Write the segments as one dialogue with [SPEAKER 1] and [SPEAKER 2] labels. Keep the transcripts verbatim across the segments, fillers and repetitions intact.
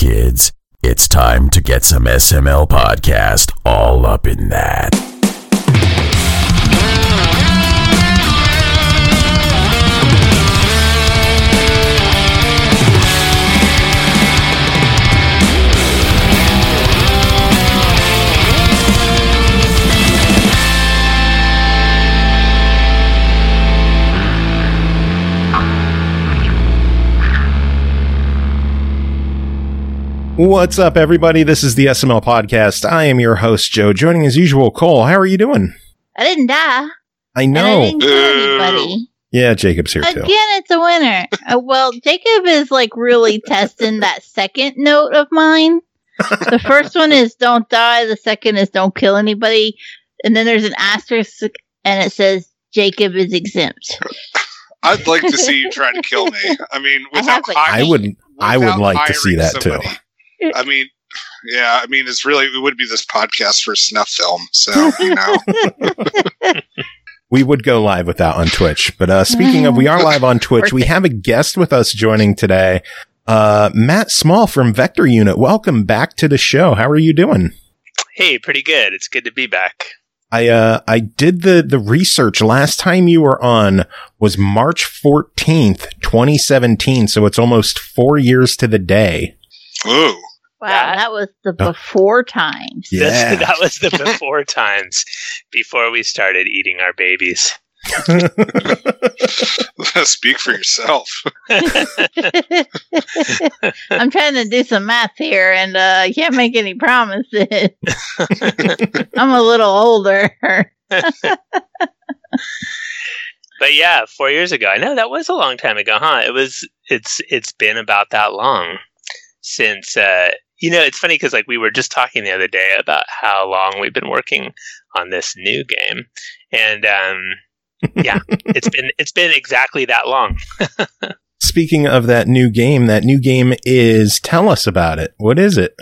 [SPEAKER 1] kids. It's time to get some S M L podcast all up in that.
[SPEAKER 2] What's up, everybody? This is the S M L Podcast. I am your host, Joe. Joining as usual, Cole. How are you doing?
[SPEAKER 3] I didn't die.
[SPEAKER 2] I know.
[SPEAKER 3] And I didn't kill anybody.
[SPEAKER 2] Yeah, Jacob's here,
[SPEAKER 3] Again,
[SPEAKER 2] too.
[SPEAKER 3] it's a winner. uh, well, Jacob is like really testing that second note of mine. The first one is don't die. The second is don't kill anybody. And then there's an asterisk and it says Jacob is exempt.
[SPEAKER 4] I'd like to see you try to kill me. I mean,
[SPEAKER 3] I
[SPEAKER 4] without
[SPEAKER 3] have, like,
[SPEAKER 4] hiring,
[SPEAKER 2] I would, I would
[SPEAKER 4] without
[SPEAKER 2] like to see
[SPEAKER 4] hiring
[SPEAKER 2] that,
[SPEAKER 4] somebody.
[SPEAKER 2] too.
[SPEAKER 4] I mean, yeah, I mean, it's really, it would be this podcast for a snuff film. So, you know.
[SPEAKER 2] We would go live with that on Twitch. But uh, speaking of, we are live on Twitch. We have a guest with us joining today. Uh, Matt Small from Vector Unit. Welcome back to the show. How are you doing?
[SPEAKER 5] Hey, pretty good. It's good to be back.
[SPEAKER 2] I uh I did the the research. Last time you were on was March fourteenth, twenty seventeen. So it's almost four years to the day.
[SPEAKER 4] Ooh.
[SPEAKER 3] Wow,
[SPEAKER 5] Yeah.
[SPEAKER 3] that was the before times.
[SPEAKER 2] Yeah.
[SPEAKER 5] That's- that was the before times, before we started eating our babies.
[SPEAKER 4] Speak for yourself.
[SPEAKER 3] I'm trying to do some math here, and uh, I can't make any promises. I'm a little older.
[SPEAKER 5] But yeah, four years ago. I know that was a long time ago, huh? It was. It's. It's been about that long since. Uh, you know, it's funny because like we were just talking the other day about how long we've been working on this new game, and um, yeah, it's been it's been exactly that long.
[SPEAKER 2] Speaking of that new game, that new game is, tell us about it. What is it?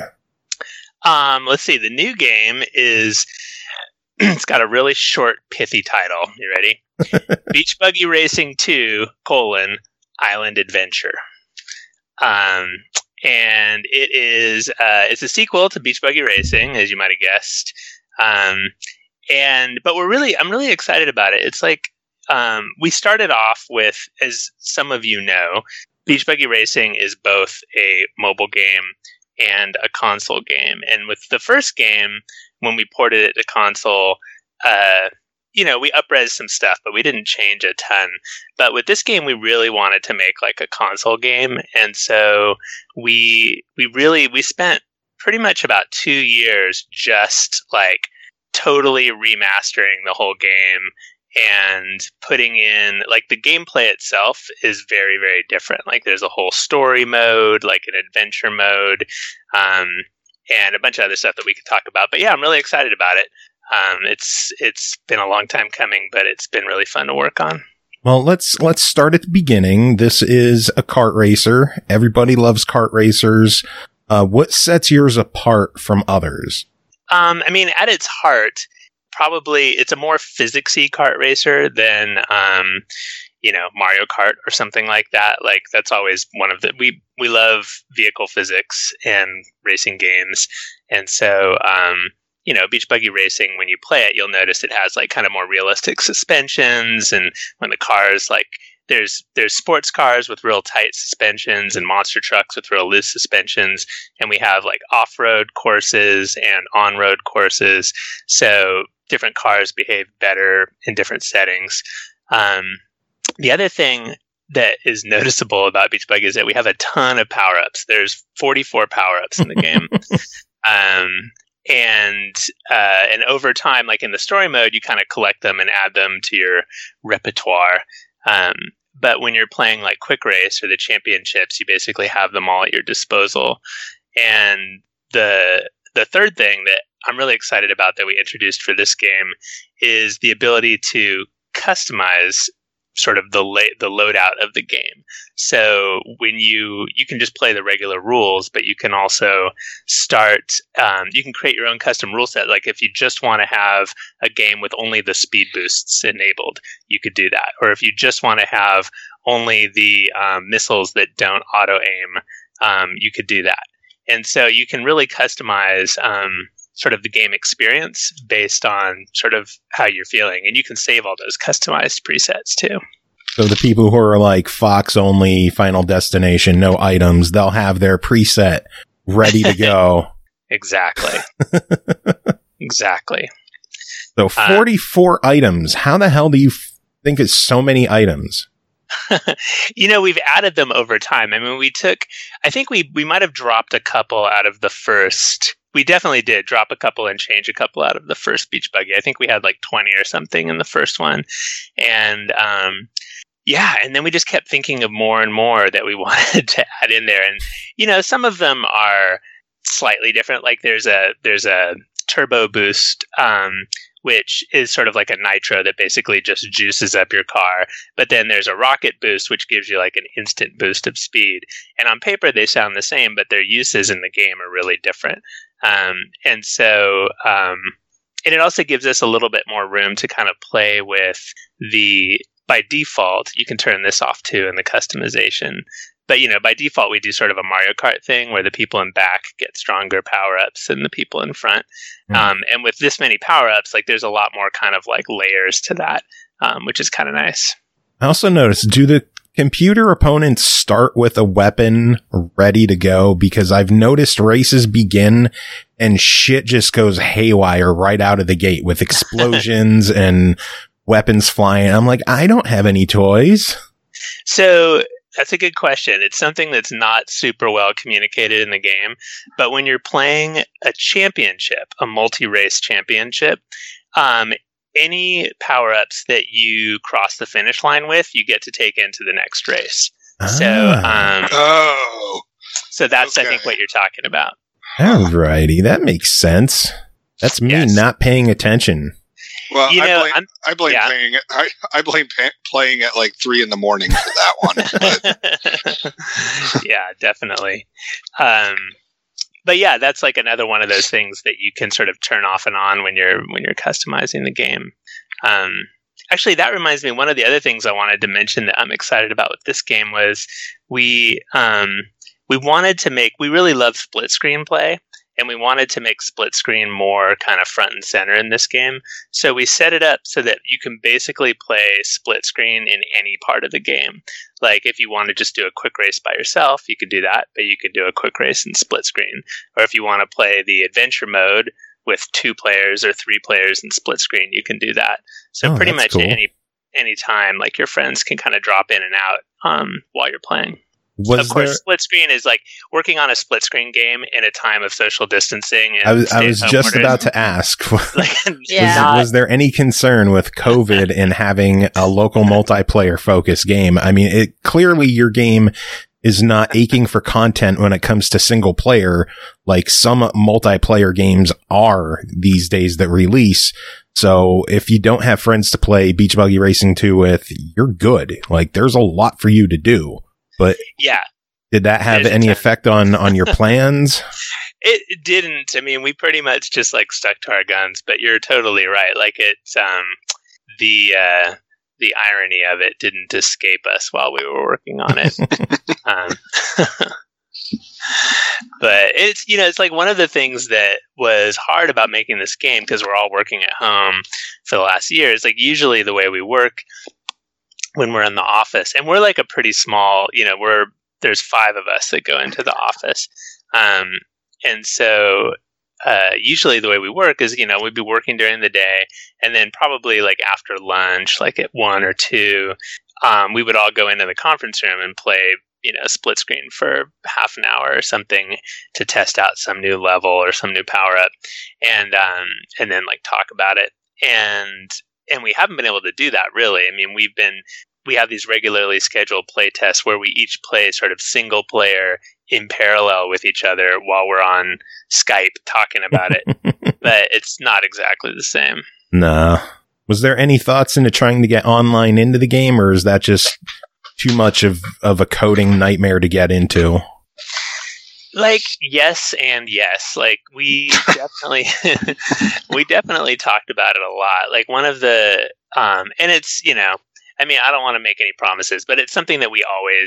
[SPEAKER 5] Um, let's see. The new game is. It's got a really short, pithy title. You ready? Beach Buggy Racing two, colon, Island Adventure. Um, and it is, uh, it's a sequel to Beach Buggy Racing, as you might have guessed. Um, and, but we're really, I'm really excited about it. It's like, um, we started off with, as some of you know, Beach Buggy Racing is both a mobile game and a console game. And with the first game, when we ported it to console, uh, you know, we up-res some stuff, but we didn't change a ton. But with this game, we really wanted to make like a console game. And so we, we really, we spent pretty much about two years just like totally remastering the whole game and putting in, like, the gameplay itself is very, very different. Like, there's a whole story mode, like an adventure mode, um, and a bunch of other stuff that we could talk about. But yeah, I'm really excited about it. Um, it's it's been a long time coming, but it's been really fun to work on.
[SPEAKER 2] Well, let's let's start at the beginning. This is a kart racer. Everybody loves kart racers. Uh, what sets yours apart from others?
[SPEAKER 5] Um, I mean, at its heart, probably it's a more physicsy kart racer than um, you know, Mario Kart or something like that. Like, that's always one of the we we love vehicle physics and racing games, and so um, you know, Beach Buggy Racing, when you play it, you'll notice it has like kind of more realistic suspensions, and when the cars, like, there's there's sports cars with real tight suspensions and monster trucks with real loose suspensions, and we have like off-road courses and on-road courses, so different cars behave better in different settings. Um, the other thing that is noticeable about Beach Buggy is that we have a ton of power-ups. There's forty-four power-ups in the game. um, and uh, and over time, like in the story mode, you kind of collect them and add them to your repertoire. Um, but when you're playing like Quick Race or the championships, you basically have them all at your disposal. And the the third thing that I'm really excited about that we introduced for this game is the ability to customize sort of the la- the loadout of the game. So when you you can just play the regular rules, but you can also start um, you can create your own custom rule set. Like if you just want to have a game with only the speed boosts enabled, you could do that. Or if you just want to have only the um, missiles that don't auto aim, um, you could do that. And so you can really customize um, sort of the game experience based on sort of how you're feeling. And you can save all those customized presets too.
[SPEAKER 2] So the people who are like Fox only, Final Destination, no items, they'll have their preset ready to go.
[SPEAKER 5] Exactly. Exactly.
[SPEAKER 2] So forty-four uh, items. How the hell do you f- think it's so many items?
[SPEAKER 5] You know, we've added them over time. I mean, we took, I think we, we might have dropped a couple out of the first. We definitely did drop a couple and change a couple out of the first Beach Buggy. I think we had like twenty or something in the first one. And, um, yeah, and then we just kept thinking of more and more that we wanted to add in there. And, you know, some of them are slightly different. Like there's a, there's a turbo boost, um, which is sort of like a nitro that basically just juices up your car. But then there's a rocket boost, which gives you like an instant boost of speed. And on paper, they sound the same, but their uses in the game are really different. Um, and so, um, and it also gives us a little bit more room to kind of play with the, by default, you can turn this off too in the customization. But, you know, by default, we do sort of a Mario Kart thing where the people in back get stronger power-ups than the people in front. Mm. Um, and with this many power-ups, like there's a lot more kind of like layers to that, um, which is kind of nice.
[SPEAKER 2] I also noticed, do the computer opponents start with a weapon ready to go? Because I've noticed races begin and shit just goes haywire right out of the gate with explosions and weapons flying. I'm like, I don't have any toys.
[SPEAKER 5] So that's a good question. It's something that's not super well communicated in the game. But when you're playing a championship, a multi-race championship, um, any power-ups that you cross the finish line with, you get to take into the next race. Ah. So, um,
[SPEAKER 4] oh,
[SPEAKER 5] so that's,
[SPEAKER 4] okay.
[SPEAKER 5] I think, what you're talking about.
[SPEAKER 2] Alrighty, that makes sense. That's me
[SPEAKER 5] yes.
[SPEAKER 2] not paying attention.
[SPEAKER 4] Well,
[SPEAKER 5] you
[SPEAKER 4] I
[SPEAKER 5] know,
[SPEAKER 4] blame,
[SPEAKER 5] I'm,
[SPEAKER 4] I blame
[SPEAKER 5] yeah.
[SPEAKER 4] playing it. I, I blame pa- playing at like three in the morning for that one. But.
[SPEAKER 5] Yeah, definitely. Um, but yeah, that's like another one of those things that you can sort of turn off and on when you're when you're customizing the game. Um, actually, that reminds me. One of the other things I wanted to mention that I'm excited about with this game was we um, we wanted to make. We really love split screen play. And we wanted to make split screen more kind of front and center in this game. So we set it up so that you can basically play split screen in any part of the game. Like if you want to just do a quick race by yourself, you could do that, but you could do a quick race in split screen. Or if you want to play the adventure mode with two players or three players in split screen, you can do that. So
[SPEAKER 2] oh,
[SPEAKER 5] pretty much
[SPEAKER 2] cool.
[SPEAKER 5] any any time, like your friends can kind of drop in and out um, while you're playing.
[SPEAKER 2] Was
[SPEAKER 5] of course,
[SPEAKER 2] there...
[SPEAKER 5] split screen is like working on a split screen game in a time of social distancing. And
[SPEAKER 2] I was, I was just
[SPEAKER 5] orders.
[SPEAKER 2] about to ask.
[SPEAKER 5] like,
[SPEAKER 3] yeah.
[SPEAKER 2] was,
[SPEAKER 5] not...
[SPEAKER 2] was there any concern with COVID in having a local multiplayer focused game? I mean, it clearly your game is not aching for content when it comes to single player, like some multiplayer games are these days that release. So if you don't have friends to play Beach Buggy Racing two with, you're good. Like there's a lot for you to do. But
[SPEAKER 5] yeah,
[SPEAKER 2] did that have any effect on, on your plans?
[SPEAKER 5] It, it didn't. I mean, we pretty much just like stuck to our guns, but you're totally right. Like it's, um, the, uh, the irony of it didn't escape us while we were working on it. um, but it's, you know, it's like one of the things that was hard about making this game, because we're all working at home for the last year, is like usually the way we work when we're in the office, and we're like a pretty small, you know, we're, there's five of us that go into the office. Um, and so, uh, usually the way we work is, you know, we'd be working during the day, and then probably like after lunch, like at one or two, um, we would all go into the conference room and play, you know, split screen for half an hour or something to test out some new level or some new power up, and, um, and then like talk about it. And, And we haven't been able to do that, really. I mean, we've been, we have these regularly scheduled play tests where we each play sort of single player in parallel with each other while we're on Skype talking about it. But it's not exactly the same.
[SPEAKER 2] Nah. Was there any thoughts into trying to get online into the game, or is that just too much of, of a coding nightmare to get into?
[SPEAKER 5] Like, yes and yes. Like, we definitely, we definitely talked about it a lot. Like, one of the, um, and it's, you know, I mean, I don't want to make any promises, but it's something that we always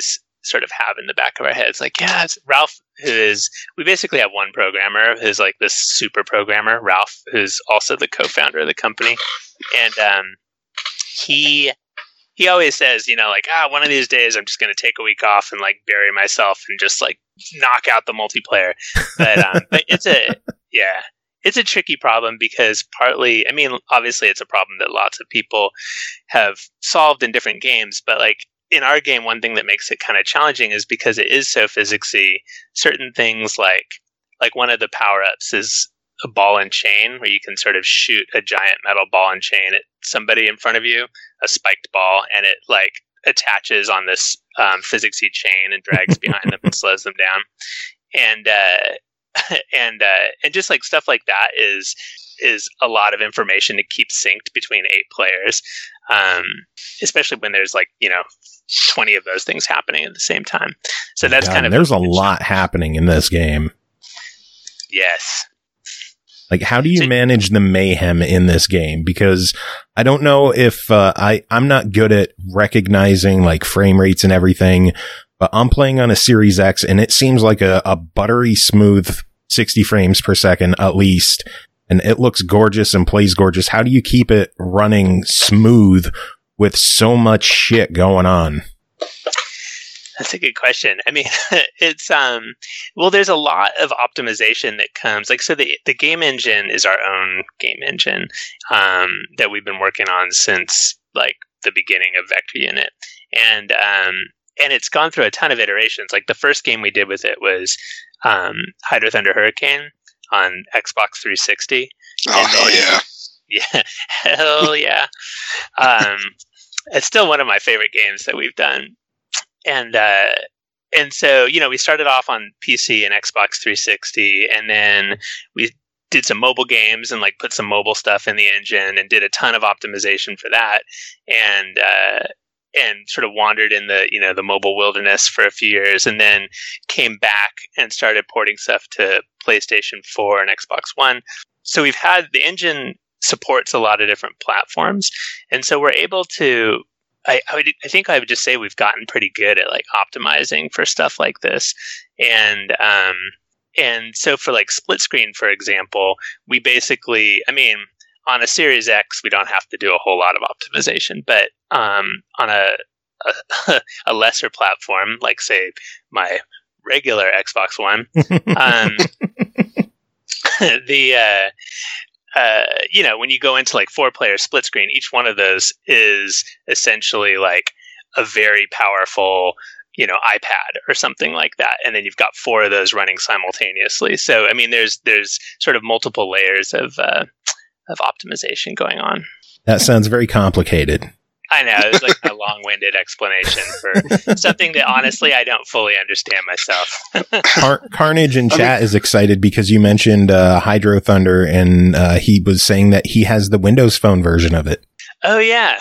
[SPEAKER 5] sort of have in the back of our heads. Like, yeah, it's Ralph, who is, we basically have one programmer who's like this super programmer, Ralph, who's also the co-founder of the company. And um, he he always says, you know, like, ah, one of these days I'm just going to take a week off and like bury myself and just like knock out the multiplayer. But um, but it's a, yeah, it's a tricky problem because partly, I mean, obviously it's a problem that lots of people have solved in different games, but like in our game, one thing that makes it kind of challenging is because it is so physicsy, certain things like, like one of the power-ups is a ball and chain where you can sort of shoot a giant metal ball and chain at somebody in front of you, a spiked ball, and it like attaches on this um, physicsy chain and drags behind them and slows them down. And, uh, and, uh, and just like stuff like that is, is a lot of information to keep synced between eight players. Um, especially when there's like, you know, twenty of those things happening at the same time. So that's
[SPEAKER 2] God,
[SPEAKER 5] kind of,
[SPEAKER 2] there's a lot happening in this game.
[SPEAKER 5] Yes.
[SPEAKER 2] Like, how do you manage the mayhem in this game? Because I don't know if, uh, I, I'm not good at recognizing like frame rates and everything, but I'm playing on a Series X and it seems like a, a buttery smooth sixty frames per second at least. And it looks gorgeous and plays gorgeous. How do you keep it running smooth with so much shit going on?
[SPEAKER 5] That's a good question. I mean, it's, um, well, there's a lot of optimization that comes, like, so the, the game engine is our own game engine, um, that we've been working on since like the beginning of Vector Unit. And, um, and it's gone through a ton of iterations. Like the first game we did with it was, um, Hydro Thunder Hurricane on Xbox three sixty.
[SPEAKER 4] Oh,
[SPEAKER 5] and
[SPEAKER 4] hell
[SPEAKER 5] then,
[SPEAKER 4] yeah.
[SPEAKER 5] Yeah. Hell yeah. um, it's still one of my favorite games that we've done. And, uh, and so, you know, we started off on P C and Xbox three sixty, and then we did some mobile games and like put some mobile stuff in the engine and did a ton of optimization for that. And, uh, and sort of wandered in the, you know, the mobile wilderness for a few years, and then came back and started porting stuff to PlayStation four and Xbox One. So we've had, the engine supports a lot of different platforms. And so we're able to, I, I, would, I think I would just say we've gotten pretty good at like optimizing for stuff like this. And, um, and so for like split screen, for example, we basically, I mean, on a Series X, we don't have to do a whole lot of optimization, but, um, on a, a, a lesser platform, like say my regular Xbox One, um, the, uh, Uh, you know, when you go into like four player split screen, each one of those is essentially like a very powerful, you know, iPad or something like that. And then you've got four of those running simultaneously. So, I mean, there's, there's sort of multiple layers of, uh, of optimization going on.
[SPEAKER 2] That sounds very complicated.
[SPEAKER 5] I know, it was like a long-winded explanation for something that honestly I don't fully understand myself.
[SPEAKER 2] Car- Carnage in chat is excited because you mentioned uh, Hydro Thunder, and uh, he was saying that he has the Windows Phone version of it.
[SPEAKER 5] Oh yeah,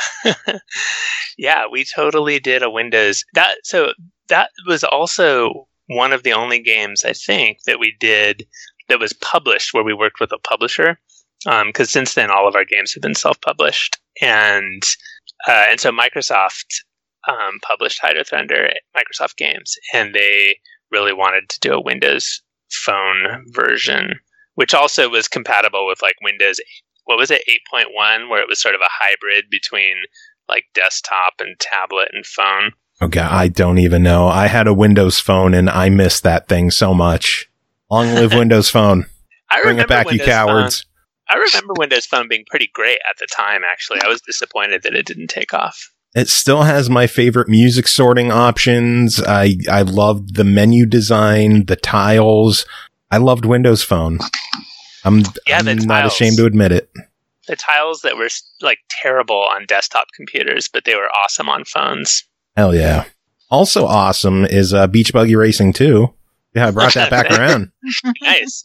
[SPEAKER 5] yeah, we totally did a Windows that. So that was also one of the only games I think that we did that was published where we worked with a publisher. Because um, since then, all of our games have been self-published, and Uh, and so Microsoft um, published Hydro Thunder, Microsoft Games, and they really wanted to do a Windows Phone version, which also was compatible with like Windows, what was it, eight point one, where it was sort of a hybrid between like desktop and tablet and phone.
[SPEAKER 2] Okay, I don't even know. I had a Windows Phone and I missed that thing so much. Long live Windows Phone.
[SPEAKER 5] I
[SPEAKER 2] Bring it back,
[SPEAKER 5] Windows
[SPEAKER 2] you cowards.
[SPEAKER 5] Phone. I remember Windows Phone being pretty great at the time, actually. I was disappointed that it didn't take off.
[SPEAKER 2] It still has my favorite music sorting options. I, I loved the menu design, the tiles. I loved Windows Phone. I'm,
[SPEAKER 5] yeah,
[SPEAKER 2] I'm not
[SPEAKER 5] tiles.
[SPEAKER 2] ashamed to admit it.
[SPEAKER 5] The tiles that were like terrible on desktop computers, but they were awesome on phones.
[SPEAKER 2] Hell yeah. Also awesome is uh, Beach Buggy Racing two. Yeah, I brought that back around.
[SPEAKER 5] Nice.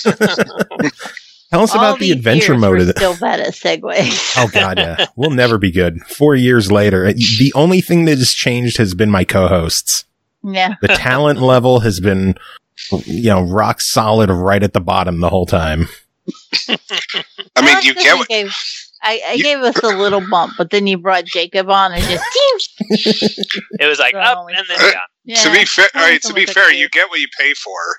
[SPEAKER 2] Tell us
[SPEAKER 3] All
[SPEAKER 2] about the adventure mode of it.
[SPEAKER 3] Still bad at segues.
[SPEAKER 2] Oh god, yeah. We'll never be good. Four years later, the only thing that has changed has been my co-hosts.
[SPEAKER 3] Yeah.
[SPEAKER 2] The talent level has been, you know, rock solid right at the bottom the whole time.
[SPEAKER 4] I mean, you get what
[SPEAKER 3] gave, I, I
[SPEAKER 4] you,
[SPEAKER 3] gave us a little bump, but then you brought Jacob on and just
[SPEAKER 5] it was like
[SPEAKER 3] So
[SPEAKER 5] up
[SPEAKER 3] only-
[SPEAKER 5] and then down.
[SPEAKER 3] Yeah,
[SPEAKER 4] to be fair,
[SPEAKER 3] I
[SPEAKER 4] all right,
[SPEAKER 3] want
[SPEAKER 4] to
[SPEAKER 3] someone
[SPEAKER 4] be
[SPEAKER 3] to
[SPEAKER 4] fair,
[SPEAKER 3] do.
[SPEAKER 4] you get what you pay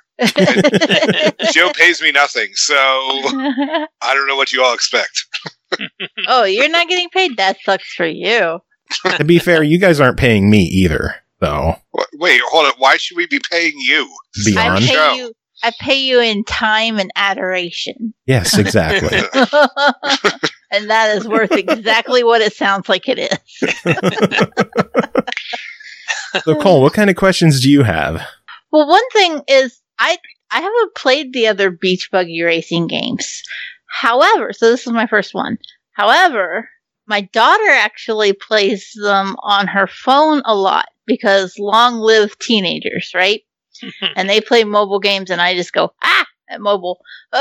[SPEAKER 4] for. Joe pays me nothing, so I don't know what you all expect.
[SPEAKER 3] Oh, you're not getting paid? That sucks for you.
[SPEAKER 2] To be fair, you guys aren't paying me either, though.
[SPEAKER 4] Wha- Wait, hold on. Why should we be paying you?
[SPEAKER 3] I
[SPEAKER 2] Beyond.
[SPEAKER 3] pay
[SPEAKER 4] Show.
[SPEAKER 3] you. I pay you in time and adoration,
[SPEAKER 2] Yes, exactly.
[SPEAKER 3] and that is worth exactly what it sounds like it is.
[SPEAKER 2] So, Cole, what kind of questions do you have?
[SPEAKER 3] Well, one thing is, I I haven't played the other Beach Buggy racing games. However, so this is my first one. However, my daughter actually plays them on her phone a lot because long live teenagers, right? And they play mobile games, and I just go, ah, at mobile.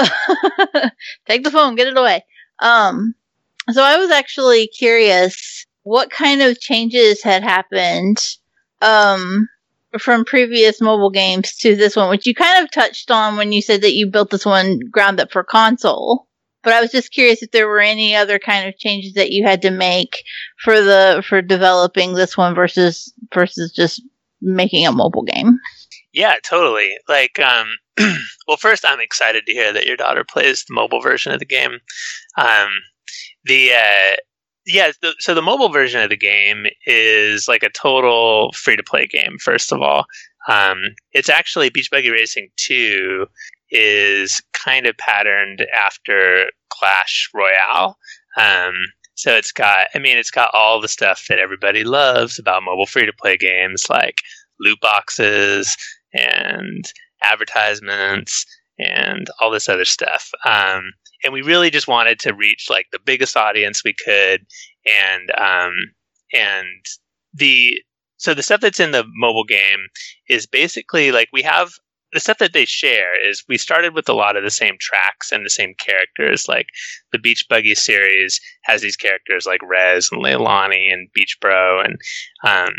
[SPEAKER 3] Take the phone, get it away. Um, so I was actually curious what kind of changes had happened um, from previous mobile games to this one, which you kind of touched on when you said that you built this one ground up for console. But I was just curious if there were any other kind of changes that you had to make for the for developing this one versus versus just making a mobile game.
[SPEAKER 5] Yeah, totally. Like, um, well, first, I'm excited to hear that your daughter plays the mobile version of the game. Um, the uh, yeah, the, so the mobile version of the game is like a total free-to-play game. First of all, um, it's actually Beach Buggy Racing two is kind of patterned after Clash Royale. Um, so it's got, I mean, it's got all the stuff that everybody loves about mobile free-to-play games, like loot boxes and advertisements and all this other stuff. Um, and we really just wanted to reach like the biggest audience we could. And, um, and the, so the stuff that's in the mobile game is basically like we have the stuff that they share is we started with a lot of the same tracks and the same characters. Like the Beach Buggy series has these characters like Rez and Leilani and Beach Bro and, um,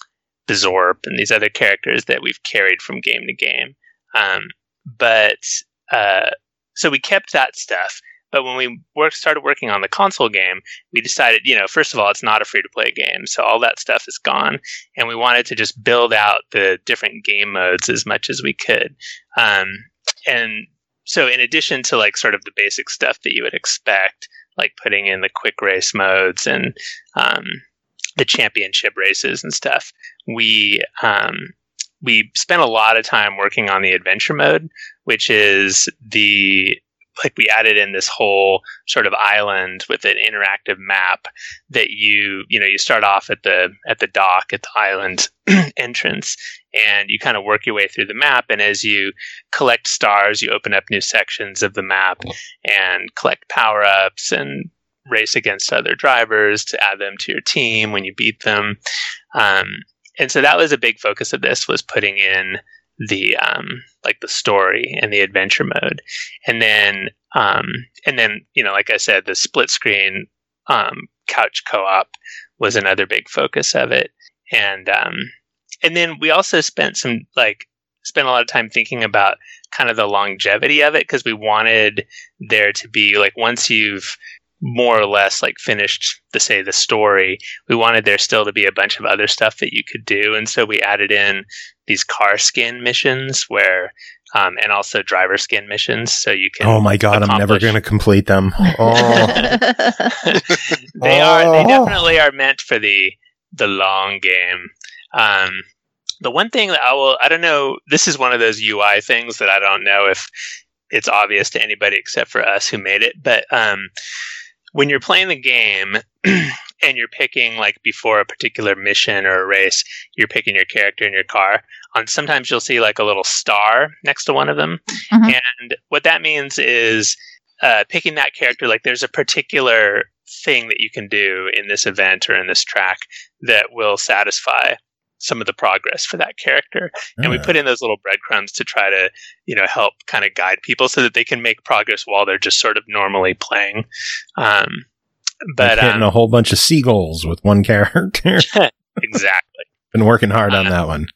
[SPEAKER 5] Bizorp and these other characters that we've carried from game to game. Um, but uh, so we kept that stuff. But when we work, started working on the console game, we decided, you know, first of all, it's not a free-to-play game, so all that stuff is gone. And we wanted to just build out the different game modes as much as we could. Um, and so in addition to like sort of the basic stuff that you would expect, like putting in the quick race modes and um, the championship races and stuff, we um, we spent a lot of time working on the adventure mode, which is the like we added in this whole sort of island with an interactive map that you you know you start off at the at the dock at the island entrance, and you kind of work your way through the map, and as you collect stars you open up new sections of the map and collect power-ups and race against other drivers to add them to your team when you beat them. Um, and so that was a big focus of this, was putting in the um, like the story and the adventure mode, and then um, and then you know, like I said, the split screen um, couch co-op was another big focus of it, and um, and then we also spent some like spent a lot of time thinking about kind of the longevity of it, because we wanted there to be like, once you've more or less like finished the say the story, we wanted there still to be a bunch of other stuff that you could do, and so we added in these car skin missions where um, and also driver skin missions, so you can
[SPEAKER 2] Oh my god, I'm never
[SPEAKER 5] accomplish-
[SPEAKER 2] going to complete them. Oh,
[SPEAKER 5] they are they
[SPEAKER 2] Oh.
[SPEAKER 5] definitely are meant for the the long game. Um, the one thing that I will I don't know, this is one of those U I things that I don't know if it's obvious to anybody except for us who made it, but um, when you're playing the game and you're picking, like, before a particular mission or a race, you're picking your character in your car. On sometimes you'll see like a little star next to one of them,
[SPEAKER 3] Mhm.
[SPEAKER 5] and what that means is uh, picking that character. Like, there's a particular thing that you can do in this event or in this track that will satisfy some of the progress for that character. And we
[SPEAKER 2] Ah.
[SPEAKER 5] put in those little breadcrumbs to try to, you know, help kind of guide people so that they can make progress while they're just sort of normally playing. Um, but
[SPEAKER 2] like hitting
[SPEAKER 5] um,
[SPEAKER 2] a whole bunch of seagulls with one character.
[SPEAKER 5] exactly.
[SPEAKER 2] Been working hard on that one.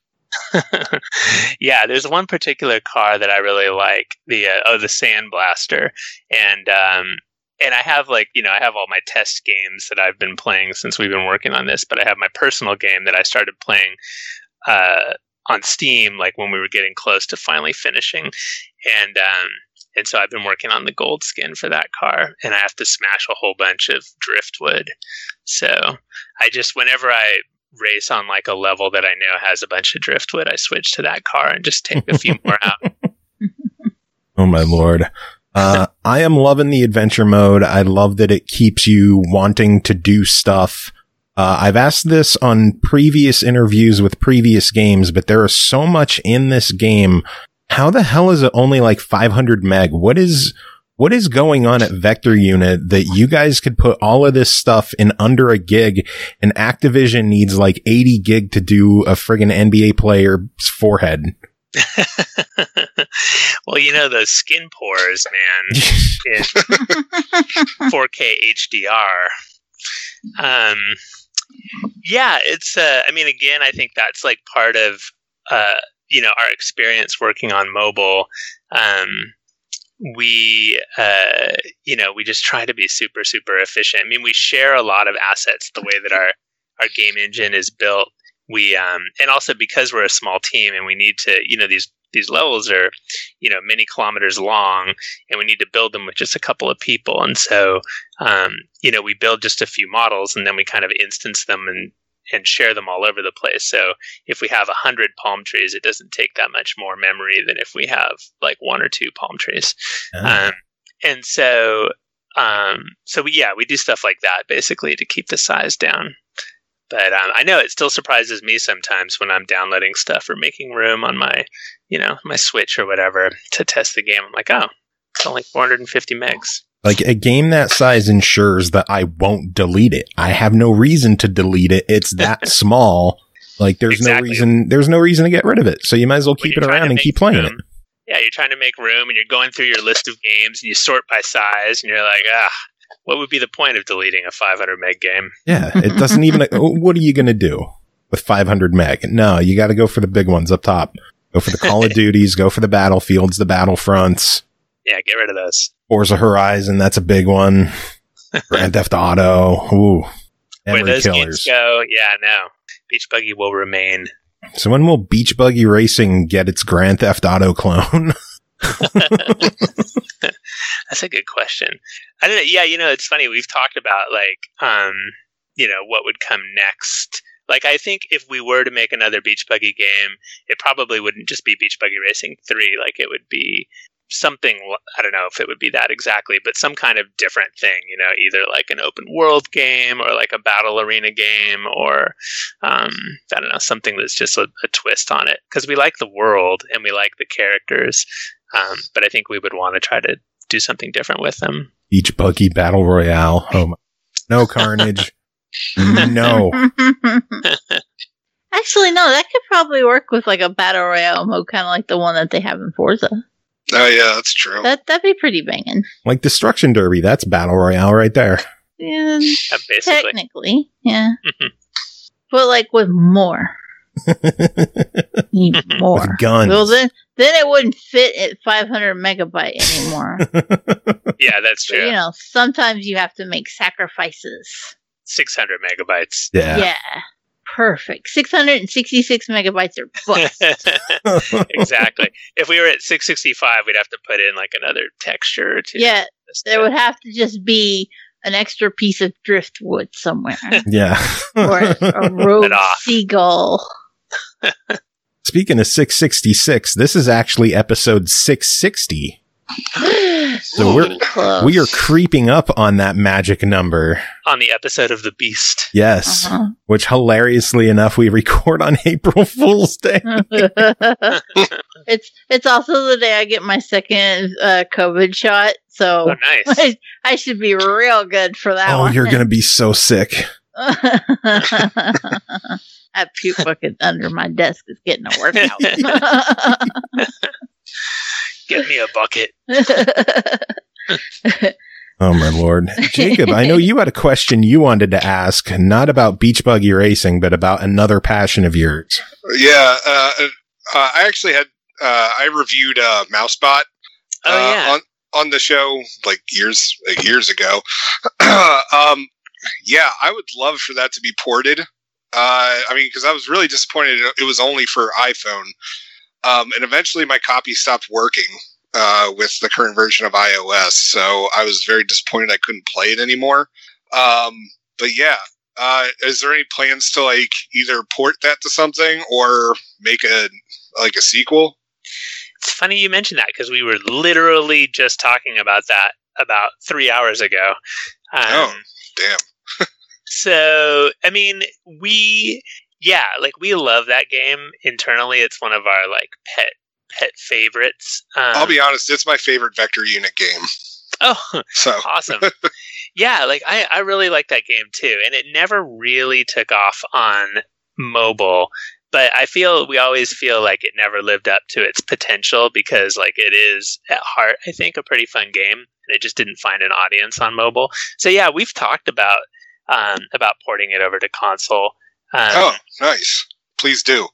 [SPEAKER 5] Yeah, there's one particular car that I really like, the uh, oh the Sandblaster, and um, and I have like you know I have all my test games that I've been playing since we've been working on this, but I have my personal game that I started playing uh, on Steam, like when we were getting close to finally finishing, and um, and so I've been working on the gold skin for that car, and I have to smash a whole bunch of driftwood. So I just, whenever I race on like a level that I know has a bunch of driftwood, I switch to that car and just take a few more out.
[SPEAKER 2] Oh my lord. Uh, I am loving the adventure mode. I love that it keeps you wanting to do stuff. Uh, I've asked this on previous interviews with previous games, but there is so much in this game. How the hell is it only like five hundred meg? What is, what is going on at Vector Unit that you guys could put all of this stuff in under a gig, and Activision needs like eighty gig to do a friggin' N B A player's forehead?
[SPEAKER 5] Well, you know, those skin pores, man, in four K H D R. Um, yeah, it's, uh, I mean, again, I think that's like part of, uh, you know, our experience working on mobile. Um, we, uh, you know, we just try to be super, super efficient. I mean, we share a lot of assets the way that our, our game engine is built. We, um, and also because we're a small team and we need to, you know, these, these levels are, you know, many kilometers long, and we need to build them with just a couple of people. And so, um, you know, we build just a few models, and then we kind of instance them and, and share them all over the place. So if we have a hundred palm trees, it doesn't take that much more memory than if we have like one or two palm trees. Oh. Um, and so, um, so we, yeah, we do stuff like that basically to keep the size down. But um, I know it still surprises me sometimes when I'm downloading stuff or making room on my, you know, my Switch or whatever to test the game. I'm like, oh, it's only four hundred fifty megs.
[SPEAKER 2] Like, a game that size ensures that I won't delete it. I have no reason to delete it. It's that small. Like, there's exactly. no reason, there's no reason to get rid of it. So you might as well keep it around and keep playing room. it.
[SPEAKER 5] Yeah, you're trying to make room, and you're going through your list of games, and you sort by size, and you're like, ah, what would be the point of deleting a five hundred meg game?
[SPEAKER 2] Yeah, it doesn't even, what are you going to do with five hundred meg? No, you got to go for the big ones up top. Go for the Call of Duties, go for the Battlefields, the Battlefronts.
[SPEAKER 5] Yeah, get rid of those.
[SPEAKER 2] Forza Horizon, that's a big one. Grand Theft Auto. Ooh.
[SPEAKER 5] Where those killers. games go, yeah, no. Beach Buggy will remain.
[SPEAKER 2] So when will Beach Buggy Racing get its Grand Theft Auto clone?
[SPEAKER 5] That's a good question. I don't know. Yeah, you know, it's funny. We've talked about like, um, you know, what would come next. Like, I think if we were to make another Beach Buggy game, it probably wouldn't just be Beach Buggy Racing three. Like, it would be something, I don't know if it would be that exactly, but some kind of different thing, you know, either like an open world game or like a battle arena game or, um, I don't know, something that's just a, a twist on it. Because we like the world and we like the characters, um, but I think we would want to try to do something different with them.
[SPEAKER 2] Beach Buggy Battle Royale. Oh my. No carnage. No.
[SPEAKER 3] Actually, no, that could probably work with like a Battle Royale mode, kind of like the one that they have in Forza.
[SPEAKER 4] Oh, yeah, that's true.
[SPEAKER 3] That, that'd be pretty banging.
[SPEAKER 2] Like Destruction Derby, that's Battle Royale right there.
[SPEAKER 3] Yeah,
[SPEAKER 5] yeah,
[SPEAKER 3] technically, yeah. But like with more. Need more.
[SPEAKER 2] With guns.
[SPEAKER 3] Well, then, then it wouldn't fit at five hundred megabyte anymore.
[SPEAKER 5] Yeah, that's true.
[SPEAKER 3] But, you know, sometimes you have to make sacrifices.
[SPEAKER 5] six hundred megabytes.
[SPEAKER 2] Yeah.
[SPEAKER 3] Yeah. Perfect. six hundred sixty-six megabytes are bust.
[SPEAKER 5] Exactly. If we were at six sixty-five, we'd have to put in like another texture to
[SPEAKER 3] yeah, there would have to just be an extra piece of driftwood somewhere.
[SPEAKER 2] Yeah.
[SPEAKER 3] Or a rogue seagull.
[SPEAKER 2] Speaking of six sixty-six, this is actually episode six sixty. So we're
[SPEAKER 3] close.
[SPEAKER 2] we are creeping up on that magic number.
[SPEAKER 5] On the episode of The Beast.
[SPEAKER 2] Yes.
[SPEAKER 3] Uh-huh.
[SPEAKER 2] Which hilariously enough we record on April Fool's Day.
[SPEAKER 3] it's it's also the day I get my second uh, COVID shot, so
[SPEAKER 5] oh, nice.
[SPEAKER 3] I, I should be real good for that
[SPEAKER 2] oh,
[SPEAKER 3] one.
[SPEAKER 2] you're gonna be so sick.
[SPEAKER 3] That puke bucket under my desk is getting a workout.
[SPEAKER 5] Get me a bucket.
[SPEAKER 2] Oh, my Lord. Jacob, I know you had a question you wanted to ask, not about Beach Buggy Racing, but about another passion of yours.
[SPEAKER 4] Yeah, uh, uh, I actually had, uh, I reviewed uh, Mousebot uh,
[SPEAKER 5] oh, yeah.
[SPEAKER 4] on, on the show like years years ago. um, yeah, I would love for that to be ported Uh, I mean, because I was really disappointed. It was only for iPhone. Um, and eventually my copy stopped working uh, with the current version of iOS. So I was very disappointed I couldn't play it anymore. Um, but yeah, uh, is there any plans to like either port that to something or make a like a sequel?
[SPEAKER 5] It's funny you mentioned that because we were literally just talking about that about three hours ago. Um,
[SPEAKER 4] oh, damn.
[SPEAKER 5] So, I mean, we... Yeah, like we love that game internally. It's one of our like pet pet favorites. Um,
[SPEAKER 4] I'll be honest, it's my favorite Vector Unit game.
[SPEAKER 5] Oh,
[SPEAKER 4] so
[SPEAKER 5] awesome! Yeah, like I, I really like that game too, and it never really took off on mobile. But I feel we always feel like it never lived up to its potential because like it is at heart, I think, a pretty fun game, and it just didn't find an audience on mobile. So yeah, we've talked about um, about porting it over to console. Um,
[SPEAKER 4] oh, nice. Please do.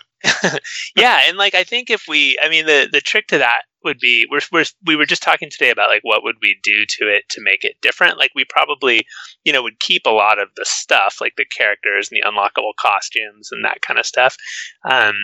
[SPEAKER 5] Yeah, and like I think if we, I mean, the the trick to that would be we're, we're we were just talking today about like what would we do to it to make it different. Like we probably, you know, would keep a lot of the stuff, like the characters and the unlockable costumes and that kind of stuff. Um,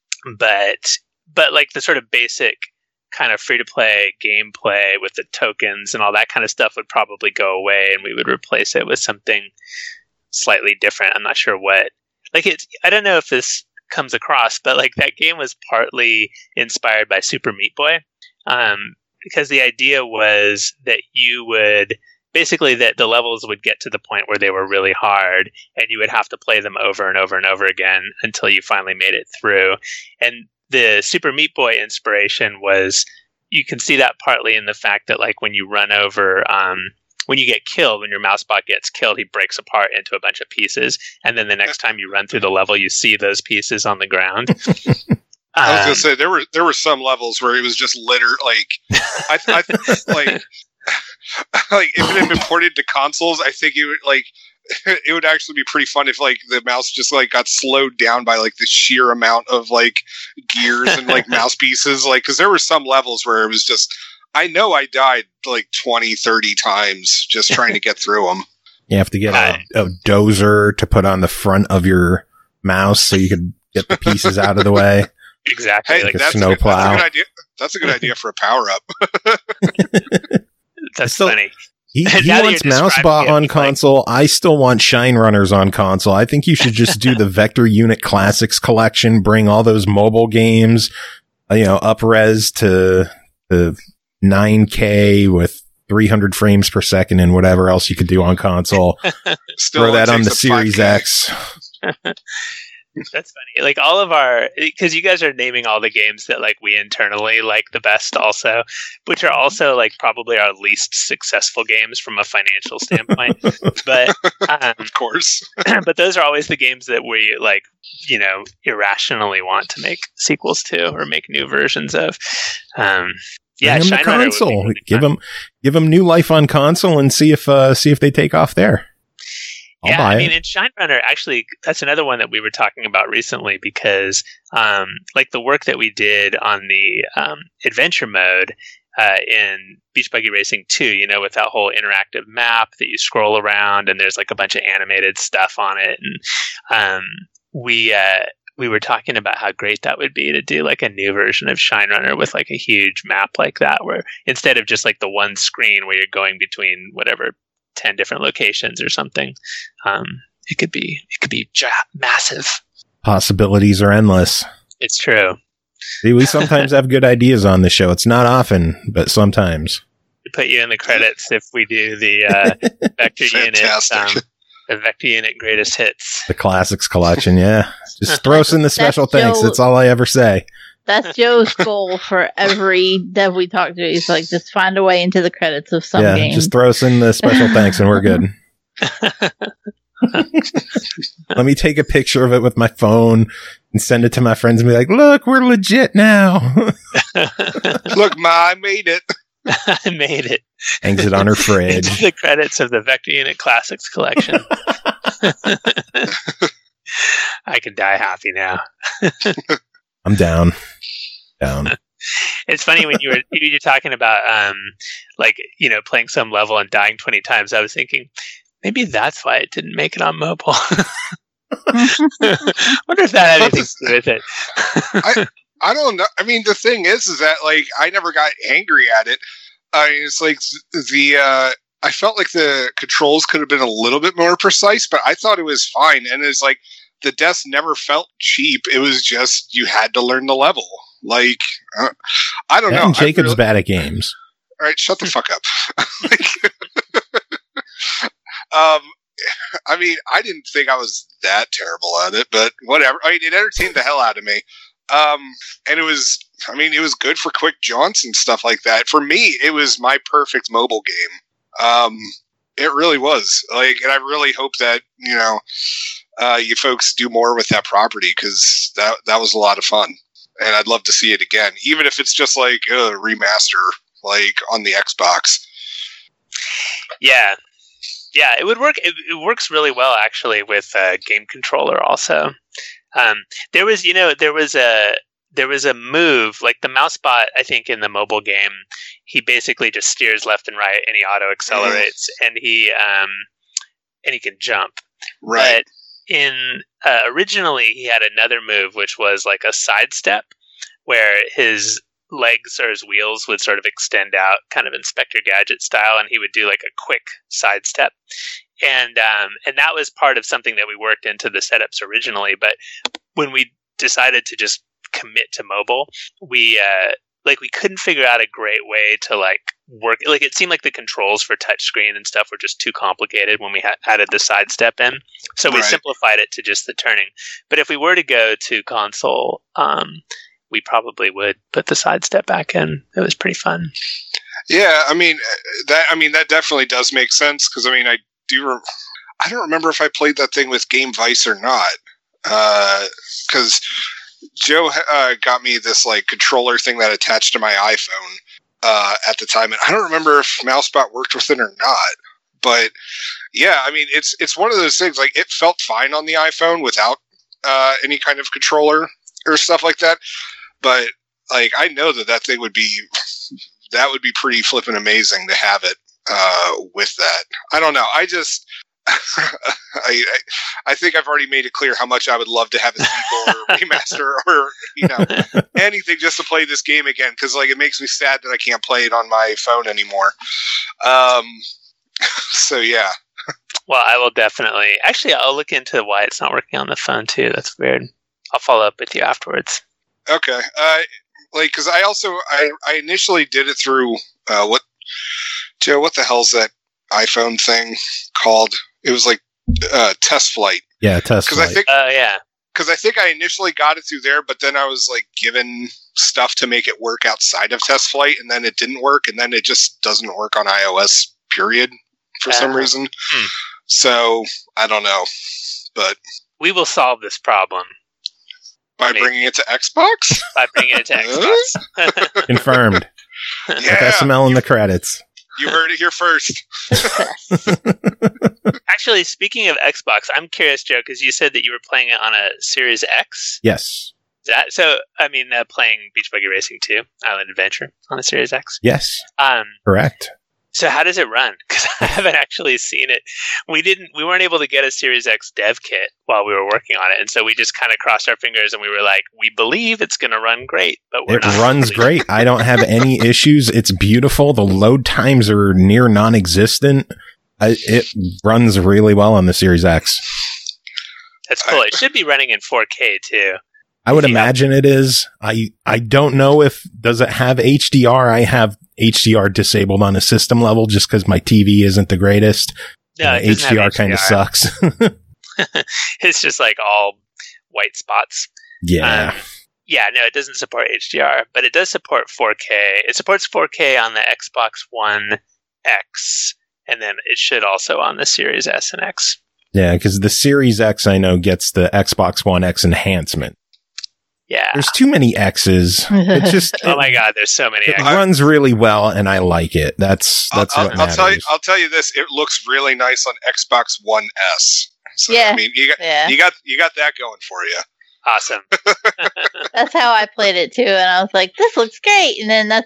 [SPEAKER 5] but but like the sort of basic kind of free to play gameplay with the tokens and all that kind of stuff would probably go away, and we would replace it with something slightly different. I'm not sure what. Like it's, I don't know if this comes across, but like that game was partly inspired by Super Meat Boy, um, because the idea was that you would basically that the levels would get to the point where they were really hard, and you would have to play them over and over and over again until you finally made it through. And the Super Meat Boy inspiration was you can see that partly in the fact that like when you run over. Um, When you get killed, when your mouse bot gets killed, he breaks apart into a bunch of pieces. And then the next time you run through the level, you see those pieces on the ground.
[SPEAKER 4] I was
[SPEAKER 5] um,
[SPEAKER 4] gonna say there were there were some levels where it was just litter. Like I, I like like if it had been ported to consoles, I think it would like it would actually be pretty fun if like the mouse just like got slowed down by like the sheer amount of like gears and like mouse pieces. Like because there were some levels where it was just. I know I died like twenty, thirty times just trying to get through them.
[SPEAKER 2] You have to get a, a dozer to put on the front of your mouse so you can get the pieces out of the way.
[SPEAKER 5] Exactly.
[SPEAKER 4] Hey,
[SPEAKER 5] like
[SPEAKER 4] that's,
[SPEAKER 2] a snow
[SPEAKER 4] a good,
[SPEAKER 2] plow.
[SPEAKER 4] that's a good idea. That's a good idea for a power up.
[SPEAKER 5] That's
[SPEAKER 2] still,
[SPEAKER 5] funny.
[SPEAKER 2] He, he
[SPEAKER 5] Now that
[SPEAKER 2] wants
[SPEAKER 5] you're
[SPEAKER 2] Mousebot
[SPEAKER 5] describing it,
[SPEAKER 2] on
[SPEAKER 5] like-
[SPEAKER 2] console. I still want Shine Runners on console. I think you should just do the Vector Unit Classics collection, bring all those mobile games, uh, you know, up res to the nine K with three hundred frames per second and whatever else you could do on console.
[SPEAKER 4] Still,
[SPEAKER 2] Throw
[SPEAKER 4] it
[SPEAKER 2] that on
[SPEAKER 4] takes
[SPEAKER 2] the
[SPEAKER 4] a
[SPEAKER 2] Series
[SPEAKER 4] five K.
[SPEAKER 2] X.
[SPEAKER 5] That's funny. Like all of our, because you guys are naming all the games that like we internally like the best also, which are also like probably our least successful games from a financial standpoint. But um,
[SPEAKER 4] Of course.
[SPEAKER 5] but those are always the games that we like, you know, irrationally want to make sequels to or make new versions of. Um, yeah,
[SPEAKER 2] Bring 'em to
[SPEAKER 5] Shine Runner would be
[SPEAKER 2] console.
[SPEAKER 5] really
[SPEAKER 2] Give
[SPEAKER 5] fun.
[SPEAKER 2] them, give them new life on console and see if, uh, see if they take off there. I'll
[SPEAKER 5] yeah,
[SPEAKER 2] buy
[SPEAKER 5] I
[SPEAKER 2] it.
[SPEAKER 5] mean, in Shine Runner, actually, that's another one that we were talking about recently because, um, like the work that we did on the um, adventure mode uh, in Beach Buggy Racing two, you know, with that whole interactive map that you scroll around and there's like a bunch of animated stuff on it, and um, we uh, we were talking about how great that would be to do like a new version of Shine Runner with like a huge map like that, where instead of just like the one screen where you're going between whatever ten different locations or something. Um, it could be, it could be ja- massive.
[SPEAKER 2] Possibilities are endless.
[SPEAKER 5] It's true.
[SPEAKER 2] See, we sometimes have good ideas on the show. It's not often, but sometimes.
[SPEAKER 5] We put you in the credits if we do the uh, Vector Unit,
[SPEAKER 4] Fantastic.
[SPEAKER 5] um, the Vector Unit greatest hits.
[SPEAKER 2] The classics collection, yeah. Just throw us in the special
[SPEAKER 3] That's
[SPEAKER 2] thanks.
[SPEAKER 3] Joe-
[SPEAKER 2] That's all I ever say.
[SPEAKER 3] That's Joe's goal for every dev we talk to. He's like, just find a way into the credits of some
[SPEAKER 2] yeah,
[SPEAKER 3] game.
[SPEAKER 2] just throw us in the special thanks and we're good. Let me take a picture of it with my phone and send it to my friends and be like, look, we're legit now.
[SPEAKER 4] Look, Ma, I made it.
[SPEAKER 5] I made it.
[SPEAKER 2] Hangs it on her fridge.
[SPEAKER 5] Into the credits of the Vector Unit Classics collection. I can die happy now.
[SPEAKER 2] I'm down. Down.
[SPEAKER 5] It's funny when you were you were talking about um like you know playing some level and dying twenty times. I was thinking maybe that's why it didn't make it on mobile. Wonder if that had anything to do with it.
[SPEAKER 4] I I don't know. I mean, the thing is, is that like I never got angry at it. I mean, it's like the uh, I felt like the controls could have been a little bit more precise, but I thought it was fine. And it's like the deaths never felt cheap. It was just you had to learn the level. Like uh, I don't
[SPEAKER 2] and
[SPEAKER 4] know.
[SPEAKER 2] And Jacob's
[SPEAKER 4] really,
[SPEAKER 2] bad at games.
[SPEAKER 4] All right, shut the fuck up. like, um, I mean, I didn't think I was that terrible at it, but whatever. I mean, it entertained the hell out of me. Um, and it was, I mean, it was good for quick jaunts and stuff like that. For me, it was my perfect mobile game. Um, it really was. Like, and I really hope that, you know, uh, you folks do more with that property, because that, that was a lot of fun. And I'd love to see it again, even if it's just like a remaster, like on the Xbox.
[SPEAKER 5] Yeah. Yeah, it would work. It, it works really well, actually, with a game controller also. Um, there was, you know, there was a there was a move, like the mouse bot, I think, in the mobile game, he basically just steers left and right, and he auto accelerates, mm. and he um, and he can jump.
[SPEAKER 4] Right.
[SPEAKER 5] But in uh, originally, he had another move, which was like a sidestep, where his legs or his wheels would sort of extend out, kind of Inspector Gadget style, and he would do like a quick sidestep. And um, and that was part of something that we worked into the setups originally. But when we decided to just commit to mobile, we uh, like we couldn't figure out a great way to like work. Like it seemed like the controls for touchscreen and stuff were just too complicated when we ha- added the sidestep in. So we
[SPEAKER 4] right.
[SPEAKER 5] simplified it to just the turning. But if we were to go to console, um, we probably would put the sidestep back in. It was pretty fun.
[SPEAKER 4] Yeah, I mean that. I mean that definitely does make sense, because I mean I. Do re- I don't remember if I played that thing with Game Vice or not, because uh, Joe uh, got me this like controller thing that attached to my iPhone uh, at the time, and I don't remember if MouseBot worked with it or not. But yeah, I mean it's it's one of those things. Like it felt fine on the iPhone without uh, any kind of controller or stuff like that. But like I know that that thing would be that would be pretty flippin' amazing to have it. Uh, with that, I don't know. I just, I, I, I think I've already made it clear how much I would love to have a sequel or a remaster or you know anything just to play this game again, because like it makes me sad that I can't play it on my phone anymore. Um, so yeah.
[SPEAKER 5] Well, I will definitely. Actually, I'll look into why it's not working on the phone too. That's weird. I'll follow up with you afterwards.
[SPEAKER 4] Okay. Uh, like, because I also I I initially did it through uh, what. Joe, what the hell's that iPhone thing called? It was like uh, Test Flight.
[SPEAKER 2] Yeah, Test Flight.
[SPEAKER 4] I think,
[SPEAKER 5] uh, yeah.
[SPEAKER 4] Because I think I initially got it through there, but then I was like given stuff to make it work outside of Test Flight, and then it didn't work, and then it just doesn't work on iOS, period, for uh, some reason. Hmm. So, I don't know. But
[SPEAKER 5] we will solve this problem.
[SPEAKER 4] By Maybe. bringing it to Xbox?
[SPEAKER 5] By bringing it to Xbox.
[SPEAKER 2] Confirmed.
[SPEAKER 4] Yeah.
[SPEAKER 2] With S M L in the credits.
[SPEAKER 4] You heard it here first.
[SPEAKER 5] Actually, speaking of Xbox, I'm curious, Joe, because you said that you were playing it on a Series X.
[SPEAKER 2] Yes.
[SPEAKER 5] That, so, I mean, uh, playing Beach Buggy Racing two, Island Adventure on a Series X.
[SPEAKER 2] Yes.
[SPEAKER 5] Um,
[SPEAKER 2] Correct.
[SPEAKER 5] So how does it run? Because I haven't actually seen it. We didn't. We weren't able to get a Series X dev kit while we were working on it, and so we just kind of crossed our fingers and we were like, "We believe it's going to run great." But we're
[SPEAKER 2] it
[SPEAKER 5] not
[SPEAKER 2] runs
[SPEAKER 5] really
[SPEAKER 2] great. I don't have any issues. It's beautiful. The load times are near non-existent. I, it runs really well on the Series X.
[SPEAKER 5] That's cool. It should be running in four K too.
[SPEAKER 2] I would imagine it is. I I don't know if does it have H D R. I have H D R disabled on a system level just because my T V isn't the greatest.
[SPEAKER 5] No, it
[SPEAKER 2] H D R kind of sucks.
[SPEAKER 5] It's just like all white spots.
[SPEAKER 2] Yeah.
[SPEAKER 5] Um, yeah, no, it doesn't support H D R, but it does support four K. It supports four K on the Xbox One X, and then it should also on the Series S and X.
[SPEAKER 2] Yeah, because the Series X, I know, gets the Xbox One X enhancement.
[SPEAKER 5] Yeah.
[SPEAKER 2] There's too many X's. It just
[SPEAKER 5] oh my god, there's so many
[SPEAKER 2] it
[SPEAKER 5] X's.
[SPEAKER 2] runs really well, and I like it. That's that's
[SPEAKER 4] I'll,
[SPEAKER 2] what
[SPEAKER 4] I'll,
[SPEAKER 2] matters.
[SPEAKER 4] I'll tell you. I'll tell you this. It looks really nice on Xbox One S. So,
[SPEAKER 3] yeah.
[SPEAKER 4] I mean, you got
[SPEAKER 3] yeah.
[SPEAKER 4] you got you got that going for you.
[SPEAKER 5] Awesome.
[SPEAKER 3] That's how I played it too, and I was like, "This looks great." And then that's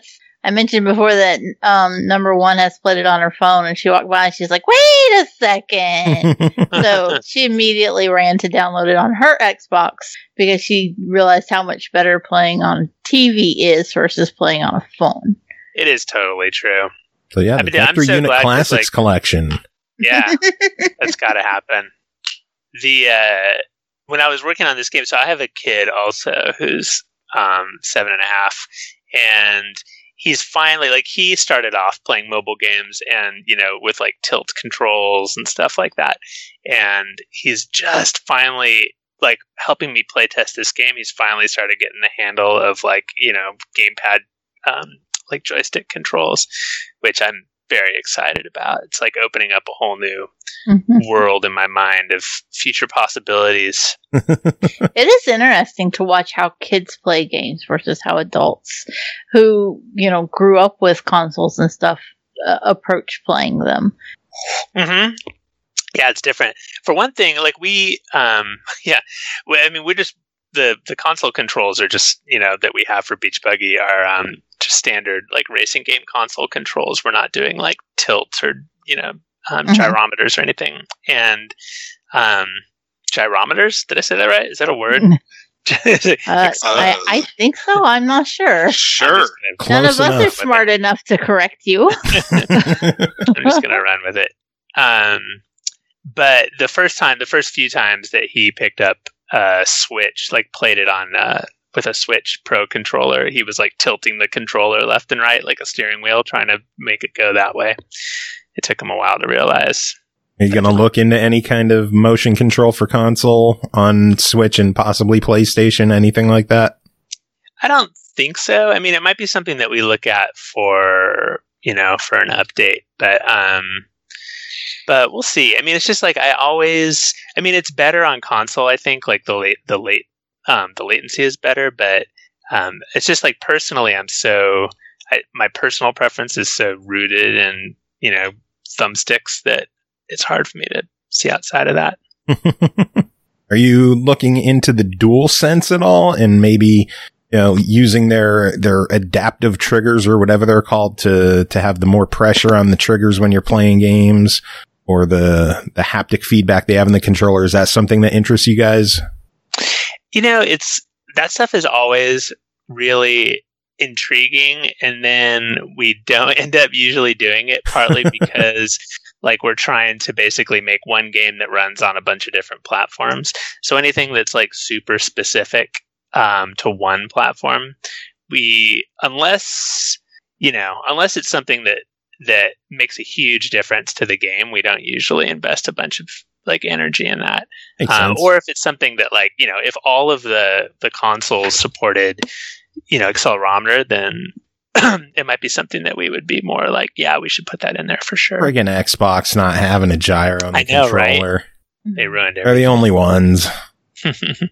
[SPEAKER 3] I mentioned before that um, number one has played it on her phone, and she walked by and she's like, "Wait a second!" So she immediately ran to download it on her Xbox because she realized how much better playing on T V is versus playing on a phone.
[SPEAKER 5] It is totally true.
[SPEAKER 2] So yeah,
[SPEAKER 5] I
[SPEAKER 2] the
[SPEAKER 5] mean, I'm
[SPEAKER 2] Vector
[SPEAKER 5] so
[SPEAKER 2] Unit
[SPEAKER 5] glad 'cause,
[SPEAKER 2] Classics
[SPEAKER 5] like-
[SPEAKER 2] collection.
[SPEAKER 5] Yeah, that's got to happen. The uh, when I was working on this game, so I have a kid also who's um, seven and a half, and he's finally like he started off playing mobile games and you know with like tilt controls and stuff like that, and he's just finally like helping me play test this game. He's finally started getting the handle of like you know gamepad um, like joystick controls, which I'm very excited about. It's like opening up a whole new
[SPEAKER 3] Mm-hmm.
[SPEAKER 5] world in my mind of future possibilities.
[SPEAKER 3] It is interesting to watch how kids play games versus how adults who, you know, grew up with consoles and stuff uh, approach playing them.
[SPEAKER 5] Mm-hmm. Yeah, it's different. For one thing, like we, um, yeah, we, I mean, we're just the the console controls are just you know that we have for Beach Buggy are um, just standard like racing game console controls. We're not doing like tilt or you know um,
[SPEAKER 3] Mhm.
[SPEAKER 5] gyrometers or anything. And um, gyrometers? Did I say that right? Is that a word?
[SPEAKER 3] Uh, I, I think so. I'm not sure.
[SPEAKER 4] Sure.
[SPEAKER 2] Close
[SPEAKER 3] None of us are
[SPEAKER 2] enough.
[SPEAKER 3] smart enough to correct you.
[SPEAKER 5] I'm just gonna run with it. Um, but the first time, the first few times that he picked up a Switch, like played it on uh, with a Switch Pro controller, he was like tilting the controller left and right like a steering wheel, trying to make it go that way. It took him a while to realize.
[SPEAKER 2] Are you going to look into any kind of motion control for console on Switch and possibly PlayStation, anything like that?
[SPEAKER 5] I don't think so. I mean, it might be something that we look at for, you know, for an update, but, um, but we'll see. I mean, it's just like, I always, I mean, it's better on console, I think, like the late, the late, um, the latency is better, but, um, it's just like personally, I'm so, I, my personal preference is so rooted in, you know, thumbsticks that it's hard for me to see outside of that.
[SPEAKER 2] Are you looking into the DualSense at all and maybe, you know, using their, their adaptive triggers or whatever they're called to, to have the more pressure on the triggers when you're playing games or the, the haptic feedback they have in the controller? Is that something that interests you guys?
[SPEAKER 5] You know, it's, that stuff is always really intriguing, and then we don't end up usually doing it, partly because like we're trying to basically make one game that runs on a bunch of different platforms. So anything that's like super specific um, to one platform, we, unless, you know, unless it's something that, that makes a huge difference to the game, we don't usually invest a bunch of like energy in that.
[SPEAKER 2] Makes
[SPEAKER 5] Um,
[SPEAKER 2] sense.
[SPEAKER 5] or if it's something that like, you know, if all of the, the consoles supported, you know, accelerometer, then it might be something that we would be more like, yeah, we should put that in there for sure.
[SPEAKER 2] Friggin' Xbox not having a gyro on the
[SPEAKER 5] I know, right?
[SPEAKER 2] controller.
[SPEAKER 5] They ruined
[SPEAKER 2] They're the only ones.
[SPEAKER 5] everything.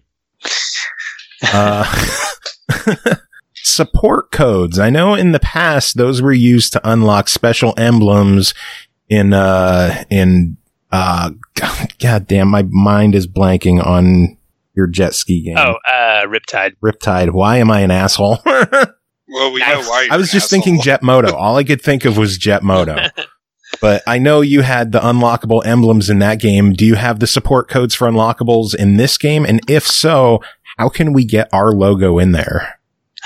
[SPEAKER 2] Uh, support codes. I know in the past those were used to unlock special emblems in, uh, in, uh, God, God damn, my mind is blanking on your jet ski game.
[SPEAKER 5] oh, uh, Riptide.
[SPEAKER 2] Riptide. Why am I an asshole?
[SPEAKER 4] Well, we know why.
[SPEAKER 2] I was just thinking Jet Moto. All I could think of was Jet Moto. But I know you had the unlockable emblems in that game. Do you have the support codes for unlockables in this game? And if so, how can we get our logo in there?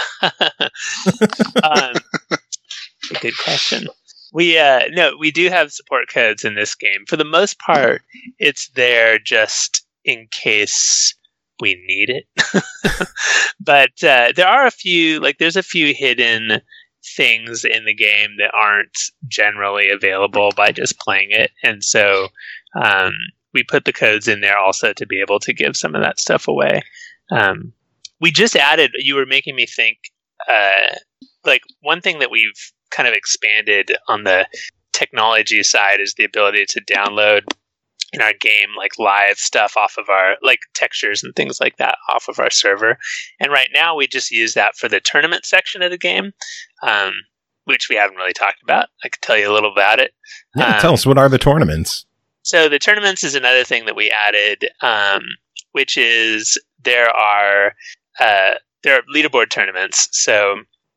[SPEAKER 5] um, a good question. We uh, no, we do have support codes in this game. For the most part, it's there just in case we need it. But uh, there are a few, like there's a few hidden things in the game that aren't generally available by just playing it, and so um, we put the codes in there also to be able to give some of that stuff away. Um, we just added. You were making me think. Uh, like one thing that we've kind of expanded on the technology side is the ability to download in our game like live stuff off of our like textures and things like that off of our server. And right now we just use that for the tournament section of the game, um, which we haven't really talked about. I could tell you a little about it.
[SPEAKER 2] Yeah,
[SPEAKER 5] Um,
[SPEAKER 2] tell us, what are the tournaments?
[SPEAKER 5] So the tournaments is another thing that we added, um, which is there are uh, there are leaderboard tournaments. So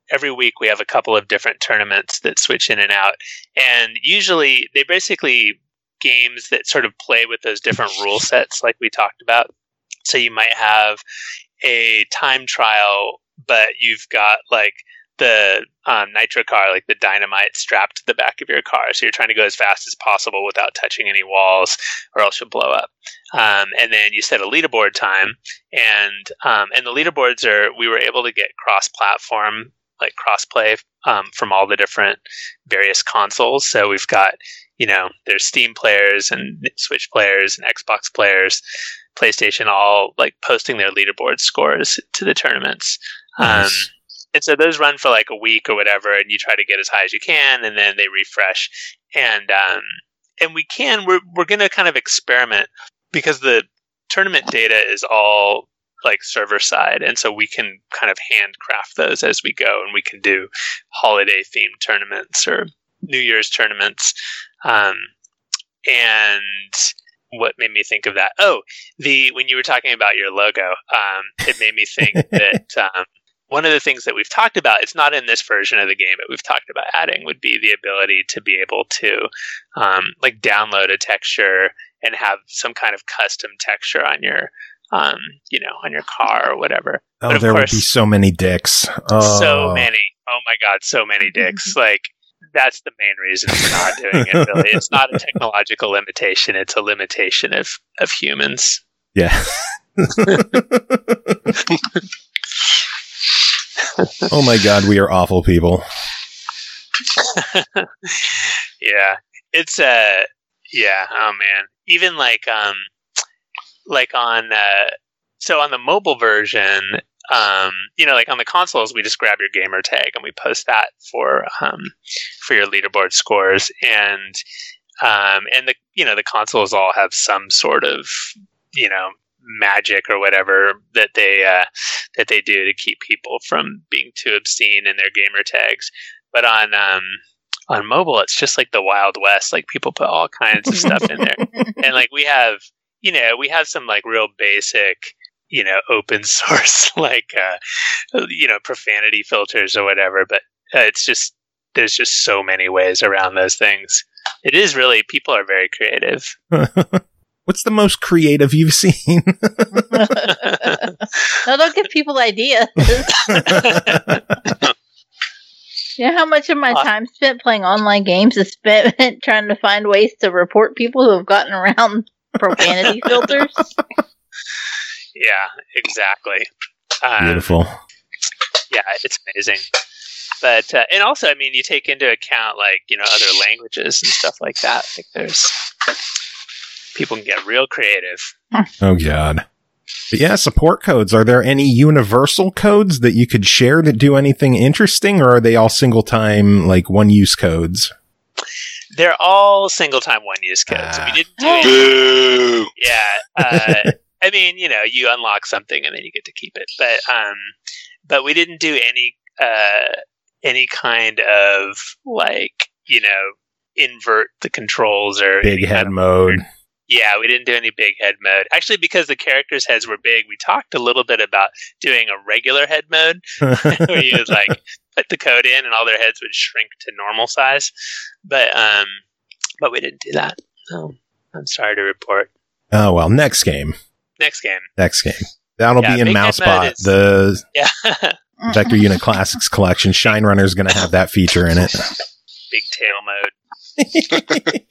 [SPEAKER 5] every week we have a couple of different tournaments that switch in and out. And usually they basically games that sort of play with those different rule sets like we talked about. So you might have a time trial, but you've got like the um, nitro car, like the dynamite strapped to the back of your car. So you're trying to go as fast as possible without touching any walls or else you'll blow up. Um, and then you set a leaderboard time, and um, and the leaderboards are, we were able to get cross-platform, like cross-play um, from all the different various consoles. So we've got, you know, there's Steam players and Switch players and Xbox players, PlayStation, all like posting their leaderboard scores to the tournaments. Nice. Um, and so those run for like a week or whatever, and you try to get as high as you can, and then they refresh. And um, and we can, we're we're going to kind of experiment, because the tournament data is all like server side, and so we can kind of handcraft those as we go, and we can do holiday themed tournaments or New Year's tournaments. Um, and what made me think of that? Oh, the when you were talking about your logo, um, it made me think that um, one of the things that we've talked about, it's not in this version of the game, but we've talked about adding, would be the ability to be able to um, like download a texture and have some kind of custom texture on your, um, you know, on your car or whatever.
[SPEAKER 2] Oh,
[SPEAKER 5] but of
[SPEAKER 2] there
[SPEAKER 5] course,
[SPEAKER 2] would be so many dicks. Oh.
[SPEAKER 5] So many. Oh my God, so many dicks. Like, that's the main reason for not doing it, really. It's not a technological limitation. It's a limitation of, of humans.
[SPEAKER 2] Yeah. Oh my God, we are awful people.
[SPEAKER 5] Yeah. It's, uh, yeah, oh man. Even like, um, like on, uh, so on the mobile version, um, you know, like on the consoles, we just grab your gamer tag and we post that for, um, for your leaderboard scores. And, um, and the, you know, the consoles all have some sort of, you know, magic or whatever that they, uh, that they do to keep people from being too obscene in their gamer tags. But on, um, on mobile, it's just like the Wild West. Like, people put all kinds of stuff in there. And like, we have, you know, we have some like real basic, you know, open source, like, uh, you know, profanity filters or whatever. But uh, it's just, there's just so many ways around those things. It is really, people are very creative.
[SPEAKER 2] What's the most creative you've seen?
[SPEAKER 3] No, don't give people ideas. You know how much of my time spent playing online games is spent trying to find ways to report people who have gotten around profanity filters?
[SPEAKER 5] Yeah, exactly. Um,
[SPEAKER 2] Beautiful.
[SPEAKER 5] Yeah, it's amazing. But, uh, and also, I mean, you take into account, like, you know, other languages and stuff like that. Like, there's, people can get real creative.
[SPEAKER 2] Oh, God. But yeah, support codes. Are there any universal codes that you could share to do anything interesting, or are they all single time, like, one use codes?
[SPEAKER 5] They're all single time one use codes.
[SPEAKER 2] Ah.
[SPEAKER 5] We didn't do any.
[SPEAKER 4] Boo!
[SPEAKER 5] Yeah. Uh, I mean, you know, you unlock something and then you get to keep it. But, um, but we didn't do any, uh, any kind of, like, you know, invert the controls or
[SPEAKER 2] Big head mode.
[SPEAKER 5] Weird. Yeah, we didn't do any big head mode. Actually, because the characters' heads were big, we talked a little bit about doing a regular head mode where you would, like, put the code in and all their heads would shrink to normal size. But um, but we didn't do that. Oh, I'm sorry to report.
[SPEAKER 2] Oh, well, next game.
[SPEAKER 5] Next game.
[SPEAKER 2] Next game. That'll
[SPEAKER 5] Yeah,
[SPEAKER 2] be in
[SPEAKER 5] big head
[SPEAKER 2] Mousebot.
[SPEAKER 5] mode is-
[SPEAKER 2] The
[SPEAKER 5] Yeah.
[SPEAKER 2] Vector Unit Classics collection. Shine Runner's going to have that feature in it.
[SPEAKER 5] Big tail mode.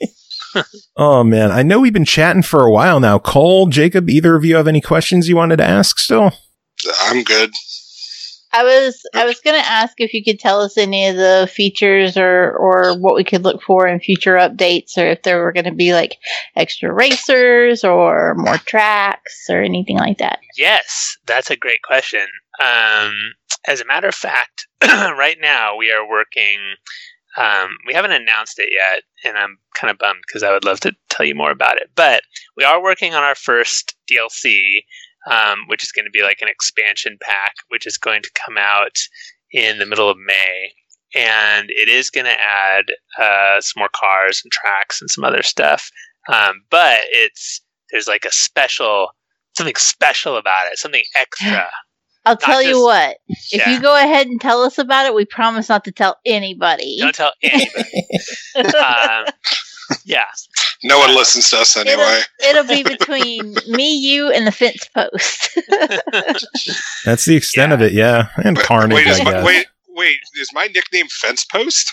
[SPEAKER 2] Oh, man. I know we've been chatting for a while now. Cole, Jacob, either of you have any questions you wanted to ask still?
[SPEAKER 4] I'm good.
[SPEAKER 3] I was I was going to ask if you could tell us any of the features or, or what we could look for in future updates, or if there were going to be like extra racers or more tracks or anything like that.
[SPEAKER 5] Yes, that's a great question. Um, as a matter of fact, right now we are working. Um, we haven't announced it yet, and I'm kind of bummed because I would love to tell you more about it. But we are working on our first D L C, um, which is going to be like an expansion pack, which is going to come out in the middle of May. And it is going to add uh, some more cars and tracks and some other stuff. Um, but it's there's like a special, something special about it, something extra.
[SPEAKER 3] I'll tell you
[SPEAKER 5] just-
[SPEAKER 3] what. If
[SPEAKER 5] Yeah.
[SPEAKER 3] you go ahead and tell us about it, we promise not to tell anybody.
[SPEAKER 5] Don't tell anybody. um, yeah.
[SPEAKER 4] No one listens to us anyway.
[SPEAKER 3] It'll, it'll be between me, you, and the fence post.
[SPEAKER 2] That's the extent
[SPEAKER 5] Yeah.
[SPEAKER 2] of it, yeah. And
[SPEAKER 4] Wait,
[SPEAKER 2] Carnage,
[SPEAKER 4] wait, is
[SPEAKER 2] I
[SPEAKER 4] my,
[SPEAKER 2] guess.
[SPEAKER 4] wait, wait, is my nickname Fence Post?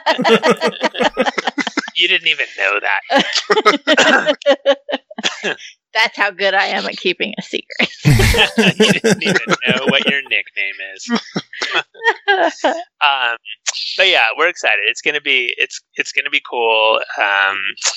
[SPEAKER 5] You didn't even know that.
[SPEAKER 3] That's how good I am at keeping a secret.
[SPEAKER 5] You didn't even know what your nickname is. Um, but yeah, we're excited. It's gonna be it's it's gonna be cool, um,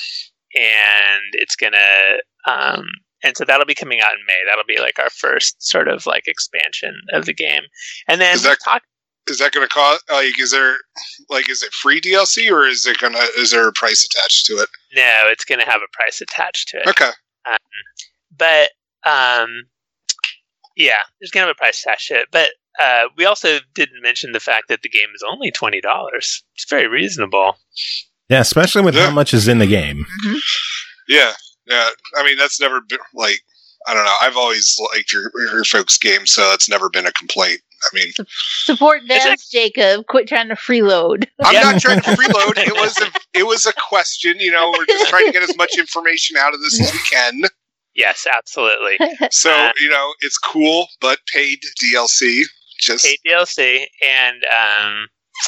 [SPEAKER 5] and it's gonna um, and so that'll be coming out in May. That'll be like our first sort of like expansion of the game, and then
[SPEAKER 4] Is that-
[SPEAKER 5] talk.
[SPEAKER 4] Is that going to cost? Like, is there like is it free D L C or is it gonna? Is there a price attached to it?
[SPEAKER 5] No, it's gonna have a price attached to it.
[SPEAKER 4] Okay.
[SPEAKER 5] Um, but um, yeah, there's gonna have a price attached to it. But uh, we also didn't mention the fact that the game is only twenty dollars. It's very reasonable.
[SPEAKER 2] Yeah, especially with
[SPEAKER 4] Yeah.
[SPEAKER 2] how much is in the game.
[SPEAKER 4] Yeah, yeah. I mean, that's never been like I don't know. I've always liked your your folks' games, so that's never been a complaint. I mean,
[SPEAKER 3] Support
[SPEAKER 5] Is
[SPEAKER 3] Dad's Jacob. Quit trying to freeload.
[SPEAKER 4] I'm
[SPEAKER 5] Yeah.
[SPEAKER 4] not trying to freeload. It was a it was a question. You know, we're just trying to get as much information out of this as we can.
[SPEAKER 5] Yes, absolutely.
[SPEAKER 4] So
[SPEAKER 5] Uh,
[SPEAKER 4] you know, it's cool, but paid D L C. Just
[SPEAKER 5] Paid D L C and um,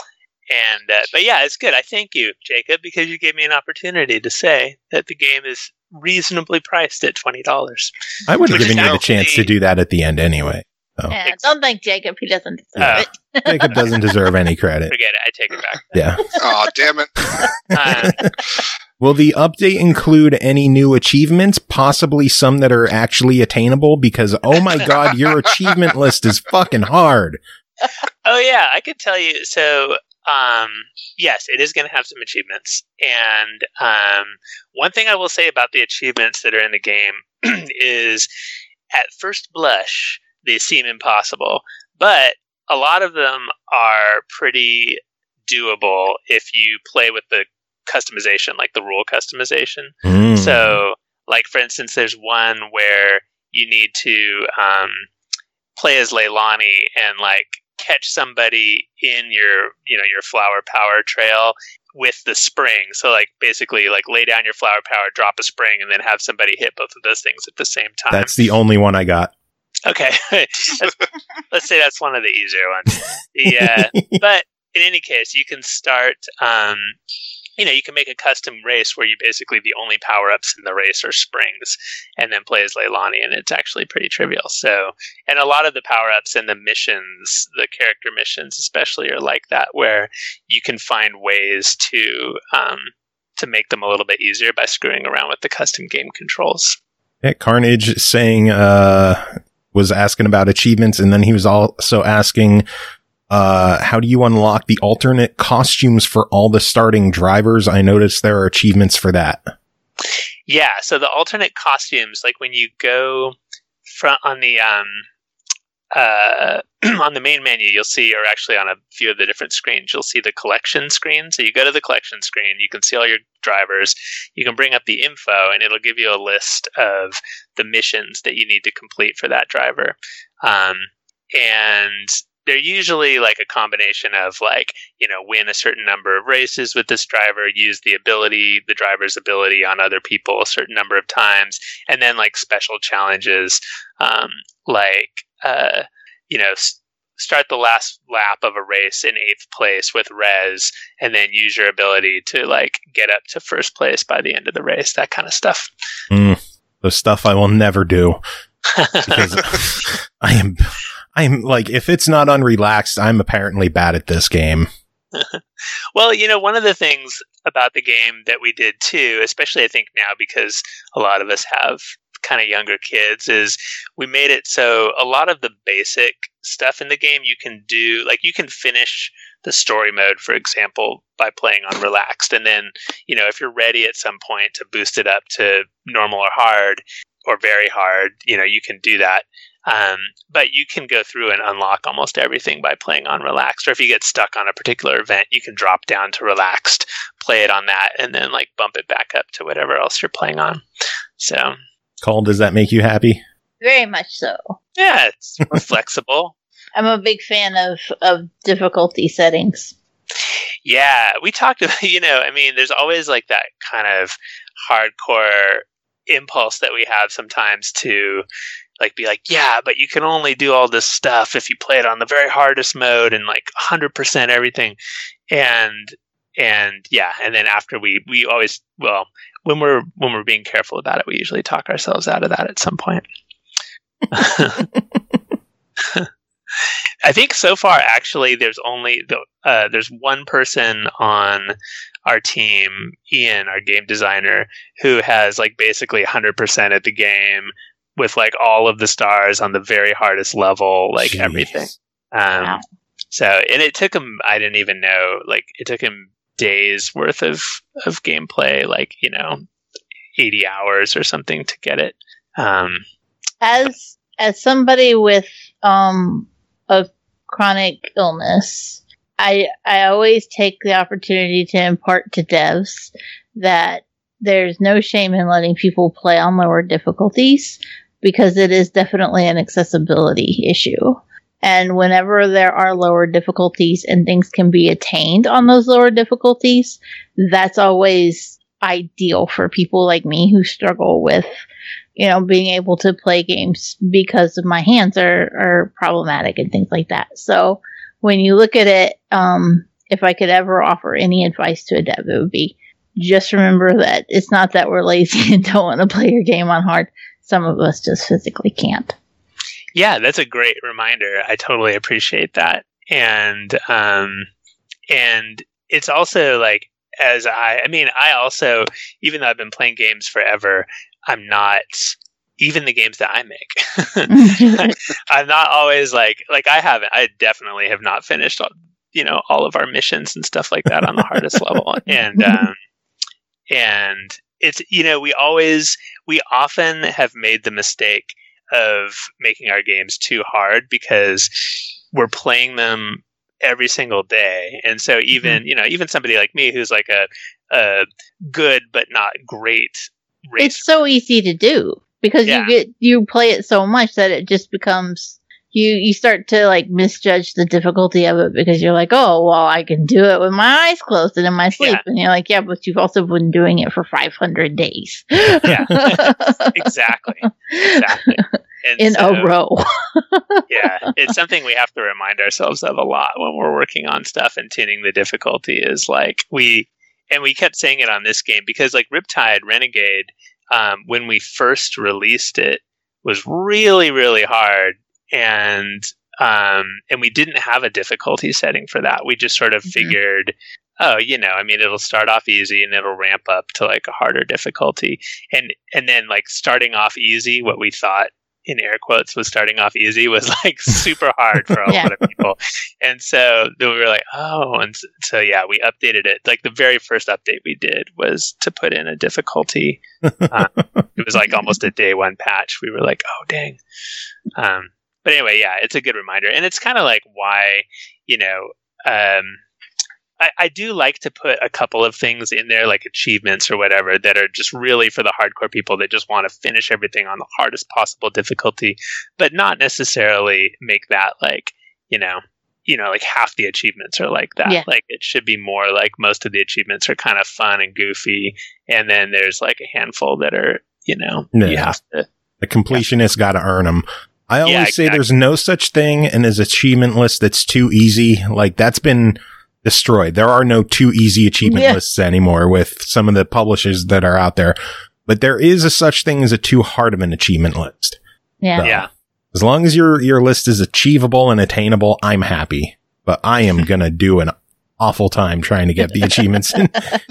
[SPEAKER 5] and uh, but yeah, it's good. I thank you, Jacob, because you gave me an opportunity to say that the game is reasonably priced at twenty dollars.
[SPEAKER 2] I would have
[SPEAKER 5] Which
[SPEAKER 2] given
[SPEAKER 5] is
[SPEAKER 2] you the
[SPEAKER 5] actually-
[SPEAKER 2] chance to do that at the end anyway. So
[SPEAKER 3] Yeah, don't thank Jacob. He doesn't deserve
[SPEAKER 2] Yeah.
[SPEAKER 3] it.
[SPEAKER 2] Jacob doesn't deserve any credit.
[SPEAKER 5] Forget it. I take it back.
[SPEAKER 2] Yeah.
[SPEAKER 4] oh damn it.
[SPEAKER 5] Um,
[SPEAKER 2] Will the update include any new achievements? Possibly some that are actually attainable? Because, oh my god, your achievement list is fucking hard.
[SPEAKER 5] Oh yeah, I could tell you. So, um, yes, it is going to have some achievements, and um, one thing I will say about the achievements that are in the game is, at first blush, they seem impossible, but a lot of them are pretty doable if you play with the customization, like the rule customization.
[SPEAKER 2] Mm.
[SPEAKER 5] So, like for instance, there's one where you need to um, play as Leilani and like catch somebody in your, you know, your flower power trail with the spring. So, like basically, like lay down your flower power, drop a spring, and then have somebody hit both of those things at the same time.
[SPEAKER 2] That's the only one I got.
[SPEAKER 5] Okay, let's, let's say that's one of the easier ones. Yeah, but in any case, you can start. Um, you know, you can make a custom race where you basically the only power ups in the race are springs, and then play as Leilani, and it's actually pretty trivial. So, and a lot of the power ups and the missions, the character missions especially, are like that, where you can find ways to um, to make them a little bit easier by screwing around with the custom game controls.
[SPEAKER 2] Yeah, Carnage saying, uh, was asking about achievements, and then he was also asking, uh, how do you unlock the alternate costumes for all the starting drivers? I noticed there are achievements for that.
[SPEAKER 5] Yeah, so the alternate costumes, like when you go front on the um uh on the main menu, you'll see, or actually on a few of the different screens, you'll see the collection screen. So you go to the collection screen, you can see all your drivers, you can bring up the info, and it'll give you a list of the missions that you need to complete for that driver. Um, and they're usually like a combination of like, you know, win a certain number of races with this driver, use the ability, the driver's ability on other people a certain number of times, and then like special challenges, um, like, uh, you know, s- start the last lap of a race in eighth place with res, and then use your ability to like get up to first place by the end of the race, that kind of stuff.
[SPEAKER 2] Mm, the stuff I will never do. Because I am, I am like, if it's not unrelaxed, I'm apparently bad at this game.
[SPEAKER 5] Well, you know, one of the things about the game that we did too, especially I think now because a lot of us have kind of younger kids, is we made it so a lot of the basic stuff in the game you can do, like you can finish the story mode, for example, by playing on relaxed. And then, you know, if you're ready at some point to boost it up to normal or hard or very hard, you know, you can do that. Um, but you can go through and unlock almost everything by playing on relaxed. Or if you get stuck on a particular event, you can drop down to relaxed, play it on that, and then like bump it back up to whatever else you're playing on. So,
[SPEAKER 2] Cole, does that make you happy?
[SPEAKER 3] Very much so.
[SPEAKER 5] Yeah, it's more flexible.
[SPEAKER 3] I'm a big fan of, of difficulty settings.
[SPEAKER 5] Yeah, we talked about, you know, I mean, there's always like that kind of hardcore impulse that we have sometimes to like be like, yeah, but you can only do all this stuff if you play it on the very hardest mode and like one hundred percent everything. And and yeah, and then after we we always, well, when we're when we're being careful about it, we usually talk ourselves out of that at some point. I think so far, actually, there's only the, uh, there's one person on our team, Ian, our game designer, who has like basically one hundred percent of the game with like all of the stars on the very hardest level, like Jeez. everything. Um, wow. So, and it took him, I didn't even know, like it took him days worth of, of gameplay, like, you know, eighty hours or something to get it. Um,
[SPEAKER 3] as, as somebody with, um, a chronic illness, I I always take the opportunity to impart to devs that there's no shame in letting people play on lower difficulties, because it is definitely an accessibility issue. And whenever there are lower difficulties and things can be attained on those lower difficulties, that's always ideal for people like me who struggle with, you know, being able to play games because of my hands are, are problematic and things like that. So when you look at it, um, if I could ever offer any advice to a dev, it would be just remember that it's not that we're lazy and don't want to play your game on hard. Some of us just physically can't.
[SPEAKER 5] Yeah, that's a great reminder. I totally appreciate that. And, um, and it's also like, as I, I mean, I also, even though I've been playing games forever, I'm not, even the games that I make, I'm not always like, like I haven't, I definitely have not finished, all, you know, all of our missions and stuff like that on the hardest level. And, um, and it's, you know, we always, we often have made the mistake of making our games too hard because we're playing them every single day. And so even, mm-hmm. you know, even somebody like me who's like a, a good but not great racer.
[SPEAKER 3] It's so easy to do because yeah. you get you play it so much that it just becomes you you start to like misjudge the difficulty of it because you're like, oh well, I can do it with my eyes closed and in my sleep. Yeah. And you're like, yeah, but you've also been doing it for five hundred days.
[SPEAKER 5] Yeah. exactly exactly And
[SPEAKER 3] in so, a row.
[SPEAKER 5] Yeah, it's something we have to remind ourselves of a lot when we're working on stuff and tuning the difficulty is like we, and we kept saying it on this game because like Riptide Renegade, um, when we first released it was really, really hard. And, um, and we didn't have a difficulty setting for that. We just sort of mm-hmm. figured, oh, you know, I mean, it'll start off easy and it'll ramp up to like a harder difficulty. And, and then like starting off easy, what we thought in air quotes was starting off easy was like super hard for a yeah. lot of people. And so then we were like, oh, and so, so yeah, we updated it. Like the very first update we did was to put in a difficulty. Um, it was like almost a day one patch. We were like, oh, dang. Um, but anyway, yeah, it's a good reminder. And it's kind of like why, you know, um, I, I do like to put a couple of things in there, like achievements or whatever, that are just really for the hardcore people that just want to finish everything on the hardest possible difficulty, but not necessarily make that like, you know, you know, like half the achievements are like that. Yeah. Like it should be more like most of the achievements are kind of fun and goofy, and then there's like a handful that are, you know, yeah. you have to.
[SPEAKER 2] The completionist got to earn them. I always yeah, exactly. say there's no such thing in an achievement list that's too easy. Like that's been destroyed. There are no too easy achievement yeah. lists anymore with some of the publishers that are out there. But there is a such thing as a too hard of an achievement list.
[SPEAKER 3] Yeah.
[SPEAKER 2] So,
[SPEAKER 5] yeah.
[SPEAKER 2] As long as your your list is achievable and attainable, I'm happy. But I am gonna do an awful time trying to get the achievements in,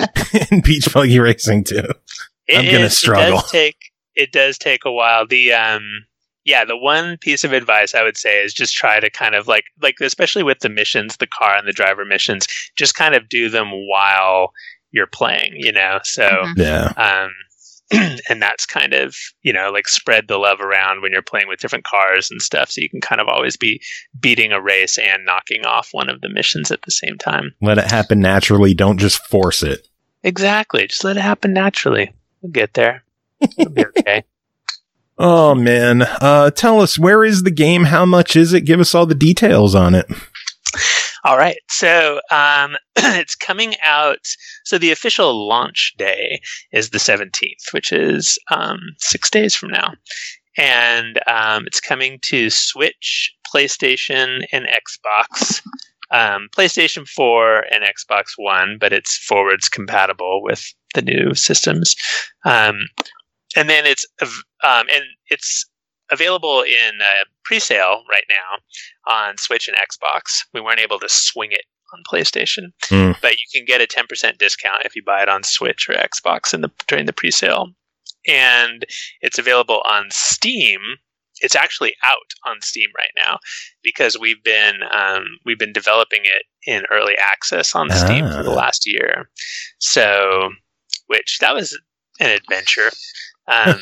[SPEAKER 2] in Beach Buggy Racing too.
[SPEAKER 5] It
[SPEAKER 2] I'm gonna
[SPEAKER 5] is,
[SPEAKER 2] struggle.
[SPEAKER 5] It does take it does take a while. The um Yeah, the one piece of advice I would say is just try to kind of like, like especially with the missions, the car and the driver missions, just kind of do them while you're playing, you know? So,
[SPEAKER 3] mm-hmm.
[SPEAKER 2] yeah.
[SPEAKER 5] Um, and that's kind of, you know, like spread the love around when you're playing with different cars and stuff. So you can kind of always be beating a race and knocking off one of the missions at the same time.
[SPEAKER 2] Let it happen naturally. Don't just force it.
[SPEAKER 5] Exactly. Just let it happen naturally. We'll get there. It'll be okay.
[SPEAKER 2] Oh, man. Uh, tell us, where is the game? How much is it? Give us all the details on it.
[SPEAKER 5] All right. So um, it's coming out. So the official launch day is the seventeenth, which is um, six days from now. And um, it's coming to Switch, PlayStation, and Xbox. Um, PlayStation four and Xbox One, but it's forwards compatible with the new systems. Um, and then it's um, and it's available in uh, pre-sale right now on Switch and Xbox. We weren't able to swing it on PlayStation, mm. but you can get a ten percent discount if you buy it on Switch or Xbox in the during the pre-sale. And it's available on Steam. It's actually out on Steam right now because we've been um, we've been developing it in early access on Steam ah. for the last year. So, which that was an adventure. Um,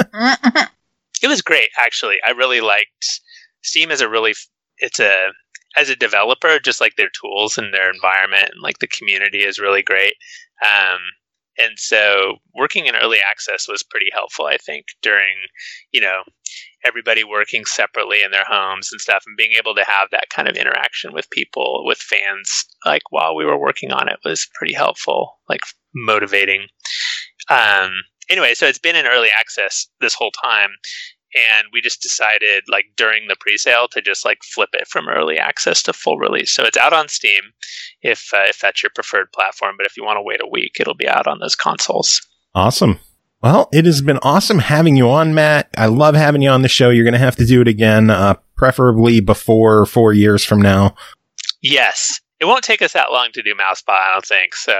[SPEAKER 5] it was great, actually. I really liked Steam. Is a really it's a as a developer, just like their tools and their environment and like the community is really great. Um, And so working in early access was pretty helpful, I think, during, you know, everybody working separately in their homes and stuff, and being able to have that kind of interaction with people, with fans, like while we were working on it was pretty helpful, like motivating. Um, anyway, so it's been in early access this whole time. And we just decided, like, during the pre-sale to just, like, flip it from early access to full release. So it's out on Steam if uh, if that's your preferred platform. But if you want to wait a week, it'll be out on those consoles.
[SPEAKER 2] Awesome. Well, it has been awesome having you on, Matt. I love having you on the show. You're going to have to do it again, uh, preferably before four years from now.
[SPEAKER 5] Yes. It won't take us that long to do Mousepot, I don't think, so...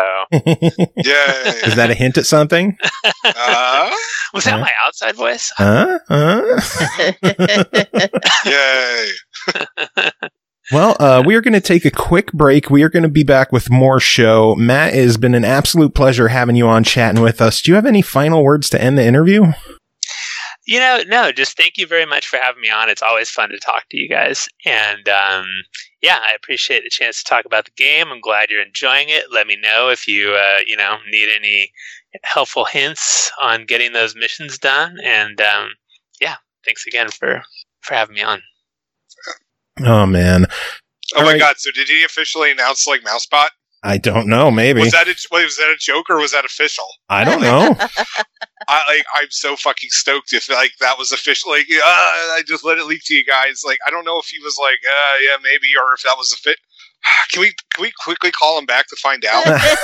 [SPEAKER 4] Yay!
[SPEAKER 2] Is that a hint at something?
[SPEAKER 4] Uh,
[SPEAKER 5] Was that uh, my outside voice?
[SPEAKER 2] Uh, uh.
[SPEAKER 4] Yay!
[SPEAKER 2] Well, uh, we are going to take a quick break. We are going to be back with more show. Matt, it has been an absolute pleasure having you on chatting with us. Do you have any final words to end the interview?
[SPEAKER 5] You know, no, just thank you very much for having me on. It's always fun to talk to you guys. And um, yeah, I appreciate the chance to talk about the game. I'm glad you're enjoying it. Let me know if you, uh, you know, need any helpful hints on getting those missions done. And um, yeah, thanks again for, for having me on.
[SPEAKER 2] Oh, man.
[SPEAKER 4] Oh, All my right. God. So did he officially announce, like, Mousepot?
[SPEAKER 2] I don't know. Maybe.
[SPEAKER 4] Was that a, was that a joke or was that official?
[SPEAKER 2] I don't know.
[SPEAKER 4] I like. I'm so fucking stoked if like that was official. Like, uh, I just let it leak to you guys. Like, I don't know if he was like, uh, yeah, maybe, or if that was a fit. Can we can we quickly call him back to find out?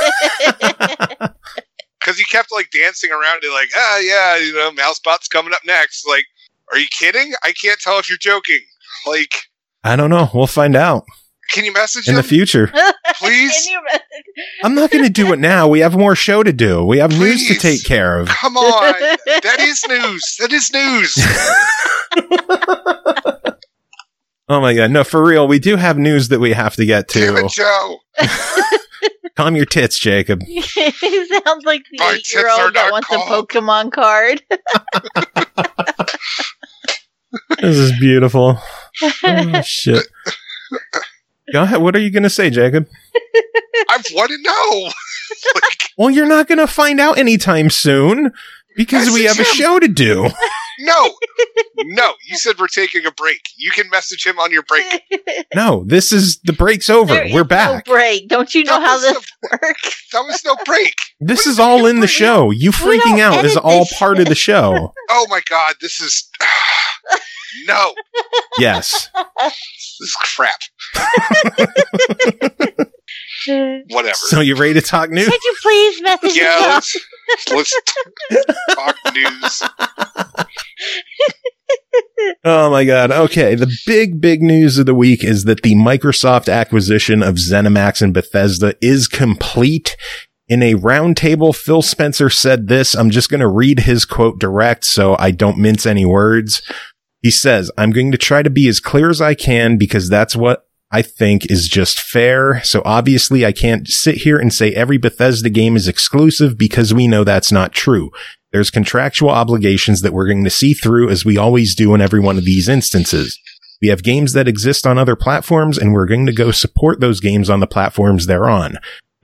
[SPEAKER 4] Because he kept like dancing around it, like, ah, yeah, you know, Mousepot's coming up next. Like, are you kidding? I can't tell if you're joking. Like,
[SPEAKER 2] I don't know. We'll find out.
[SPEAKER 4] Can you message
[SPEAKER 2] in
[SPEAKER 4] him?
[SPEAKER 2] the future?
[SPEAKER 4] Please?
[SPEAKER 3] Can you message-
[SPEAKER 2] I'm not going to do it now. We have more show to do. We have
[SPEAKER 4] Please.
[SPEAKER 2] news to take care of.
[SPEAKER 4] Come on. That is news. That is news.
[SPEAKER 2] Oh my God. No, for real. We do have news that we have to get to.
[SPEAKER 4] Damn it, Joe.
[SPEAKER 2] Calm your tits, Jacob.
[SPEAKER 3] He sounds like the
[SPEAKER 4] My
[SPEAKER 3] eight-year-old that wants
[SPEAKER 4] calm.
[SPEAKER 3] a Pokemon card.
[SPEAKER 2] This is beautiful. Oh, shit. Go ahead. What are you going to say, Jacob?
[SPEAKER 4] I want to know. Like,
[SPEAKER 2] well, you're not going to find out anytime soon because we have
[SPEAKER 4] him.
[SPEAKER 2] a show to do.
[SPEAKER 4] No. No. You said we're taking a break. You can message him on your break.
[SPEAKER 2] No, this is the break's over.
[SPEAKER 3] There
[SPEAKER 2] We're
[SPEAKER 3] is
[SPEAKER 2] back.
[SPEAKER 3] No break. Don't you know
[SPEAKER 4] That
[SPEAKER 3] how
[SPEAKER 4] was
[SPEAKER 3] this works?
[SPEAKER 4] That was no break.
[SPEAKER 2] This
[SPEAKER 4] What
[SPEAKER 2] is
[SPEAKER 4] it
[SPEAKER 2] all
[SPEAKER 4] mean,
[SPEAKER 2] in the
[SPEAKER 4] break?
[SPEAKER 2] show. You
[SPEAKER 3] We
[SPEAKER 2] freaking
[SPEAKER 3] don't
[SPEAKER 2] out is
[SPEAKER 3] edit
[SPEAKER 2] all
[SPEAKER 3] this
[SPEAKER 2] part of the show.
[SPEAKER 4] Oh my God. This is. No.
[SPEAKER 2] Yes.
[SPEAKER 4] This is crap. Whatever.
[SPEAKER 2] So you ready to talk news?
[SPEAKER 3] Could you please message
[SPEAKER 4] Yeah,
[SPEAKER 3] me?
[SPEAKER 4] let's, let's t- talk news.
[SPEAKER 2] Oh my God. Okay. The big, big news of the week is that the Microsoft acquisition of ZeniMax and Bethesda is complete. In a roundtable, Phil Spencer said this. I'm just going to read his quote direct so I don't mince any words. He says, I'm going to try to be as clear as I can because that's what I think is just fair. So obviously I can't sit here and say every Bethesda game is exclusive because we know that's not true. There's contractual obligations that we're going to see through as we always do in every one of these instances. We have games that exist on other platforms and we're going to go support those games on the platforms they're on.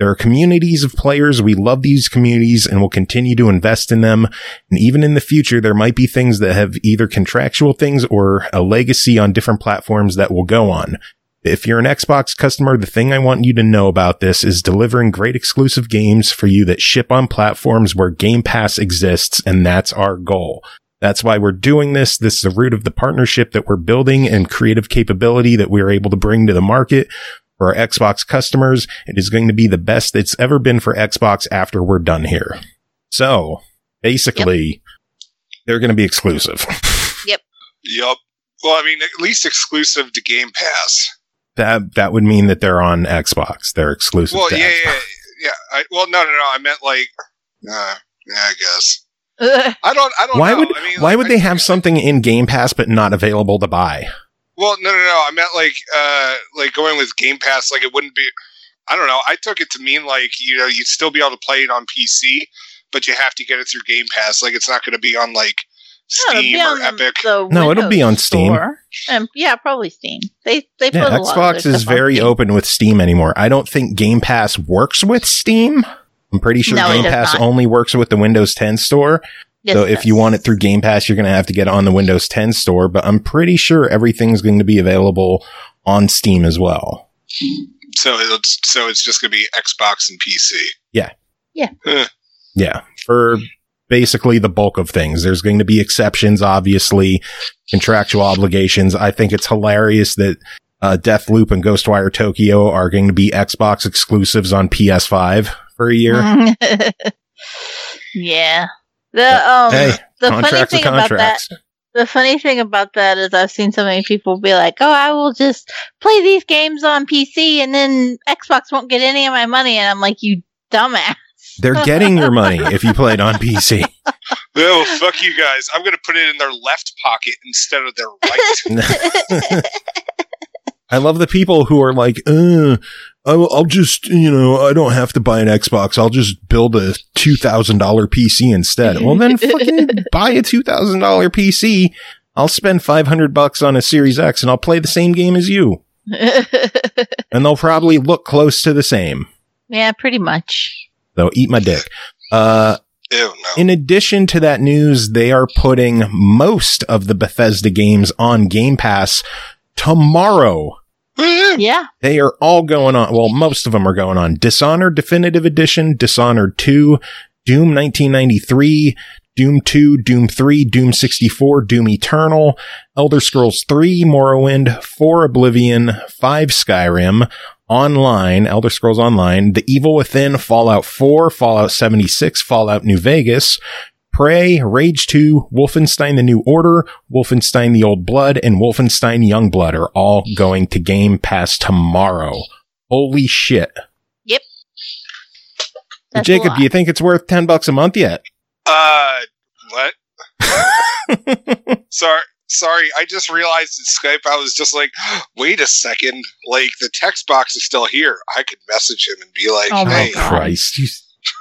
[SPEAKER 2] There are communities of players. We love these communities and will continue to invest in them. And even in the future, there might be things that have either contractual things or a legacy on different platforms that will go on. If you're an Xbox customer, the thing I want you to know about this is delivering great exclusive games for you that ship on platforms where Game Pass exists, and that's our goal. That's why we're doing this. This is the root of the partnership that we're building and creative capability that we're able to bring to the market for our Xbox customers. It is going to be the best it's ever been for Xbox after we're done here. So, basically, yep. They're going to be exclusive.
[SPEAKER 3] Yep.
[SPEAKER 4] Yep. Well, I mean, at least exclusive to Game Pass.
[SPEAKER 2] That that would mean that they're on Xbox. They're exclusive
[SPEAKER 4] well,
[SPEAKER 2] to
[SPEAKER 4] yeah,
[SPEAKER 2] Xbox.
[SPEAKER 4] yeah, yeah. I, well, no, no, no. I meant like, uh, yeah, I guess. I don't. I don't.
[SPEAKER 2] Why
[SPEAKER 4] know.
[SPEAKER 2] would
[SPEAKER 4] I mean,
[SPEAKER 2] Why
[SPEAKER 4] like,
[SPEAKER 2] would
[SPEAKER 4] I,
[SPEAKER 2] they have something in Game Pass but not available to buy?
[SPEAKER 4] Well, no, no, no. I meant like, uh, like going with Game Pass. Like it wouldn't be. I don't know. I took it to mean like you know you'd still be able to play it on P C, but you have to get it through Game Pass. Like it's not going to be on like Steam
[SPEAKER 3] no,
[SPEAKER 4] or
[SPEAKER 3] the,
[SPEAKER 4] Epic.
[SPEAKER 3] The
[SPEAKER 2] no, it'll be on Steam.
[SPEAKER 3] Um, yeah, probably Steam. They they put
[SPEAKER 2] Yeah,
[SPEAKER 3] a lot
[SPEAKER 2] Xbox
[SPEAKER 3] of their
[SPEAKER 2] is
[SPEAKER 3] stuff on
[SPEAKER 2] very
[SPEAKER 3] Steam.
[SPEAKER 2] open with Steam anymore. I don't think Game Pass works with Steam. I'm pretty sure
[SPEAKER 3] No, it
[SPEAKER 2] Game
[SPEAKER 3] does
[SPEAKER 2] Pass
[SPEAKER 3] not.
[SPEAKER 2] only works with the Windows ten store.
[SPEAKER 3] Yes,
[SPEAKER 2] So
[SPEAKER 3] it
[SPEAKER 2] if
[SPEAKER 3] does.
[SPEAKER 2] you want it through Game Pass, you're going to have to get it on the Windows ten store. But I'm pretty sure everything's going to be available on Steam as well.
[SPEAKER 4] So it's so it's just going to be Xbox and P C.
[SPEAKER 2] Yeah.
[SPEAKER 3] Yeah.
[SPEAKER 4] Huh.
[SPEAKER 2] Yeah. For basically the bulk of things. There's going to be exceptions, obviously, contractual obligations. I think it's hilarious that uh, Deathloop and Ghostwire Tokyo are going to be Xbox exclusives on P S five for a year.
[SPEAKER 3] Yeah. The um
[SPEAKER 2] Hey,
[SPEAKER 3] the funny
[SPEAKER 2] contracts are
[SPEAKER 3] thing about that
[SPEAKER 2] contracts.
[SPEAKER 3] the funny thing about that is I've seen so many people be like, "Oh, I will just play these games on P C and then Xbox won't get any of my money." And I'm like, "You dumbass."
[SPEAKER 2] They're getting your money if you play it on P C.
[SPEAKER 4] Oh, fuck you guys. I'm going to put it in their left pocket instead of their right.
[SPEAKER 2] I love the people who are like, uh, I'll, I'll just, you know, I don't have to buy an Xbox. I'll just build a two thousand dollars P C instead. Well, then fucking buy a two thousand dollars P C. I'll spend five hundred bucks on a Series X and I'll play the same game as you. And they'll probably look close to the same.
[SPEAKER 3] Yeah, pretty much.
[SPEAKER 2] So eat my dick. Uh,
[SPEAKER 4] Ew, no.
[SPEAKER 2] in addition to that news, they are putting most of the Bethesda games on Game Pass tomorrow.
[SPEAKER 3] Yeah.
[SPEAKER 2] They are all going on. Well, most of them are going on. Dishonored Definitive Edition, Dishonored two, Doom nineteen ninety-three, Doom two, Doom three, Doom sixty-four, Doom Eternal, Elder Scrolls three, Morrowind, four, Oblivion, five, Skyrim, Online, Elder Scrolls Online, The Evil Within, Fallout four, Fallout seventy-six, Fallout New Vegas, Prey, Rage two, Wolfenstein The New Order, Wolfenstein The Old Blood, and Wolfenstein Youngblood are all going to Game Pass tomorrow. Holy shit.
[SPEAKER 3] Yep. That's a
[SPEAKER 2] Jacob,
[SPEAKER 3] lot.
[SPEAKER 2] do you think it's worth ten bucks a month yet?
[SPEAKER 4] Uh, what? Sorry. Sorry, I just realized in Skype, I was just like, wait a second, like, the text box is still here. I could message him and be like,
[SPEAKER 3] Oh my
[SPEAKER 4] hey,
[SPEAKER 3] God.
[SPEAKER 2] Christ. You-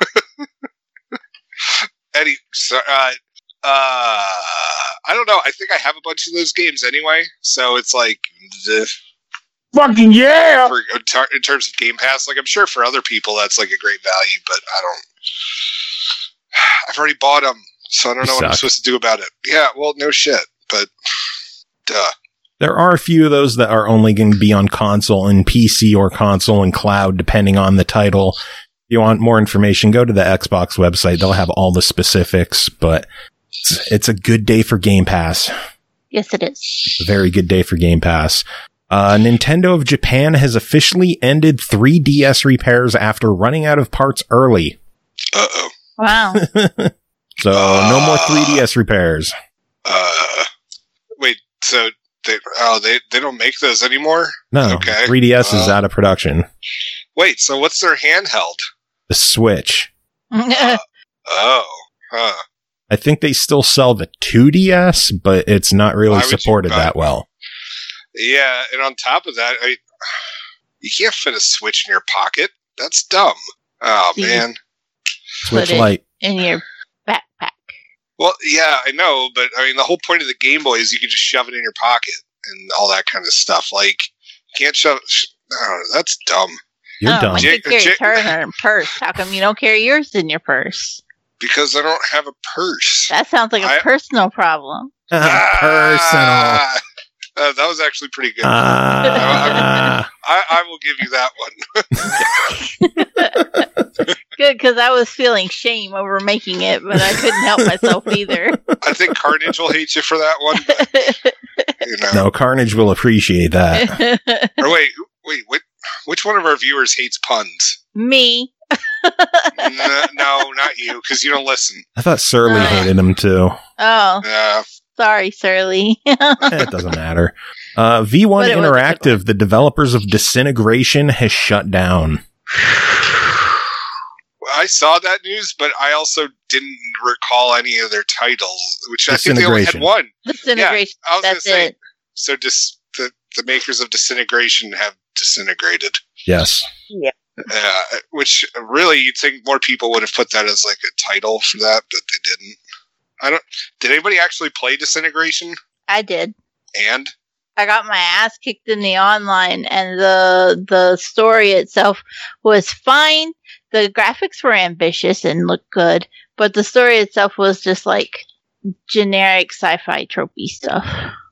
[SPEAKER 4] Eddie, so, uh, uh, I don't know. I think I have a bunch of those games anyway, so it's like, the,
[SPEAKER 6] Fucking yeah!
[SPEAKER 4] for, in ter- in terms of Game Pass, like, I'm sure for other people that's like a great value, but I don't, I've already bought them, so I don't know what I'm
[SPEAKER 2] Suck.
[SPEAKER 4] supposed to do about it. Yeah, well, no shit, but, duh.
[SPEAKER 2] There are a few of those that are only going to be on console and P C or console and cloud, depending on the title. If you want more information, go to the Xbox website. They'll have all the specifics, but it's, it's a good day for Game Pass.
[SPEAKER 3] Yes, it is.
[SPEAKER 2] A very good day for Game Pass. Uh, Nintendo of Japan has officially ended three D S repairs after running out of parts early.
[SPEAKER 4] Uh-oh.
[SPEAKER 3] Wow.
[SPEAKER 2] So no more three D S repairs.
[SPEAKER 4] Uh, wait, so they oh they they don't make those anymore?
[SPEAKER 2] No,
[SPEAKER 4] Okay.
[SPEAKER 2] three D S is
[SPEAKER 4] Uh,
[SPEAKER 2] out of production.
[SPEAKER 4] Wait, so what's their handheld?
[SPEAKER 2] The Switch.
[SPEAKER 4] Oh, huh.
[SPEAKER 2] I think they still sell the two D S, but it's not really
[SPEAKER 4] Why would you
[SPEAKER 2] supported
[SPEAKER 4] buy
[SPEAKER 2] that
[SPEAKER 4] it?
[SPEAKER 2] well.
[SPEAKER 4] Yeah, and on top of that, I, you can't fit a Switch in your pocket. That's dumb. Oh
[SPEAKER 3] See.
[SPEAKER 4] man.
[SPEAKER 2] Switch
[SPEAKER 3] Put it-
[SPEAKER 2] Lite.
[SPEAKER 3] In your backpack.
[SPEAKER 4] Well, yeah, I know, but I mean, the whole point of the Game Boy is you can just shove it in your pocket and all that kind of stuff. Like, you can't shove. Sh- no, that's dumb.
[SPEAKER 2] You're
[SPEAKER 3] oh,
[SPEAKER 2] dumb.
[SPEAKER 3] my
[SPEAKER 4] J-
[SPEAKER 3] kid
[SPEAKER 4] J-
[SPEAKER 3] carries her purse. How come you don't carry yours in your purse?
[SPEAKER 4] Because I don't have a purse.
[SPEAKER 3] That sounds like a
[SPEAKER 4] I-
[SPEAKER 3] personal problem.
[SPEAKER 2] Personal.
[SPEAKER 4] Ah, uh, that was actually pretty good.
[SPEAKER 2] Ah.
[SPEAKER 4] I, I will give you that one.
[SPEAKER 3] Good, because I was feeling shame over making it, but I couldn't help myself either.
[SPEAKER 4] I think Carnage will hate you for that one. But, you know.
[SPEAKER 2] No, Carnage will appreciate that.
[SPEAKER 4] Or wait, who- wait, wait, which one of our viewers hates puns?
[SPEAKER 3] Me.
[SPEAKER 4] N- no, not you, because you don't listen.
[SPEAKER 2] I thought Surly
[SPEAKER 3] Uh.
[SPEAKER 2] hated him too.
[SPEAKER 3] Oh,
[SPEAKER 4] Uh,
[SPEAKER 3] sorry, Surly.
[SPEAKER 2] Eh, it doesn't matter. Uh, V one
[SPEAKER 3] But it was a good
[SPEAKER 2] Interactive, the developers of Disintegration, has shut down.
[SPEAKER 4] I saw that news, but I also didn't recall any of their titles, which I think they only had
[SPEAKER 2] Disintegration.
[SPEAKER 4] one.
[SPEAKER 3] Disintegration.
[SPEAKER 4] I was going to
[SPEAKER 3] That's
[SPEAKER 4] say,
[SPEAKER 3] it.
[SPEAKER 4] so dis- the, the makers of Disintegration have disintegrated.
[SPEAKER 2] Yes.
[SPEAKER 4] Uh, which really you'd think more people would have put that as like a title for that, but they didn't. I don't. Did anybody actually play Disintegration?
[SPEAKER 3] I did.
[SPEAKER 4] And
[SPEAKER 3] I got my ass kicked in the online, and the the story itself was fine. The graphics were ambitious and looked good, but the story itself was just like generic sci-fi tropey stuff.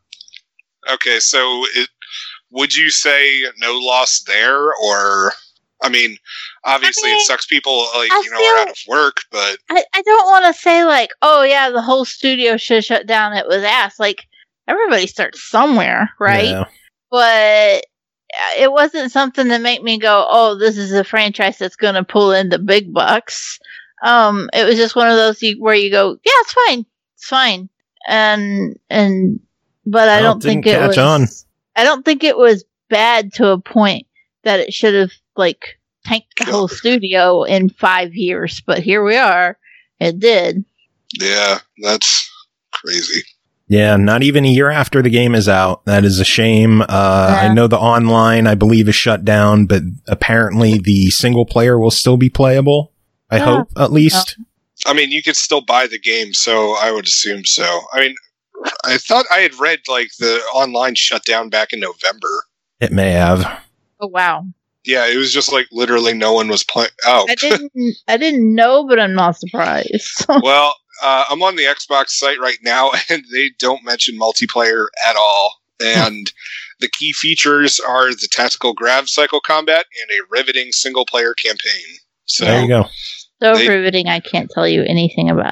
[SPEAKER 4] okay, so it, would you say no loss there, or I mean, obviously
[SPEAKER 3] I mean,
[SPEAKER 4] it sucks people like
[SPEAKER 3] I
[SPEAKER 4] you know are
[SPEAKER 3] feel-
[SPEAKER 4] out of work, but
[SPEAKER 3] I, I don't want to say like, oh yeah, the whole studio should shut down. It was ass. Like everybody starts somewhere, right?
[SPEAKER 2] Yeah.
[SPEAKER 3] But it wasn't something that made me go, oh, this is a franchise that's going to pull in the big bucks. Um, it was just one of those you, where you go, yeah, it's fine, it's fine, and and but I
[SPEAKER 2] Well,
[SPEAKER 3] don't
[SPEAKER 2] it didn't
[SPEAKER 3] think it
[SPEAKER 2] catch
[SPEAKER 3] was.
[SPEAKER 2] on.
[SPEAKER 3] I don't think it was bad to a point that it should have like tanked the whole studio in five years. But here we are. It did.
[SPEAKER 4] yeah, that's crazy.
[SPEAKER 2] Yeah, not even a year after the game is out. That is a shame. Uh, I know the online, I believe, is shut down, but apparently the single player will still be playable. I
[SPEAKER 3] Yeah.
[SPEAKER 2] hope, at least.
[SPEAKER 4] I mean, you could still buy the game, so I would assume so. I mean, I thought I had read like the online shut down back in November.
[SPEAKER 2] It may have.
[SPEAKER 3] Oh wow.
[SPEAKER 4] Yeah, it was just like literally no one was playing. Oh,
[SPEAKER 3] I didn't. I didn't know, but I'm not surprised.
[SPEAKER 4] well, uh, I'm on the Xbox site right now, and they don't mention multiplayer at all. And the key features are the tactical grav cycle combat and a riveting single player campaign. So
[SPEAKER 2] There you go.
[SPEAKER 3] So
[SPEAKER 4] They-
[SPEAKER 3] riveting, I can't tell you anything about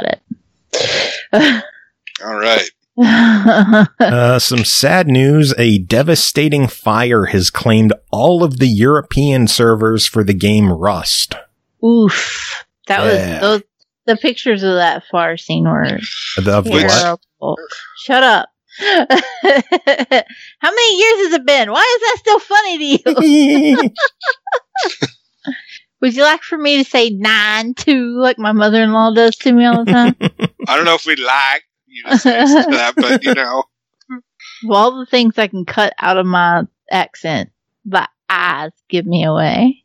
[SPEAKER 3] it.
[SPEAKER 4] all right.
[SPEAKER 2] Uh, some sad news. A devastating fire has claimed all of the European servers for the game Rust.
[SPEAKER 3] Oof. That
[SPEAKER 2] Yeah.
[SPEAKER 3] was those. The pictures of that far scene were
[SPEAKER 2] Of the what?
[SPEAKER 3] terrible. Shut up. How many years has it been? Why is that still funny to you? Would you like for me to say nine two like my mother-in-law does to me all the time?
[SPEAKER 4] I don't know if we'd like you to say that, but you know,
[SPEAKER 3] Of all the things I can cut out of my accent, the eyes give me away.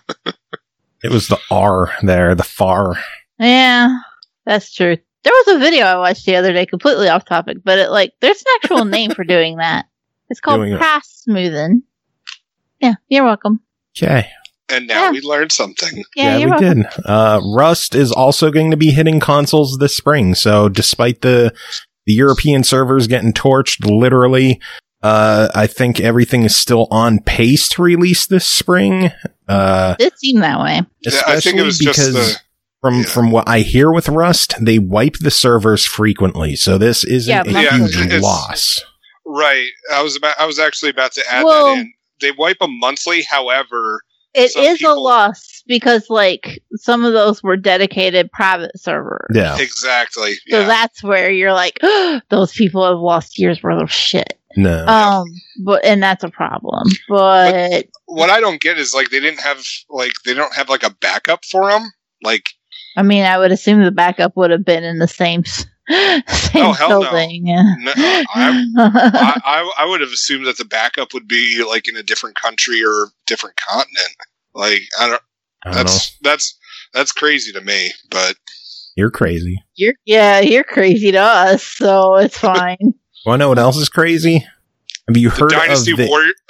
[SPEAKER 2] It was the R there, the far.
[SPEAKER 3] Yeah, that's true. There was a video I watched the other day, completely off topic, but it like there's an actual name for doing that. It's called
[SPEAKER 2] Doing it.
[SPEAKER 3] pass smoothing. Yeah, you're welcome.
[SPEAKER 2] Okay.
[SPEAKER 4] and now
[SPEAKER 3] Yeah.
[SPEAKER 4] we learned something.
[SPEAKER 3] Yeah, you're
[SPEAKER 2] we
[SPEAKER 3] welcome.
[SPEAKER 2] did. Uh, Rust is also going to be hitting consoles this spring. So despite the the European servers getting torched, literally, uh, I think everything is still on pace to release this spring. Uh,
[SPEAKER 3] It seemed that way.
[SPEAKER 4] Yeah,
[SPEAKER 2] especially
[SPEAKER 4] I think it was
[SPEAKER 2] because
[SPEAKER 4] just the
[SPEAKER 2] from
[SPEAKER 4] yeah.
[SPEAKER 2] from what I hear with Rust, they wipe the servers frequently. So this isn't
[SPEAKER 3] Yeah,
[SPEAKER 2] a
[SPEAKER 3] monthly.
[SPEAKER 2] huge
[SPEAKER 4] Yeah, it's-
[SPEAKER 2] loss.
[SPEAKER 4] right. I was about. I was actually about to add
[SPEAKER 3] Well-
[SPEAKER 4] that in. They wipe them monthly. However,
[SPEAKER 3] It
[SPEAKER 4] Some
[SPEAKER 3] is
[SPEAKER 4] people-
[SPEAKER 3] a loss because like some of those were dedicated private servers.
[SPEAKER 2] Yeah.
[SPEAKER 4] exactly.
[SPEAKER 3] So
[SPEAKER 4] Yeah.
[SPEAKER 3] that's where you're like, those people have lost years worth of shit.
[SPEAKER 2] No.
[SPEAKER 3] Um, but and that's a problem. But
[SPEAKER 4] What I don't get is like they didn't have like they don't have like a backup for them. Like
[SPEAKER 3] I mean, I would assume the backup would have been in the same s- same
[SPEAKER 4] Oh, hell no.
[SPEAKER 3] building.
[SPEAKER 4] no, I, I, I I would have assumed that the backup would be like in a different country or different continent. Like I don't.
[SPEAKER 2] I don't know.
[SPEAKER 4] That's that's that's crazy to me. But
[SPEAKER 2] You're crazy.
[SPEAKER 3] you're yeah, you're crazy to us, so it's fine.
[SPEAKER 2] Want to know what else is crazy? Have you
[SPEAKER 4] the
[SPEAKER 2] heard
[SPEAKER 4] Dynasty
[SPEAKER 2] of the,
[SPEAKER 4] Warrior. Oh,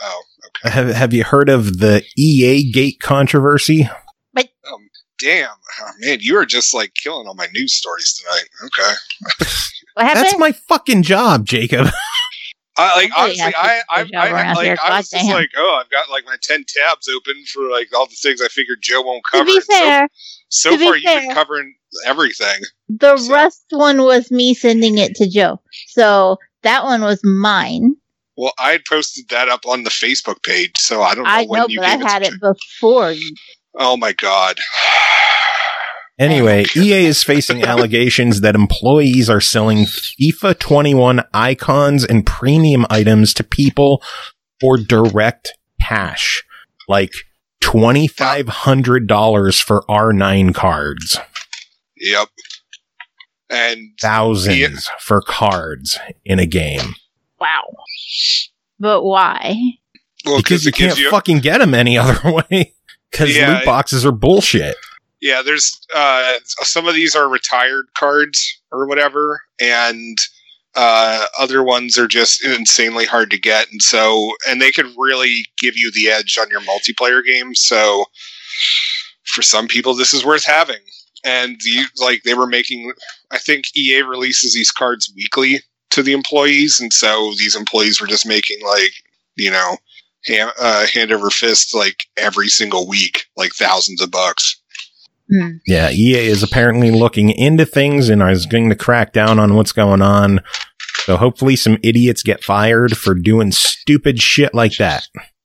[SPEAKER 4] Okay.
[SPEAKER 2] Have, have you heard of the E A Gate controversy?
[SPEAKER 4] Um, damn, oh, man, you are just like killing all my news stories tonight. Okay.
[SPEAKER 3] What happened?
[SPEAKER 2] That's my fucking job, Jacob.
[SPEAKER 4] I like
[SPEAKER 3] Somebody
[SPEAKER 4] honestly,
[SPEAKER 3] has to
[SPEAKER 4] I
[SPEAKER 3] do
[SPEAKER 4] I,
[SPEAKER 3] a job
[SPEAKER 4] I,
[SPEAKER 3] around
[SPEAKER 4] like
[SPEAKER 3] here.
[SPEAKER 4] I was just
[SPEAKER 3] Goddamn.
[SPEAKER 4] like, oh, I've got like my ten tabs open for like all the things I figured Joe won't
[SPEAKER 3] to
[SPEAKER 4] cover.
[SPEAKER 3] be
[SPEAKER 4] And so-
[SPEAKER 3] fair,
[SPEAKER 4] so
[SPEAKER 3] to be
[SPEAKER 4] far you've been
[SPEAKER 3] fair-
[SPEAKER 4] covering everything.
[SPEAKER 3] the
[SPEAKER 4] So-
[SPEAKER 3] Rust one was me sending it to Joe. So that one was mine.
[SPEAKER 4] Well, I had posted that up on the Facebook page, so I don't know
[SPEAKER 3] I
[SPEAKER 4] when
[SPEAKER 3] know,
[SPEAKER 4] you
[SPEAKER 3] but I
[SPEAKER 4] gave
[SPEAKER 3] had
[SPEAKER 4] to
[SPEAKER 3] it
[SPEAKER 4] Joe.
[SPEAKER 3] before you.
[SPEAKER 4] Oh my god.
[SPEAKER 2] Anyway, E A is facing allegations that employees are selling FIFA twenty-one icons and premium items to people for direct cash, like twenty-five hundred dollars for R nine cards,
[SPEAKER 4] Yep. And
[SPEAKER 2] thousands
[SPEAKER 4] Yeah.
[SPEAKER 2] for cards in a game.
[SPEAKER 3] Wow. But why?
[SPEAKER 4] well,
[SPEAKER 2] Because you
[SPEAKER 4] it gives
[SPEAKER 2] can't fucking get them any other way. Because
[SPEAKER 4] Yeah,
[SPEAKER 2] loot boxes are bullshit.
[SPEAKER 4] Yeah, there's uh, some of these are retired cards or whatever, and uh, other ones are just insanely hard to get, and so and they could really give you the edge on your multiplayer game. So for some people, this is worth having. And you, like they were making, I think E A releases these cards weekly to the employees, and so these employees were just making like you know hand, uh, hand over fist like every single week, like thousands of bucks.
[SPEAKER 3] Hmm.
[SPEAKER 2] Yeah, E A is apparently looking into things and is going to crack down on what's going on. So hopefully some idiots get fired for doing stupid shit like that.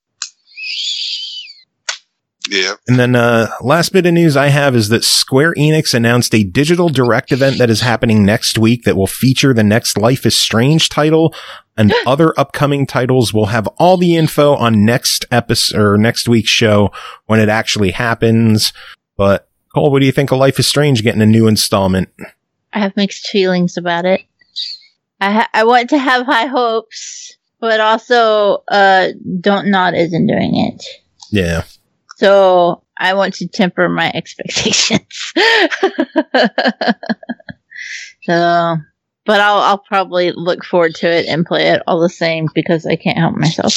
[SPEAKER 4] Yeah.
[SPEAKER 2] And then uh last bit of news I have is that Square Enix announced a digital direct event that is happening next week that will feature the next Life is Strange title and other upcoming titles. We'll have all the info on next episode or next week's show when it actually happens. But Cole, what do you think of Life is Strange getting a new installment?
[SPEAKER 3] I have mixed feelings about it. I ha- I want to have high hopes, but also uh, Don't Nod isn't doing it.
[SPEAKER 2] Yeah.
[SPEAKER 3] So I want to temper my expectations. So, but I'll I'll probably look forward to it and play it all the same because I can't help myself.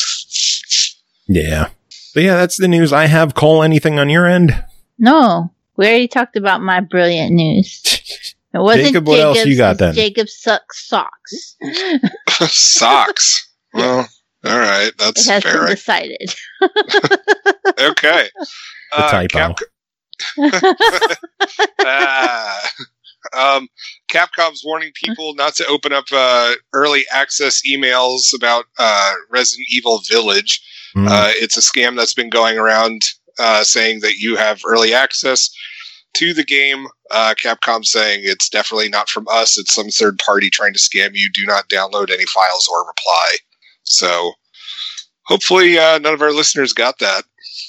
[SPEAKER 2] Yeah. But yeah, that's the news I have. Cole, anything on your end?
[SPEAKER 3] No, we already talked about my brilliant news. It wasn't
[SPEAKER 2] Jacob, what else you got
[SPEAKER 3] it's
[SPEAKER 2] then?
[SPEAKER 3] Jacob sucks socks.
[SPEAKER 4] Socks. Well, all right,
[SPEAKER 3] It
[SPEAKER 4] that's
[SPEAKER 3] has
[SPEAKER 4] fair.
[SPEAKER 3] been decided.
[SPEAKER 4] Okay.
[SPEAKER 2] The
[SPEAKER 4] Uh,
[SPEAKER 2] typo.
[SPEAKER 4] Capc- Ah. um, Capcom's warning people not to open up uh, early access emails about uh, Resident Evil Village.
[SPEAKER 2] Mm.
[SPEAKER 4] Uh, it's a scam that's been going around uh, saying that you have early access to the game. Uh, Capcom saying it's definitely not from us. It's some third party trying to scam you. Do not download any files or reply. So hopefully uh, none of our listeners got that.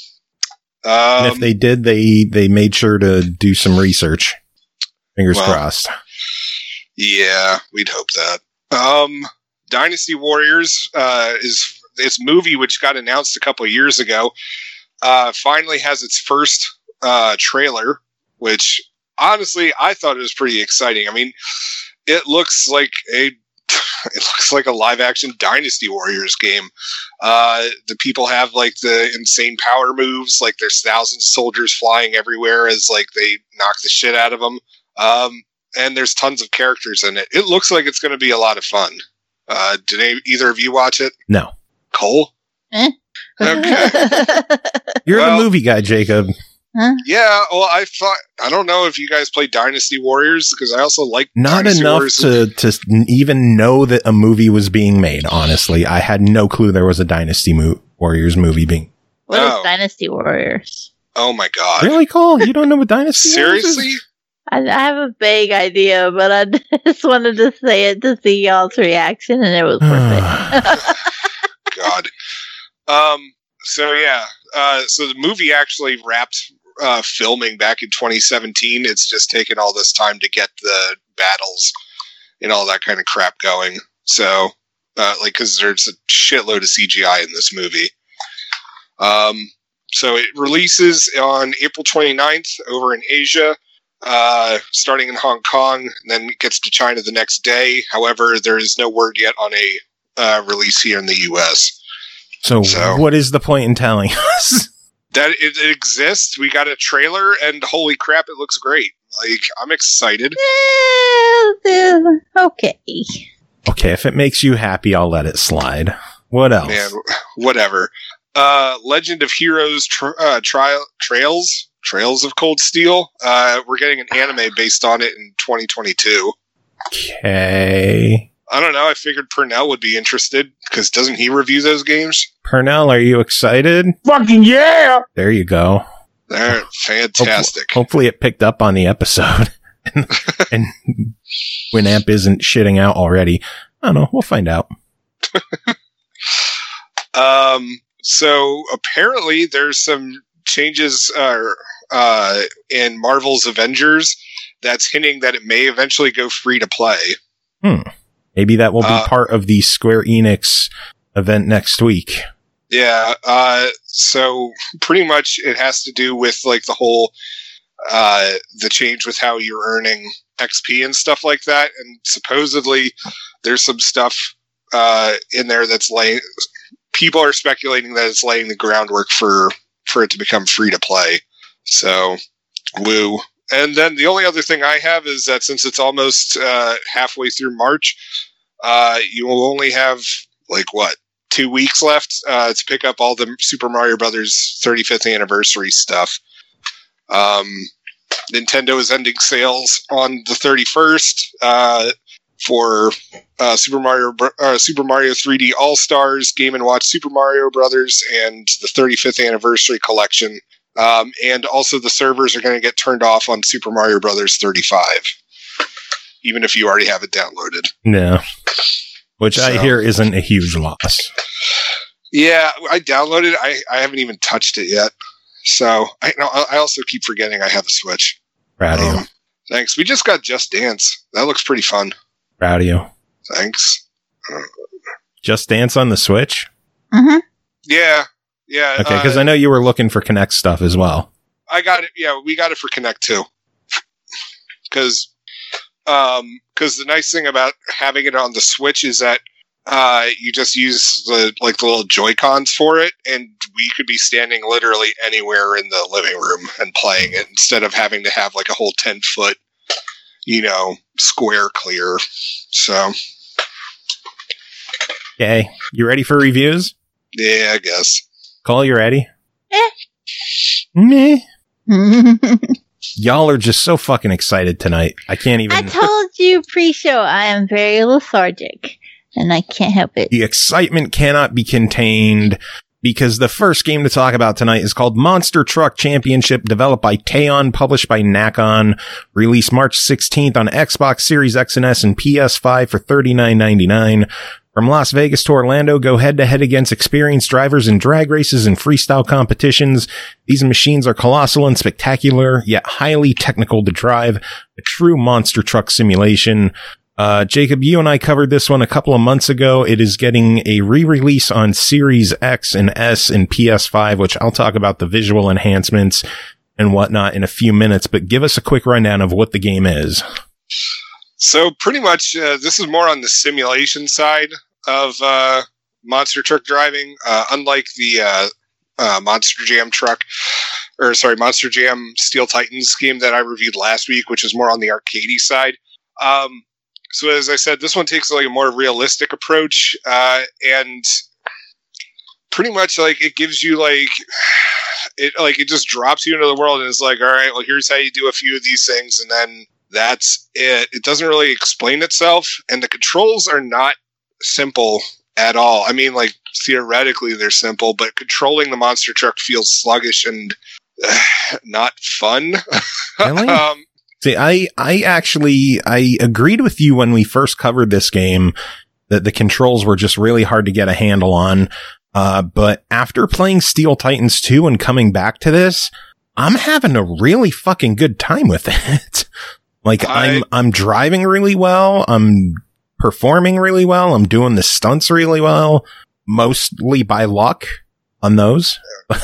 [SPEAKER 4] Um,
[SPEAKER 2] And if they did, they they made sure to do some research. Fingers
[SPEAKER 4] Well,
[SPEAKER 2] crossed.
[SPEAKER 4] Yeah, we'd hope that. Um, Dynasty Warriors uh, is its movie, which got announced a couple of years ago, uh, finally has its first uh, trailer, which honestly I thought it was pretty exciting. I mean, it looks like a it looks like a live action Dynasty Warriors game. Uh, the people have like the insane power moves, like there's thousands of soldiers flying everywhere as like they knock the shit out of them. Um, and there's tons of characters in it. It looks like it's going to be a lot of fun. Uh, did any, either of you watch it?
[SPEAKER 2] No.
[SPEAKER 4] Cole?
[SPEAKER 3] Eh?
[SPEAKER 4] Okay.
[SPEAKER 2] You're
[SPEAKER 4] Well-
[SPEAKER 2] the movie guy, Jacob.
[SPEAKER 4] Yeah, well, I thought, I don't know if you guys play Dynasty Warriors, because I also like
[SPEAKER 2] Not
[SPEAKER 4] Dynasty
[SPEAKER 2] enough
[SPEAKER 4] Warriors.
[SPEAKER 2] to, to even know that a movie was being made, honestly. I had no clue there was a Dynasty Mo- Warriors movie being...
[SPEAKER 3] What
[SPEAKER 4] Oh.
[SPEAKER 3] is Dynasty Warriors?
[SPEAKER 4] Oh my god.
[SPEAKER 2] Really, Cole? You don't know what Dynasty Warriors is?
[SPEAKER 4] Seriously?
[SPEAKER 3] I, I have a vague idea, but I just wanted to say it to see y'all's reaction, and it was worth it.
[SPEAKER 4] God. Um, so yeah, uh, so the movie actually wrapped uh, filming back in twenty seventeen. It's just taken all this time to get the battles and all that kind of crap going. So, uh, like, because there's a shitload of C G I in this movie. Um, so it releases on April twenty-ninth over in Asia, uh, starting in Hong Kong, and then it gets to China the next day. However, there is no word yet on a uh, release here in the U S.
[SPEAKER 2] So,
[SPEAKER 4] So-
[SPEAKER 2] what is the point in telling us?
[SPEAKER 4] That it, it exists. We got a trailer, and holy crap, it looks great. Like, I'm excited.
[SPEAKER 3] Eh, okay.
[SPEAKER 2] Okay, if it makes you happy, I'll let it slide. What else?
[SPEAKER 4] Man, whatever. Uh, Legend of Heroes tra- uh, trial Trails Trails of Cold Steel. Uh, we're getting an anime based on it in twenty twenty-two.
[SPEAKER 2] Okay.
[SPEAKER 4] I don't know. I figured Purnell would be interested because doesn't he review those games?
[SPEAKER 2] Purnell, are you excited?
[SPEAKER 6] Fucking yeah!
[SPEAKER 2] There you go.
[SPEAKER 4] They're fantastic.
[SPEAKER 2] Hopefully, hopefully it picked up on the episode. and, and Winamp isn't shitting out already. I don't know. We'll find out.
[SPEAKER 4] Um, so apparently there's some changes uh, uh, in Marvel's Avengers that's hinting that it may eventually go free to play.
[SPEAKER 2] Hmm. Maybe that will be
[SPEAKER 4] Uh,
[SPEAKER 2] part of the Square Enix event next week.
[SPEAKER 4] Yeah. Uh, so pretty much it has to do with like the whole uh, the change with how you're earning X P and stuff like that. And supposedly there's some stuff uh, in there that's laying. People are speculating that it's laying the groundwork for for it to become free to play. So, woo. And then the only other thing I have is that since it's almost uh, halfway through March, uh, you will only have like what two weeks left uh, to pick up all the Super Mario Brothers thirty-fifth anniversary stuff. Um, Nintendo is ending sales on the thirty-first uh, for uh, Super Mario Br- uh, Super Mario three D All Stars, Game and Watch Super Mario Brothers, and the thirty-fifth anniversary collection. Um, and also the servers are going to get turned off on Super Mario Brothers thirty-five, even if you already have it downloaded.
[SPEAKER 2] Yeah. Which I
[SPEAKER 4] So-
[SPEAKER 2] hear isn't a huge loss.
[SPEAKER 4] Yeah, I downloaded it. I, I haven't even touched it yet. So I no, I also keep forgetting I have a Switch.
[SPEAKER 2] Proud of you.
[SPEAKER 4] Um, thanks. We just got Just Dance. That looks pretty fun.
[SPEAKER 2] Proud of you.
[SPEAKER 4] Thanks.
[SPEAKER 2] Just Dance on the Switch?
[SPEAKER 3] Mm-hmm.
[SPEAKER 4] Yeah, yeah.
[SPEAKER 2] Okay, because
[SPEAKER 4] uh,
[SPEAKER 2] I know you were looking for Kinect stuff as well.
[SPEAKER 4] I got it. Yeah, we got it for Kinect too. Because, um, because the nice thing about having it on the Switch is that uh, you just use the like the little Joy-Cons for it, and we could be standing literally anywhere in the living room and playing it instead of having to have like a whole ten foot, you know, square clear. So
[SPEAKER 2] Okay, you ready for reviews?
[SPEAKER 4] yeah, I guess.
[SPEAKER 2] Cole, you ready?
[SPEAKER 3] Eh.
[SPEAKER 2] Meh. Y'all are just so fucking excited tonight. I can't even.
[SPEAKER 3] I told you pre-show I am very lethargic, and I can't help it.
[SPEAKER 2] The excitement cannot be contained because the first game to talk about tonight is called Monster Truck Championship, developed by Teon, published by Nacon, released March sixteenth on Xbox Series X and S and P S five for thirty-nine ninety-nine. From Las Vegas to Orlando, go head-to-head against experienced drivers in drag races and freestyle competitions. These machines are colossal and spectacular, yet highly technical to drive. A true monster truck simulation. Uh, Jacob, you and I covered this one a couple of months ago. It is getting a re-release on Series X and S and P S five, which I'll talk about the visual enhancements and whatnot in a few minutes, but give us a quick rundown of what the game is.
[SPEAKER 4] So pretty much, uh, this is more on the simulation side of uh, monster truck driving. Uh, unlike the uh, uh, Monster Jam truck, or sorry, Monster Jam Steel Titans game that I reviewed last week, which is more on the arcadey side. Um, so as I said, this one takes like a more realistic approach, uh, and pretty much like it gives you like it like it just drops you into the world and it's like, all right, well, here's how you do a few of these things, and then that's it. It doesn't really explain itself, and the controls are not simple at all. I mean, like, theoretically they're simple, but controlling the monster truck feels sluggish and uh, not fun.
[SPEAKER 2] Really?
[SPEAKER 4] um,
[SPEAKER 2] See, I, I actually, I agreed with you when we first covered this game that the controls were just really hard to get a handle on. Uh, but after playing Steel Titans two and coming back to this, I'm having a really fucking good time with it. Like,
[SPEAKER 4] I-
[SPEAKER 2] I'm, I'm driving really well. I'm performing really well. I'm doing the stunts really well, mostly by luck on those.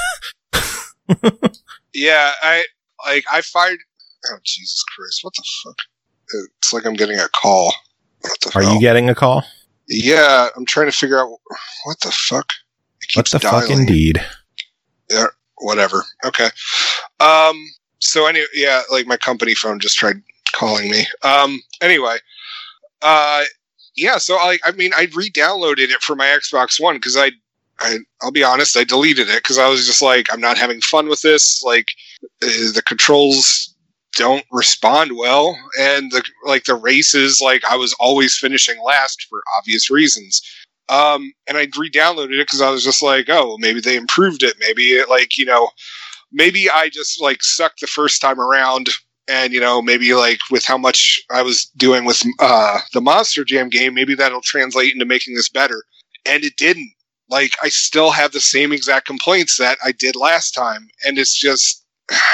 [SPEAKER 4] yeah, I like I fired. Oh Jesus Christ! What the fuck? It's like I'm getting a call. What the
[SPEAKER 2] Are
[SPEAKER 4] hell?
[SPEAKER 2] you getting a call?
[SPEAKER 4] Yeah, I'm trying to figure out what the fuck.
[SPEAKER 2] What the
[SPEAKER 4] dialing.
[SPEAKER 2] fuck, indeed?
[SPEAKER 4] Yeah, whatever. Okay. Um. So anyway, yeah, like my company phone just tried calling me. Um. Anyway. Uh. Yeah. So I. I mean, I re-downloaded it for my Xbox One because I. I. I'll be honest. I deleted it because I was just like, I'm not having fun with this. Like, uh, the controls don't respond well, and the like the races, like I was always finishing last for obvious reasons. Um, and I re-downloaded it because I was just like, oh, maybe they improved it. Maybe it, like, you know, maybe I just like sucked the first time around, and you know, maybe like with how much I was doing with uh, the Monster Jam game, maybe that'll translate into making this better. And it didn't. Like, I still have the same exact complaints that I did last time, and it's just,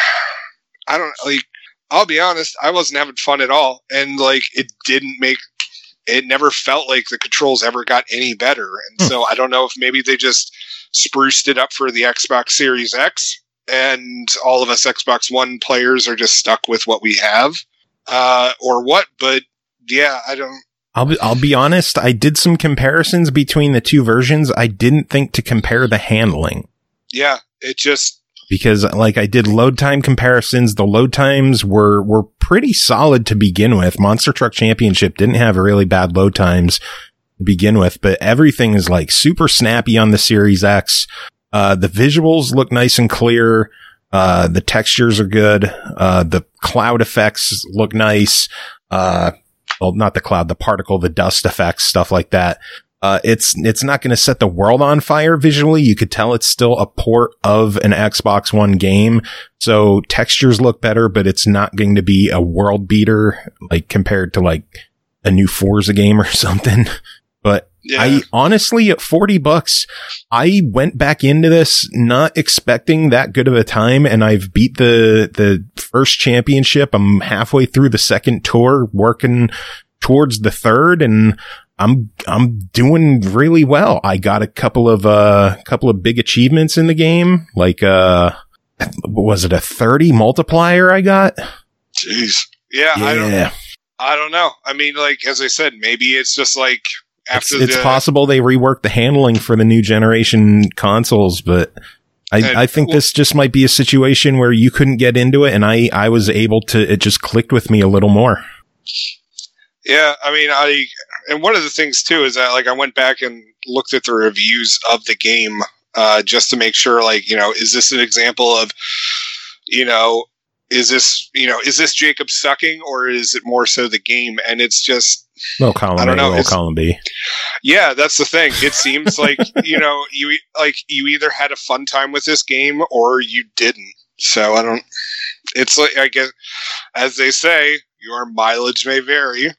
[SPEAKER 4] I don't like. I'll be honest, I wasn't having fun at all. And like, it didn't make, it never felt like the controls ever got any better. And so I don't know if maybe they just spruced it up for the Xbox Series X and all of us Xbox One players are just stuck with what we have, uh, or what. But yeah, I don't.
[SPEAKER 2] I'll be, I'll be honest. I did some comparisons between the two versions. I didn't think to compare the handling.
[SPEAKER 4] Yeah, it just,
[SPEAKER 2] because like I did load time comparisons. The load times were, were pretty solid to begin with. Monster Truck Championship didn't have really bad load times to begin with, but everything is like super snappy on the Series X. Uh, the visuals look nice and clear. Uh, the textures are good. Uh, the cloud effects look nice. Uh, well, not the cloud, the particle, the dust effects, stuff like that. Uh, it's, it's not going to set the world on fire visually. You could tell it's still a port of an Xbox One game. So textures look better, but it's not going to be a world beater, like compared to like a new Forza game or something. But yeah. I honestly, at forty bucks, I went back into this not expecting that good of a time. And I've beat the, the first championship. I'm halfway through the second tour, working towards the third, and I'm, I'm doing really well. I got a couple of, uh, couple of big achievements in the game. Like, uh, was it a thirty multiplier I got?
[SPEAKER 4] Jeez. Yeah.
[SPEAKER 2] Yeah.
[SPEAKER 4] I don't, I don't know. I mean, like, as I said, maybe it's just like after
[SPEAKER 2] it's, it's
[SPEAKER 4] the,
[SPEAKER 2] possible they reworked the handling for the new generation consoles, but I,
[SPEAKER 4] and,
[SPEAKER 2] I think
[SPEAKER 4] well,
[SPEAKER 2] this just might be a situation where you couldn't get into it. And I, I was able to, it just clicked with me a little more.
[SPEAKER 4] Yeah, I mean, I and one of the things too is that like I went back and looked at the reviews of the game uh, just to make sure, like, you know, is this an example of, you know, is this you know is this Jacob sucking, or is it more so the game? And it's just
[SPEAKER 2] no column
[SPEAKER 4] I don't
[SPEAKER 2] A,
[SPEAKER 4] know,
[SPEAKER 2] no column B.
[SPEAKER 4] Yeah, that's the thing. It seems like you know you like you either had a fun time with this game or you didn't. So I don't. It's like I guess as they say. Your mileage may vary.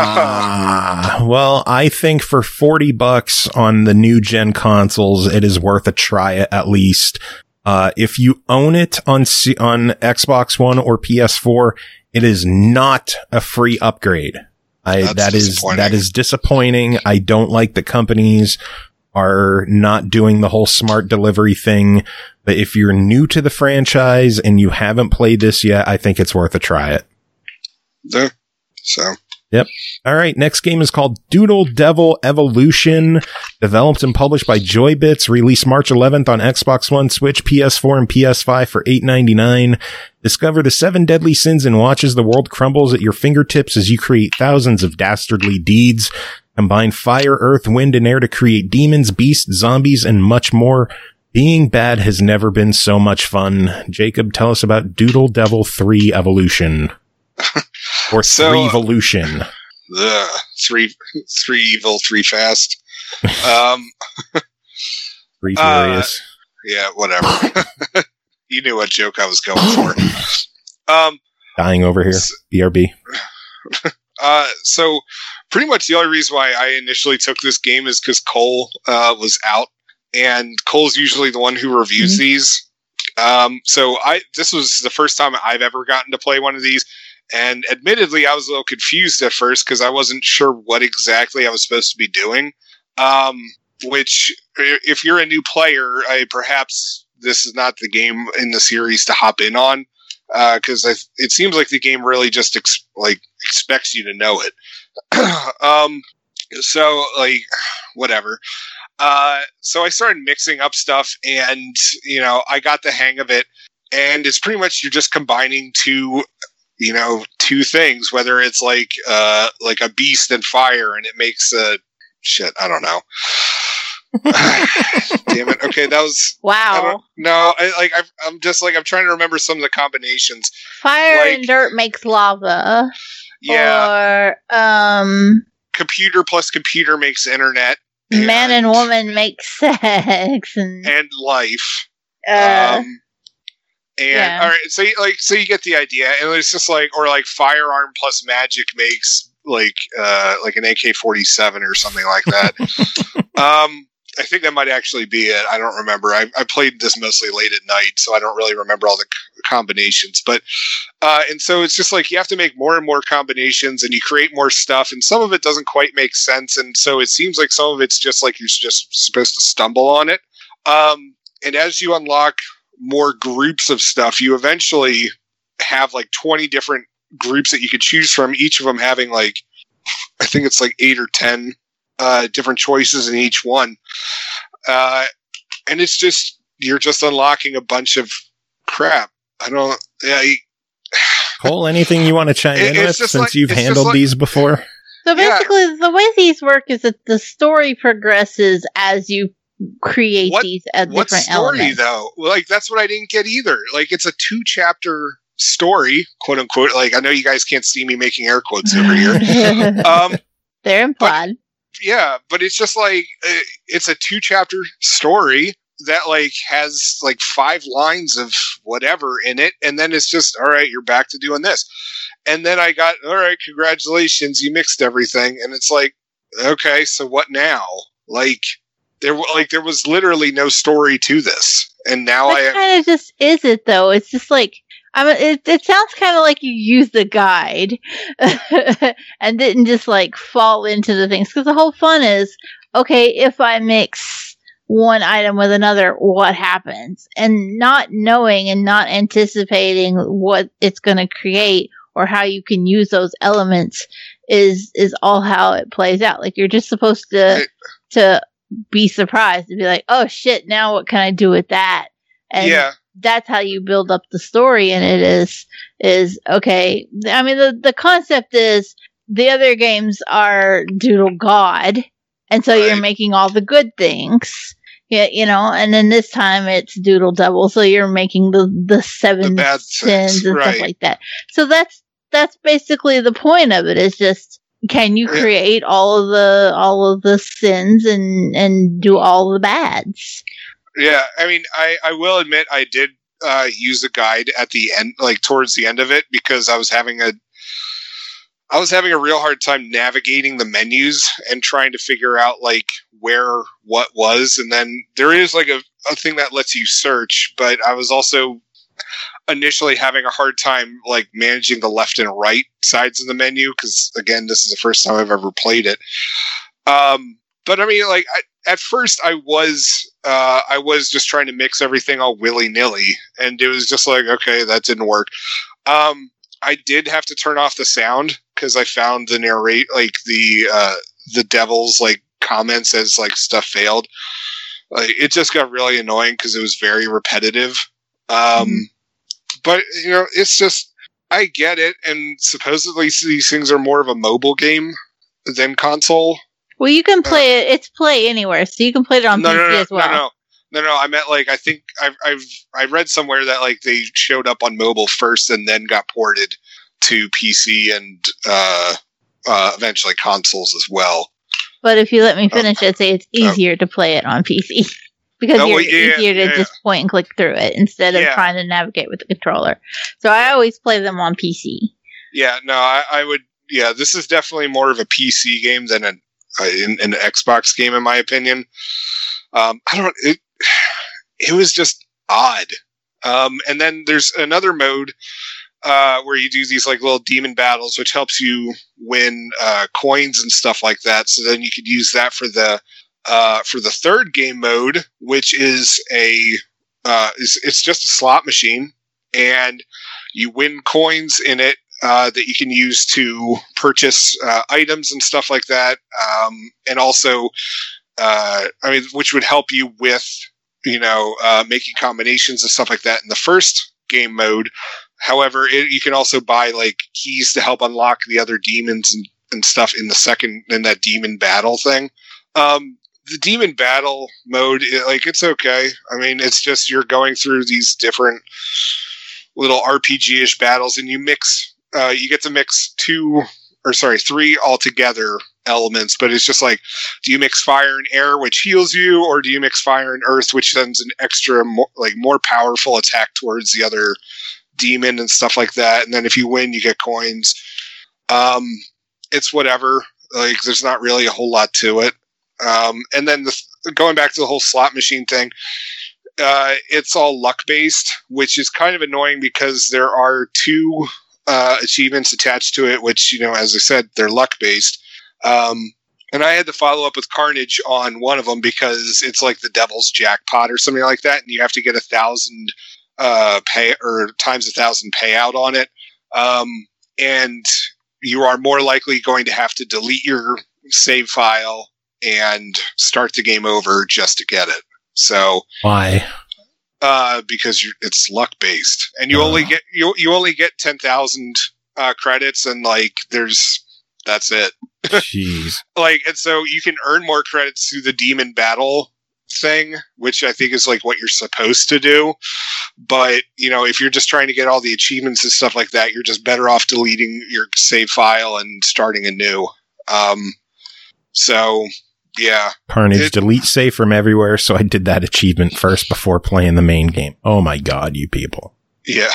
[SPEAKER 2] uh, well, I think for forty bucks on the new gen consoles, it is worth a try at least. Uh, if you own it on C- on Xbox One or P S four, it is not a free upgrade. I,
[SPEAKER 4] That's
[SPEAKER 2] that is, that is disappointing. I don't like that companies are not doing the whole smart delivery thing. But if you're new to the franchise and you haven't played this yet, I think it's worth a try it.
[SPEAKER 4] There. So.
[SPEAKER 2] Yep. All right. Next game is called Doodle Devil Evolution, developed and published by Joybits, released March eleventh on Xbox One, Switch, P S four, and P S five for eight ninety-nine. Discover the seven deadly sins and watch as the world crumbles at your fingertips as you create thousands of dastardly deeds. Combine fire, earth, wind, and air to create demons, beasts, zombies, and much more. Being bad has never been so much fun. Jacob, tell us about Doodle Devil three Evolution. Or
[SPEAKER 4] so,
[SPEAKER 2] three Evolution.
[SPEAKER 4] Uh, three, three evil, three fast. Um,
[SPEAKER 2] three furious.
[SPEAKER 4] Uh, yeah, whatever. You knew what joke I was going for. Um,
[SPEAKER 2] Dying over here.
[SPEAKER 4] So,
[SPEAKER 2] B R B.
[SPEAKER 4] Uh, so pretty much the only reason why I initially took this game is because Cole uh, was out, and Cole's usually the one who reviews mm-hmm. these. Um, so I this was the first time I've ever gotten to play one of these. And admittedly, I was a little confused at first because I wasn't sure what exactly I was supposed to be doing. Um, which, if you're a new player, I, perhaps this is not the game in the series to hop in on, because uh, it seems like the game really just ex- like expects you to know it. um, so, like, whatever. Uh, so I started mixing up stuff, and you know, I got the hang of it. And it's pretty much you're just combining two, you know, two things. Whether it's like uh, like a beast and fire, and it makes a shit. I don't know. Damn it. Okay, that was
[SPEAKER 3] wow.
[SPEAKER 4] No, I, like I, I'm just like I'm trying to remember some of the combinations.
[SPEAKER 3] Fire
[SPEAKER 4] like,
[SPEAKER 3] and dirt makes lava.
[SPEAKER 4] Yeah.
[SPEAKER 3] Or um,
[SPEAKER 4] computer plus computer makes internet.
[SPEAKER 3] Man and, and woman make sex and
[SPEAKER 4] and life.
[SPEAKER 3] Uh,
[SPEAKER 4] um, and
[SPEAKER 3] yeah.
[SPEAKER 4] all right, so you, like so you get the idea, and it's just like or like firearm plus magic makes like uh like an A K forty-seven or something like that. um. I think that might actually be it. I don't remember. I, I played this mostly late at night, so I don't really remember all the c- combinations. But uh, and so it's just like you have to make more and more combinations, and you create more stuff, and some of it doesn't quite make sense, and so it seems like some of it's just like you're just supposed to stumble on it. Um, and as you unlock more groups of stuff, you eventually have like twenty different groups that you could choose from. Each of them having like I think it's like eight or ten. Uh, different choices in each one. Uh, and it's just, you're just unlocking a bunch of crap. I don't, yeah. You,
[SPEAKER 2] Cole, anything you want to chime
[SPEAKER 4] it,
[SPEAKER 2] in with since
[SPEAKER 4] like,
[SPEAKER 2] you've handled
[SPEAKER 4] like,
[SPEAKER 2] these before?
[SPEAKER 3] So basically,
[SPEAKER 4] yeah.
[SPEAKER 3] the way these work is that the story progresses as you create
[SPEAKER 4] what,
[SPEAKER 3] these uh,
[SPEAKER 4] what
[SPEAKER 3] different
[SPEAKER 4] story,
[SPEAKER 3] elements.
[SPEAKER 4] though? Like, that's what I didn't get either. Like, it's a two chapter story, quote unquote. Like, I know you guys can't see me making air quotes over here. um,
[SPEAKER 3] They're implied.
[SPEAKER 4] But, yeah, but it's just like uh, it's a two chapter story that like has like five lines of whatever in it, and then it's just all right, you're back to doing this. And then I got all right, congratulations, you mixed everything, and it's like okay, so what now? Like there, like there was literally no story to this, and now
[SPEAKER 3] That
[SPEAKER 4] I
[SPEAKER 3] kind of just is it though. It's just like I mean, it, it sounds kind of like you used the guide and didn't just like fall into the things. Because the whole fun is, okay, if I mix one item with another, what happens? And not knowing and not anticipating what it's going to create or how you can use those elements is is all how it plays out. Like you're just supposed to to be surprised and be like, oh shit, now what can I do with that? And
[SPEAKER 4] yeah.
[SPEAKER 3] That's how you build up the story, and it is is okay. I mean, the the concept is the other games are Doodle God, and so
[SPEAKER 4] right.
[SPEAKER 3] you're making all the good things, yeah, you know. And then this time it's Doodle Double, so you're making the the seven
[SPEAKER 4] the bad
[SPEAKER 3] sins
[SPEAKER 4] sins,
[SPEAKER 3] and
[SPEAKER 4] right.
[SPEAKER 3] stuff like that. So that's that's basically the point of it. Is just can you create yeah. all of the all of the sins and and do all the bads.
[SPEAKER 4] Yeah, I mean, I, I will admit I did uh, use a guide at the end, like towards the end of it, because I was having a, I was having a real hard time navigating the menus and trying to figure out like where what was, and then there is like a, a thing that lets you search, but I was also initially having a hard time like managing the left and right sides of the menu because again, this is the first time I've ever played it. Um, but I mean, like I, at first I was. Uh, I was just trying to mix everything all willy-nilly, and it was just like, okay, that didn't work. Um, I did have to turn off the sound because I found the narrate, like the uh, the devil's like comments as like stuff failed. Like it just got really annoying because it was very repetitive. Um, mm-hmm. But you know, it's just I get it, and supposedly these things are more of a mobile game than console.
[SPEAKER 3] Well, you can play uh, it. It's play anywhere, so you can play it on
[SPEAKER 4] no,
[SPEAKER 3] P C
[SPEAKER 4] no, no,
[SPEAKER 3] as well.
[SPEAKER 4] No, no, no, no. I meant like I think I've I've I read somewhere that like they showed up on mobile first and then got ported to P C and uh, uh, eventually consoles as well.
[SPEAKER 3] But if you let me finish,
[SPEAKER 4] um,
[SPEAKER 3] I'd say it's easier uh, to play it on P C because
[SPEAKER 4] no,
[SPEAKER 3] you're
[SPEAKER 4] well, yeah,
[SPEAKER 3] easier to
[SPEAKER 4] yeah.
[SPEAKER 3] just point and click through it instead of
[SPEAKER 4] yeah.
[SPEAKER 3] trying to navigate with the controller. So I always play them on P C.
[SPEAKER 4] Yeah, no, I, I would. Yeah, this is definitely more of a P C game than an in, an Xbox game, in my opinion. Um, I don't. It, it was just odd. Um, and then there's another mode uh, where you do these like little demon battles, which helps you win uh, coins and stuff like that. So then you could use that for the uh, for the third game mode, which is a uh, is it's just a slot machine, and you win coins in it. Uh, that you can use to purchase uh, items and stuff like that, um, and also uh, I mean, which would help you with, you know, uh, making combinations and stuff like that in the first game mode. However, it, you can also buy like keys to help unlock the other demons and, and stuff in the second, in that demon battle thing. Um, the demon battle mode, it, like, it's okay. I mean, it's just you're going through these different little R P G-ish battles, and you mix, uh, you get to mix two, or sorry, three altogether elements, but it's just like, do you mix fire and air, which heals you, or do you mix fire and earth, which sends an extra, more, like, more powerful attack towards the other demon and stuff like that? And then if you win, you get coins. Um, it's whatever. Like, there's not really a whole lot to it. Um, and then the, going back to the whole slot machine thing, uh, it's all luck based, which is kind of annoying because there are two uh, achievements attached to it, which, you know, as I said, they're luck based. Um, and I had to follow up with Carnage on one of them because it's like the devil's jackpot or something like that, and you have to get a thousand uh, pay or times a thousand payout on it. Um, and you are more likely going to have to delete your save file and start the game over just to get it. So
[SPEAKER 2] why?
[SPEAKER 4] Uh, because you're, it's luck based, and you uh. only get you you only get ten thousand uh, credits, and like there's that's it.
[SPEAKER 2] Jeez.
[SPEAKER 4] Like, and so you can earn more credits through the demon battle thing, which I think is like what you're supposed to do. But, you know, if you're just trying to get all the achievements and stuff like that, you're just better off deleting your save file and starting anew. Um, so, yeah.
[SPEAKER 2] Carnage,
[SPEAKER 4] it,
[SPEAKER 2] delete save from everywhere, so I did that achievement first before playing the main game. Oh my god, you people.
[SPEAKER 4] Yeah.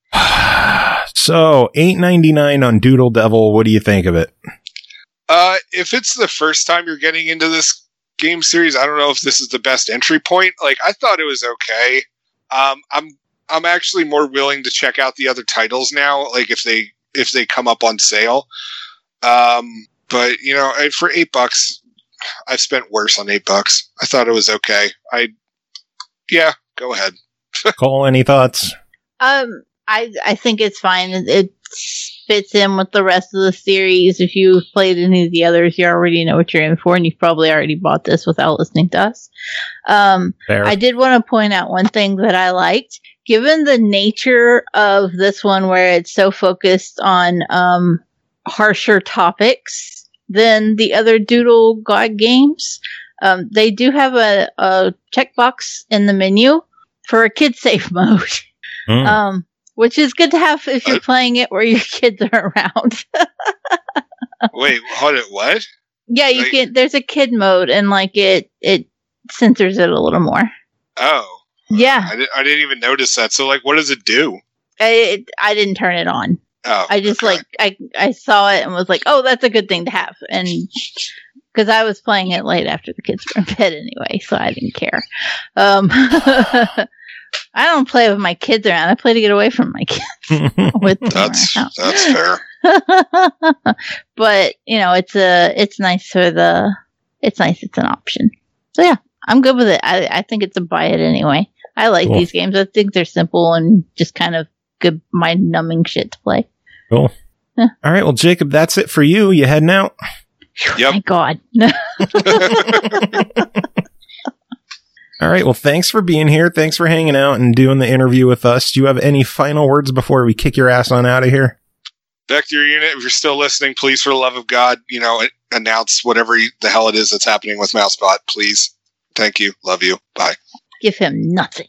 [SPEAKER 2] So, eight ninety-nine on Doodle Devil, what do you think of it?
[SPEAKER 4] Uh, if it's the first time you're getting into this game series, I don't know if this is the best entry point. Like, I thought it was okay. Um, I'm I'm actually more willing to check out the other titles now, like if they if they come up on sale. Um, but you know, for eight bucks, I've spent worse on eight bucks. I thought it was okay. I yeah, go ahead.
[SPEAKER 2] Cole, any thoughts?
[SPEAKER 3] Um, I I think it's fine. It, it fits in with the rest of the series. If you've played any of the others, you already know what you're in for, and you've probably already bought this without listening to us. Um,
[SPEAKER 2] Fair.
[SPEAKER 3] I did want to point out one thing that I liked. Given the nature of this one, where it's so focused on um, harsher topics than the other Doodle God games, um, they do have a, a checkbox in the menu for a kid safe mode. Mm. Um, which is good to have if you're playing it where your kids are around.
[SPEAKER 4] Wait, hold it, what?
[SPEAKER 3] Yeah, you like, can. There's a kid mode, and like it, it censors it a little more.
[SPEAKER 4] Oh,
[SPEAKER 3] yeah.
[SPEAKER 4] I, di- I didn't even notice that. So, like, what does it do?
[SPEAKER 3] I it, I didn't turn it on.
[SPEAKER 4] Oh,
[SPEAKER 3] I just
[SPEAKER 4] okay.
[SPEAKER 3] like I I saw it and was like, oh, that's a good thing to have, and because I was playing it late after the kids were in bed anyway, so I didn't care. Um. I don't play with my kids around. I play to get away from my kids. with
[SPEAKER 4] that's that's fair.
[SPEAKER 3] But you know, it's a it's nice for the it's nice. It's an option. So yeah, I'm good with it. I I think it's a buy it anyway. I like cool. these games. I think they're simple and just kind of good mind numbing shit to play.
[SPEAKER 2] Cool. Yeah. All right. Well, Jacob, that's it for you. You heading out?
[SPEAKER 4] Yep.
[SPEAKER 3] Thank God.
[SPEAKER 2] All right. Well, thanks for being here. Thanks for hanging out and doing the interview with us. Do you have any final words before we kick your ass on out of here?
[SPEAKER 4] Back to your unit. If you're still listening, please, for the love of God, you know, announce whatever you, the hell it is that's happening with Mousebot. Please. Thank you. Love you. Bye.
[SPEAKER 3] Give him nothing.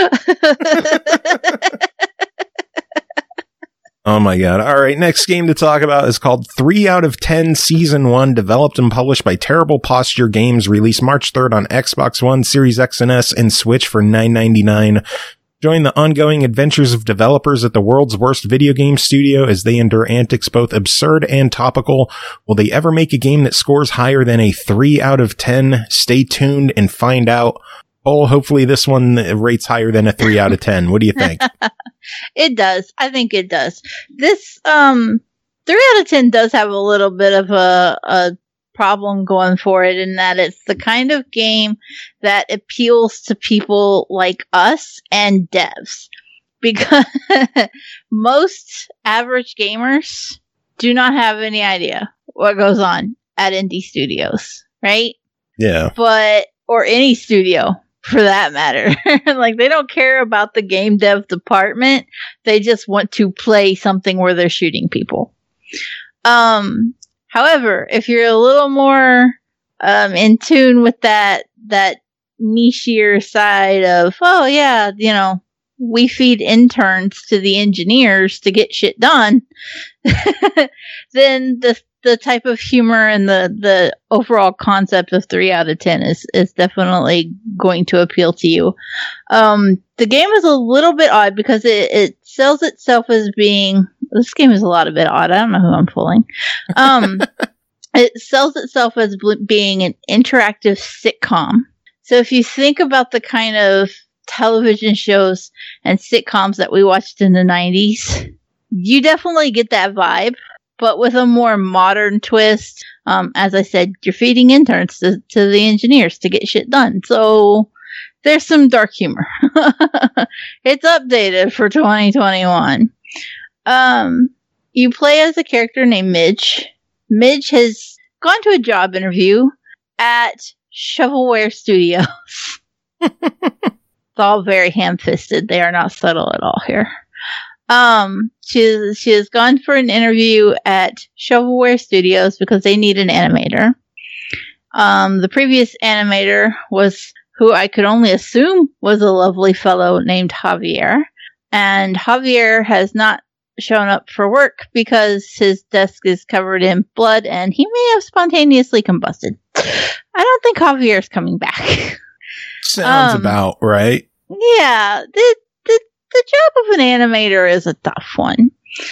[SPEAKER 2] Oh my god. All right, next game to talk about is called three out of ten Season one, developed and published by Terrible Posture Games, released March third on Xbox One, Series X and S, and Switch for nine ninety-nine. Join the ongoing adventures of developers at the world's worst video game studio as they endure antics both absurd and topical. Will they ever make a game that scores higher than a three out of ten? Stay tuned and find out. Oh, hopefully this one rates higher than a three out of ten. What do you think?
[SPEAKER 3] It does. I think it does. This um, three out of ten does have a little bit of a, a problem going for it in that it's the kind of game that appeals to people like us and devs. Because most average gamers do not have any idea what goes on at indie studios, right?
[SPEAKER 2] Yeah.
[SPEAKER 3] But, or any studio for that matter. Like, they don't care about the game dev department. They just want to play something where they're shooting people. Um, however, if you're a little more um, in tune with that, that nichier side of, oh yeah, you know, we feed interns to the engineers to get shit done, then the the type of humor and the, the overall concept of three out of ten is, is definitely going to appeal to you. Um, the game is a little bit odd because it, it sells itself as being, this game is a lot of bit odd. I don't know who I'm fooling. Um, it sells itself as bl- being an interactive sitcom. So if you think about the kind of television shows and sitcoms that we watched in the nineties, you definitely get that vibe, but with a more modern twist. Um, as I said, you're feeding interns to, to the engineers to get shit done. So there's some dark humor. It's updated for twenty twenty-one. Um, you play as a character named Midge. Midge has gone to a job interview at Shovelware Studios. It's all very ham-fisted. They are not subtle at all here. Um, she, she has gone for an interview at Shovelware Studios because they need an animator. Um, the previous animator was who I could only assume was a lovely fellow named Javier. And Javier has not shown up for work because his desk is covered in blood and he may have spontaneously combusted. I don't think Javier's coming back.
[SPEAKER 2] Sounds um, about right.
[SPEAKER 3] Yeah, the, the the job of an animator is a tough one.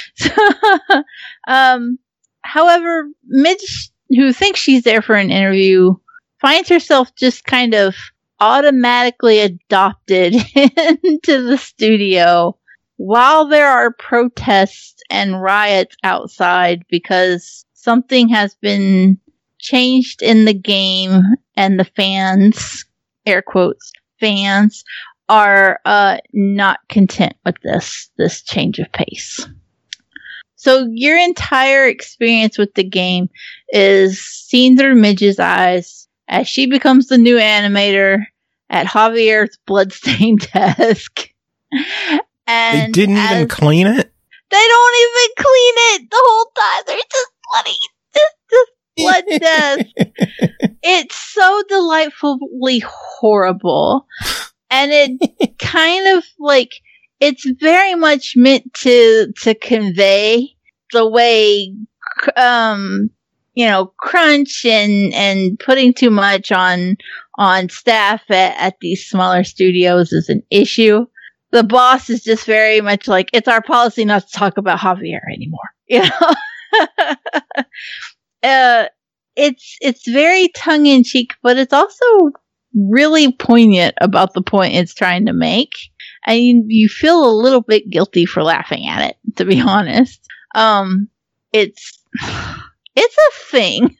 [SPEAKER 3] um, however, Midge, who thinks she's there for an interview, finds herself just kind of automatically adopted into the studio while there are protests and riots outside because something has been changed in the game and the fans, air quotes, fans, are uh, not content with this, this change of pace. So your entire experience with the game is seen through Midge's eyes as she becomes the new animator at Javier's bloodstained desk. And
[SPEAKER 2] they didn't
[SPEAKER 3] as,
[SPEAKER 2] even clean it?
[SPEAKER 3] They don't even clean it the whole time. They're just bloody, just, just blood death. It's so delightfully horrible. And it kind of like, it's very much meant to, to convey the way, um, you know, crunch and, and putting too much on, on staff at, at these smaller studios is an issue. The boss is just very much like, it's our policy not to talk about Javier anymore. You know? uh, it's, it's very tongue in cheek, but it's also really poignant about the point it's trying to make. And you, you feel a little bit guilty for laughing at it, to be honest. Um, it's, it's a thing.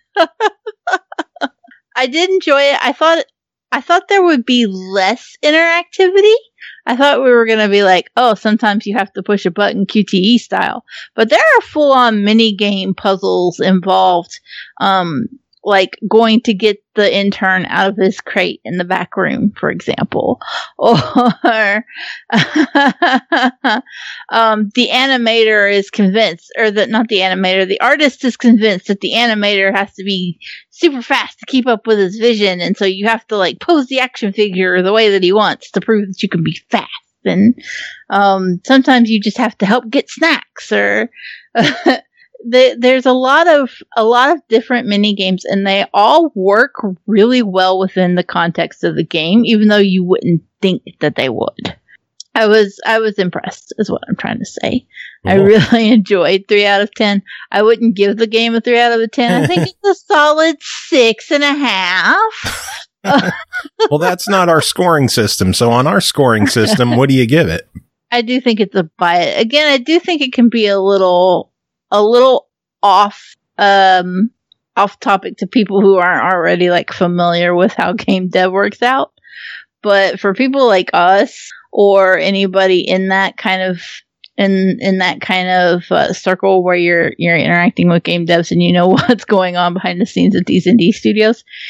[SPEAKER 3] I did enjoy it. I thought, I thought there would be less interactivity. I thought we were going to be like, oh, sometimes you have to push a button Q T E style. But there are full-on mini-game puzzles involved, um, like going to get the intern out of his crate in the back room, for example. Or um, the animator is convinced, or that not the animator, the artist is convinced that the animator has to be super fast to keep up with his vision, and so you have to like pose the action figure the way that he wants to prove that you can be fast. And um, sometimes you just have to help get snacks, or uh, the, there's a lot of a lot of different mini games, and they all work really well within the context of the game, even though you wouldn't think that they would. I was I was impressed, is what I'm trying to say. Oh. I really enjoyed three out of ten. I wouldn't give the game a three out of ten. I think it's a solid six and a half.
[SPEAKER 2] Well, that's not our scoring system. So on our scoring system, what do you give it?
[SPEAKER 3] I do think it's a buy it. Again, I do think it can be a little a little off um off topic to people who aren't already like familiar with how game dev works out. But for people like us, or anybody in that kind of in in that kind of uh, circle where you're you're interacting with game devs and you know what's going on behind the scenes at these indie studios,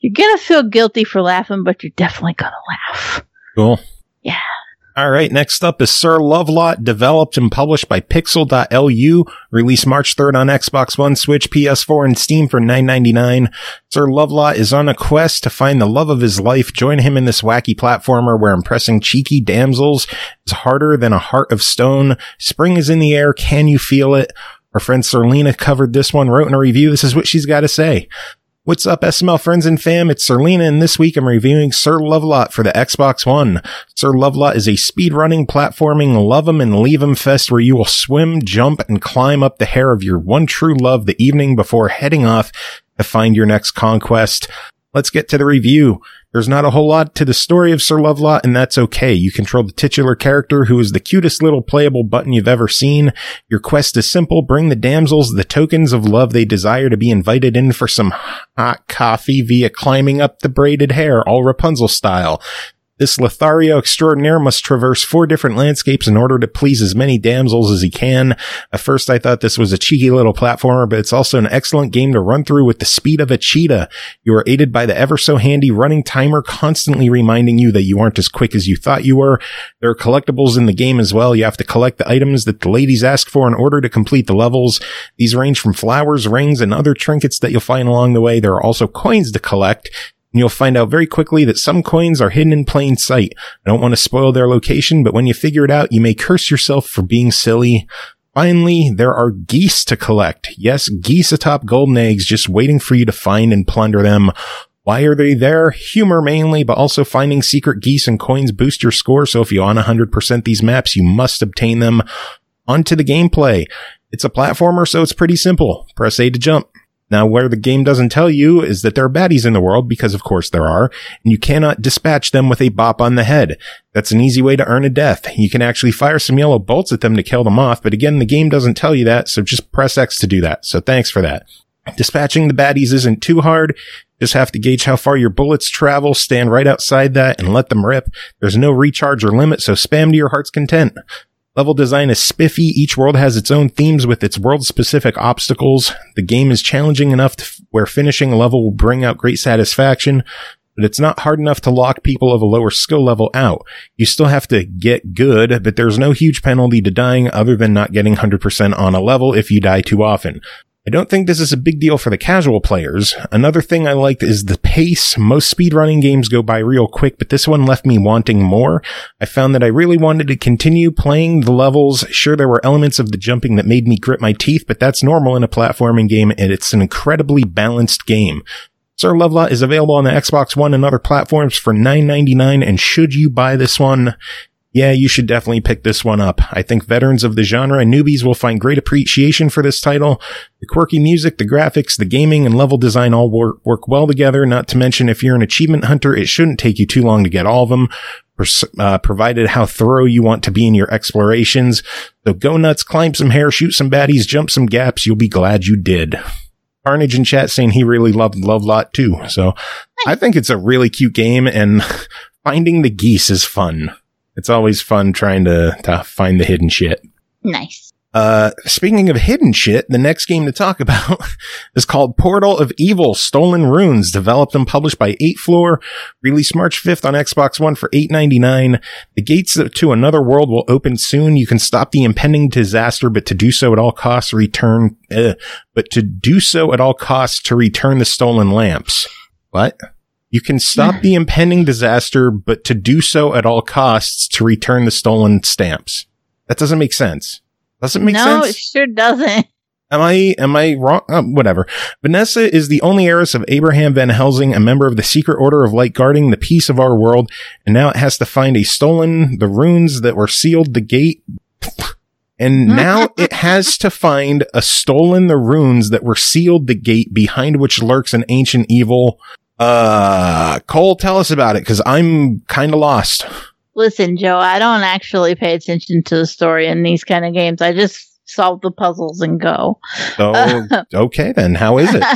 [SPEAKER 3] You're gonna feel guilty for laughing, but you're definitely gonna laugh.
[SPEAKER 2] Cool.
[SPEAKER 3] Yeah.
[SPEAKER 2] All right, next up is Sir Lovelot, developed and published by Pixel dot L U, released March third on Xbox One, Switch, P S four, and Steam for nine ninety-nine. Sir Lovelot is on a quest to find the love of his life. Join him in this wacky platformer where impressing cheeky damsels is harder than a heart of stone. Spring is in the air. Can you feel it? Our friend Serlina covered this one, wrote in a review. This is what she's got to say. What's up, S M L friends and fam? It's Serlina, and this week I'm reviewing Sir Lovelot for the Xbox One. Sir Lovelot is a speedrunning, platforming, love 'em and leave 'em fest where you will swim, jump, and climb up the hair of your one true love the evening before heading off to find your next conquest. Let's get to the review. There's not a whole lot to the story of Sir Lovelot, and that's okay. You control the titular character, who is the cutest little playable button you've ever seen. Your quest is simple. Bring the damsels the tokens of love they desire to be invited in for some hot coffee via climbing up the braided hair, all Rapunzel style. This Lothario extraordinaire must traverse four different landscapes in order to please as many damsels as he can. At first, I thought this was a cheeky little platformer, but it's also an excellent game to run through with the speed of a cheetah. You are aided by the ever-so-handy running timer, constantly reminding you that you aren't as quick as you thought you were. There are collectibles in the game as well. You have to collect the items that the ladies ask for in order to complete the levels. These range from flowers, rings, and other trinkets that you'll find along the way. There are also coins to collect. And you'll find out very quickly that some coins are hidden in plain sight. I don't want to spoil their location, but when you figure it out, you may curse yourself for being silly. Finally, there are geese to collect. Yes, geese atop golden eggs just waiting for you to find and plunder them. Why are they there? Humor mainly, but also finding secret geese and coins boost your score, so if you on one hundred percent these maps, you must obtain them. On to the gameplay. It's a platformer, so it's pretty simple. Press A to jump. Now, where the game doesn't tell you is that there are baddies in the world, because of course there are, and you cannot dispatch them with a bop on the head. That's an easy way to earn a death. You can actually fire some yellow bolts at them to kill them off, but again, the game doesn't tell you that, so just press X to do that. So thanks for that. Dispatching the baddies isn't too hard. Just have to gauge how far your bullets travel, stand right outside that, and let them rip. There's no recharge or limit, so spam to your heart's content. Level design is spiffy. Each world has its own themes with its world-specific obstacles. The game is challenging enough to f- where finishing a level will bring out great satisfaction, but it's not hard enough to lock people of a lower skill level out. You still have to get good, but there's no huge penalty to dying other than not getting one hundred percent on a level if you die too often. I don't think this is a big deal for the casual players. Another thing I liked is the pace. Most speedrunning games go by real quick, but this one left me wanting more. I found that I really wanted to continue playing the levels. Sure, there were elements of the jumping that made me grit my teeth, but that's normal in a platforming game, and it's an incredibly balanced game. Sir Lovelot is available on the Xbox One and other platforms for nine ninety-nine, and should you buy this one, yeah, you should definitely pick this one up. I think veterans of the genre and newbies will find great appreciation for this title. The quirky music, the graphics, the gaming, and level design all work, work well together. Not to mention, if you're an achievement hunter, it shouldn't take you too long to get all of them, uh, provided how thorough you want to be in your explorations. So go nuts, climb some hair, shoot some baddies, jump some gaps. You'll be glad you did. Carnage in chat saying he really loved Lovelot too. So I think it's a really cute game, and finding the geese is fun. It's always fun trying to, to find the hidden shit.
[SPEAKER 3] Nice.
[SPEAKER 2] Uh, speaking of hidden shit, the next game to talk about is called Portal of Evil Stolen Runes, developed and published by eight floor, released March fifth on Xbox One for eight ninety-nine. The gates to another world will open soon. You can stop the impending disaster, but to do so at all costs, return, uh, but to do so at all costs to return the stolen lamps. What? You can stop the impending disaster, but to do so at all costs to return the stolen stamps. That doesn't make sense. Doesn't make
[SPEAKER 3] no,
[SPEAKER 2] sense?
[SPEAKER 3] No, it sure doesn't.
[SPEAKER 2] Am I, am I wrong? Oh, whatever. Vanessa is the only heiress of Abraham Van Helsing, a member of the Secret Order of Light guarding the peace of our world, and now it has to find a stolen, the runes that were sealed the gate. And now it has to find a stolen the runes that were sealed the gate behind which lurks an ancient evil. Uh, Cole, tell us about it, because I'm kind of lost.
[SPEAKER 3] Listen, Joe, I don't actually pay attention to the story in these kind of games. I just solve the puzzles and go.
[SPEAKER 2] So, uh, okay, then, how is it?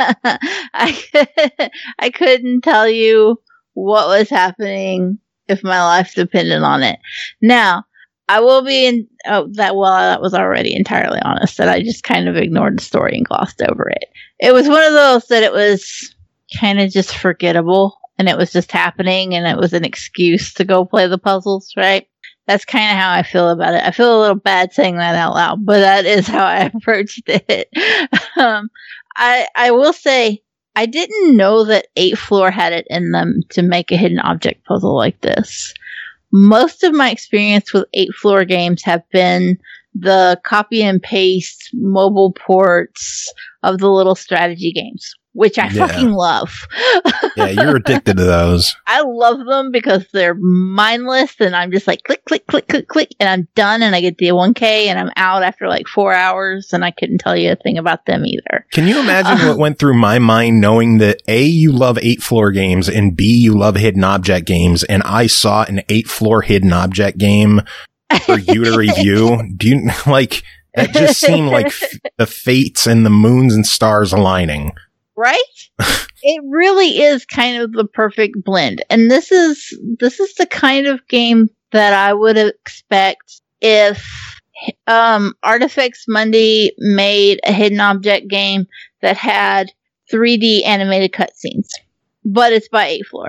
[SPEAKER 3] I, I couldn't tell you what was happening if my life depended on it. Now, I will be in, oh, that, well, that was already entirely honest, that I just kind of ignored the story and glossed over it. It was one of those that it was kind of just forgettable, and it was just happening, and it was an excuse to go play the puzzles, right? That's kind of how I feel about it. I feel a little bad saying that out loud, but that is how I approached it. um, I I will say I didn't know that eighth Floor had it in them to make a hidden object puzzle like this. Most of my experience with eighth Floor games have been the copy and paste mobile ports of the little strategy games, which I yeah. fucking love.
[SPEAKER 2] Yeah, you're addicted to those.
[SPEAKER 3] I love them because they're mindless, and I'm just like click, click, click, click, click, and I'm done, and I get the one K, and I'm out after like four hours, and I couldn't tell you a thing about them either.
[SPEAKER 2] Can you imagine uh, what went through my mind knowing that A, you love eighth Floor games, and B, you love hidden object games, and I saw an eighth Floor hidden object game for you to review? Do you, like, that just seemed like f- the fates and the moons and stars aligning.
[SPEAKER 3] Right? It really is kind of the perfect blend. And this is this is the kind of game that I would expect if um, Artifex Mundi made a hidden object game that had three D animated cutscenes. But it's by eighth Floor.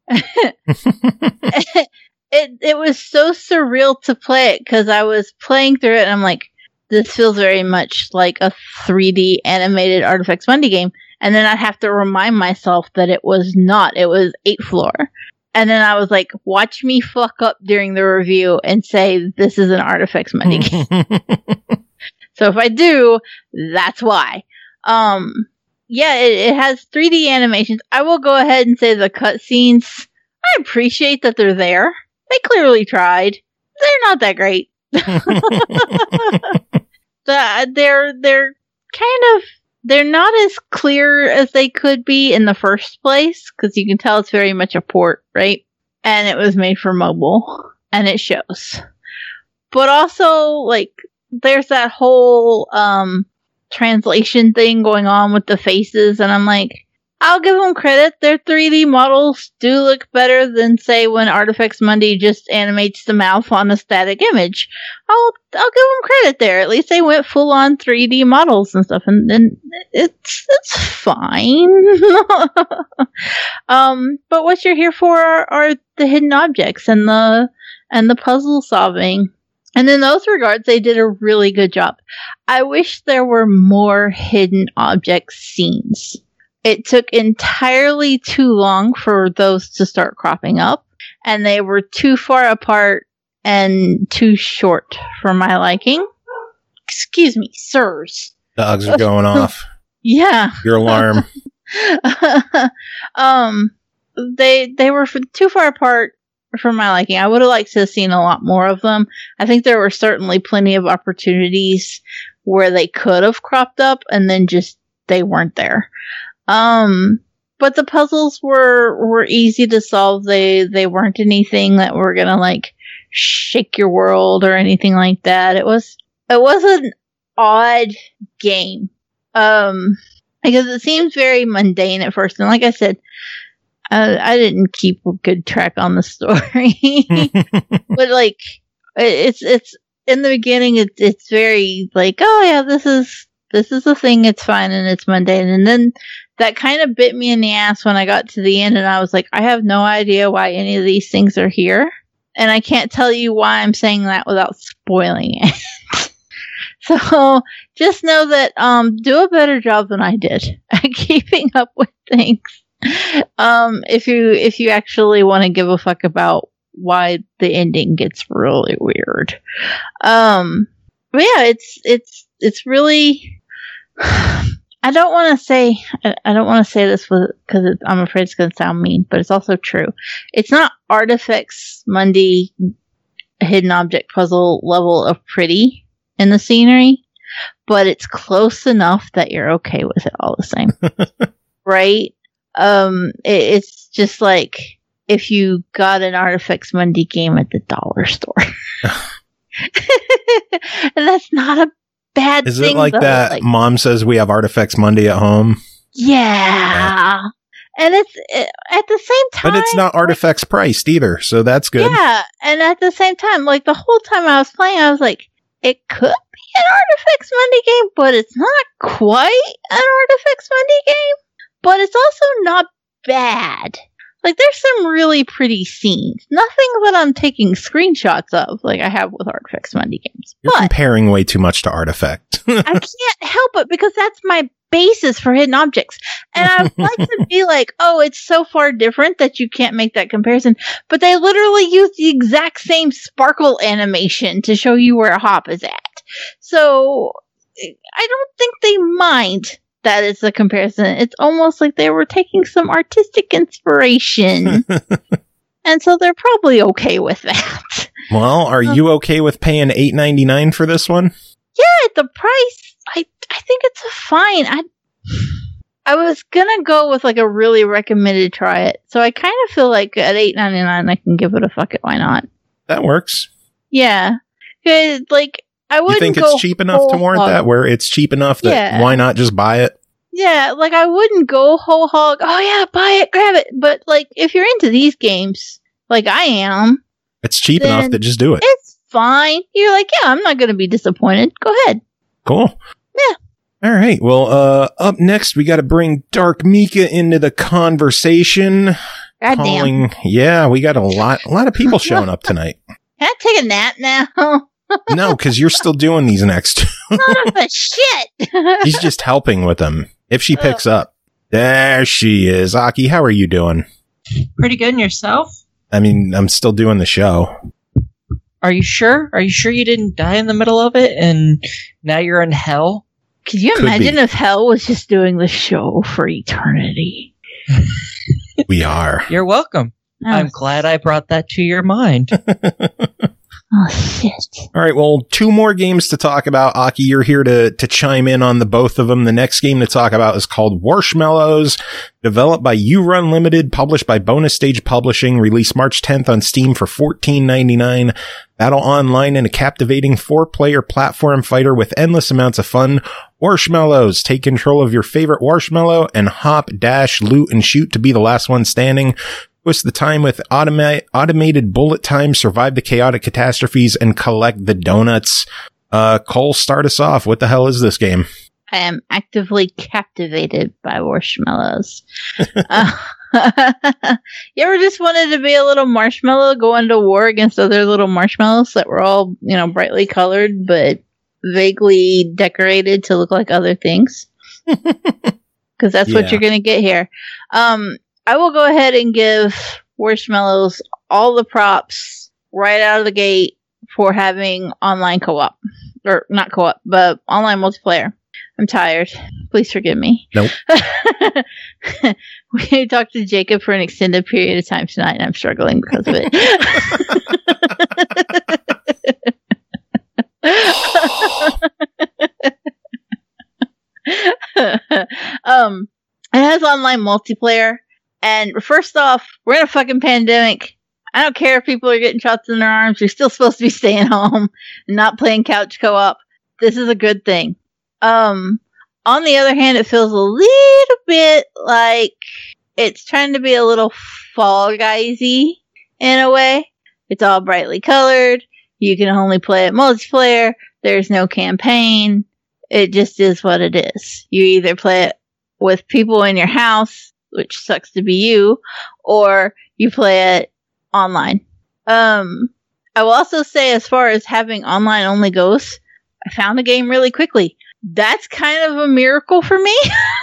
[SPEAKER 3] It it was so surreal to play it because I was playing through it and I'm like, this feels very much like a three D animated Artifex Mundi game. And then I'd have to remind myself that it was not. It was eighth Floor. And then I was like, watch me fuck up during the review and say, this is an Artifex Mundi game. So if I do, that's why. Um, yeah, it, it has three D animations. I will go ahead and say the cutscenes, I appreciate that they're there. They clearly tried. They're not that great. the, they're they're kind of they're not as clear as they could be in the first place because you can tell it's very much a port, right? And it was made for mobile, and it shows. But also, like, there's that whole um, translation thing going on with the faces, and I'm like, I'll give them credit. Their three D models do look better than, say, when Artifex Mundi just animates the mouth on a static image. I'll I'll give them credit there. At least they went full on three D models and stuff, and then it's it's fine. um, but what you're here for are, are the hidden objects and the and the puzzle solving. And in those regards, they did a really good job. I wish there were more hidden object scenes. It took entirely too long for those to start cropping up, and they were too far apart and too short for my liking. Excuse me, sirs.
[SPEAKER 2] Dogs are going off.
[SPEAKER 3] Yeah.
[SPEAKER 2] Your alarm.
[SPEAKER 3] um, they they were f- too far apart for my liking. I would have liked to have seen a lot more of them. I think there were certainly plenty of opportunities where they could have cropped up, and then just they weren't there. Um, but the puzzles were, were easy to solve. They, they weren't anything that were gonna, like, shake your world or anything like that. It was, it was an odd game. Um, because it seems very mundane at first. And like I said, uh, I didn't keep a good track on the story. But, like, it's, it's, in the beginning, it's, it's very, like, oh yeah, this is, this is a thing, it's fine, and it's mundane. And then that kind of bit me in the ass when I got to the end, and I was like, I have no idea why any of these things are here. And I can't tell you why I'm saying that without spoiling it. So just know that um, do a better job than I did at keeping up with things. Um, if you if you actually want to give a fuck about why the ending gets really weird. Um, but yeah, it's it's it's really. I don't want to say I don't want to say this because I'm afraid it's going to sound mean, but it's also true. It's not Artifex Mundi hidden object puzzle level of pretty in the scenery, but it's close enough that you're okay with it all the same, right? Um, it, it's just like if you got an Artifex Mundi game at the dollar store, and that's not a bad
[SPEAKER 2] Is
[SPEAKER 3] thing,
[SPEAKER 2] it like
[SPEAKER 3] though.
[SPEAKER 2] that
[SPEAKER 3] Like,
[SPEAKER 2] mom says we have Artifex Mundi at home?
[SPEAKER 3] Yeah. And it's it, at the same time.
[SPEAKER 2] But it's not Artifex like, priced either, so that's good.
[SPEAKER 3] Yeah. And at the same time, like the whole time I was playing, I was like, it could be an Artifex Mundi game, but it's not quite an Artifex Mundi game. but it's also not bad. Like, there's some really pretty scenes. Nothing that I'm taking screenshots of, like I have with Artifacts Monday games.
[SPEAKER 2] You're
[SPEAKER 3] but
[SPEAKER 2] comparing way too much to Artifact.
[SPEAKER 3] I can't help it because that's my basis for hidden objects. And I would like to be like, oh, it's so far different that you can't make that comparison. But they literally use the exact same sparkle animation to show you where a hop is at. So I don't think they mind that it's a comparison. It's almost like they were taking some artistic inspiration. And so they're probably okay with that.
[SPEAKER 2] Well, are um, you okay with paying eight ninety-nine for this one?
[SPEAKER 3] Yeah, the price, I I think it's fine. I I was gonna go with like a really recommended try it. So I kind of feel like at eight ninety-nine I can give it a fuck it, why not?
[SPEAKER 2] That works.
[SPEAKER 3] Yeah. Cause like I wouldn't
[SPEAKER 2] You think
[SPEAKER 3] go
[SPEAKER 2] it's cheap enough to warrant
[SPEAKER 3] hog.
[SPEAKER 2] that? Where it's cheap enough that
[SPEAKER 3] Yeah.
[SPEAKER 2] why not just buy it?
[SPEAKER 3] Yeah, like I wouldn't go whole hog, oh yeah, buy it, grab it. But like if you're into these games, like I am,
[SPEAKER 2] It's cheap
[SPEAKER 3] then
[SPEAKER 2] enough to just do it.
[SPEAKER 3] It's fine. You're like, yeah, I'm not gonna be disappointed. Go ahead.
[SPEAKER 2] Cool.
[SPEAKER 3] Yeah.
[SPEAKER 2] All right. Well, uh, up next, we got to bring Dark Mika into the conversation.
[SPEAKER 3] Goddamn.
[SPEAKER 2] Calling, yeah, we got a lot, a lot of people showing up tonight.
[SPEAKER 3] Can I take a nap now?
[SPEAKER 2] No, because you're still doing these next two.
[SPEAKER 3] Son of a shit.
[SPEAKER 2] He's just helping with them. If she picks up. There she is. Aki, how are you doing?
[SPEAKER 7] Pretty good. And yourself?
[SPEAKER 2] I mean, I'm still doing the show.
[SPEAKER 7] Are you sure? Are you sure you didn't die in the middle of it and now you're in hell?
[SPEAKER 3] Could you
[SPEAKER 2] Could
[SPEAKER 3] imagine
[SPEAKER 2] be.
[SPEAKER 3] if hell was just doing the show for eternity?
[SPEAKER 2] We are.
[SPEAKER 7] You're welcome.
[SPEAKER 3] Oh,
[SPEAKER 7] I'm glad I brought that to your mind.
[SPEAKER 3] oh shit.
[SPEAKER 2] All right, well, two more games to talk about. Aki, you're here to, to chime in on the both of them. The next game to talk about is called Warshmallows, developed by You Run Limited, published by Bonus Stage Publishing, released March tenth on Steam for fourteen ninety-nine. Battle online in a captivating four-player platform fighter with endless amounts of fun. Warshmallows, take control of your favorite Warshmallow and hop, dash, loot, and shoot to be the last one standing. Twist the time with automa- automated bullet time, survive the chaotic catastrophes, and collect the donuts. Uh, Cole, start us off. What the hell is this game?
[SPEAKER 3] I am actively captivated by Warshmallows. uh, you ever just wanted to be a little marshmallow going to war against other little marshmallows that were all, you know, brightly colored but vaguely decorated to look like other things? Because that's
[SPEAKER 2] Yeah.
[SPEAKER 3] what you're going to get here. Um, I will go ahead and give Warshmallows all the props right out of the gate for having online co-op. Or not co-op, but online multiplayer. I'm tired. Please forgive me.
[SPEAKER 2] Nope.
[SPEAKER 3] We talked to Jacob for an extended period of time tonight, and I'm struggling because of it. um, it has online multiplayer, and first off, we're in a fucking pandemic. I don't care if people are getting shots in their arms. You're still supposed to be staying home and not playing couch co-op. This is a good thing. Um, on the other hand, it feels a little bit like it's trying to be a little Fall Guys-y in a way. It's all brightly colored. You can only play it multiplayer. There's no campaign. It just is what it is. You either play it with people in your house, which sucks to be you, or you play it online. Um, I will also say, as far as having online only goes, I found the game really quickly. That's kind of a miracle for me.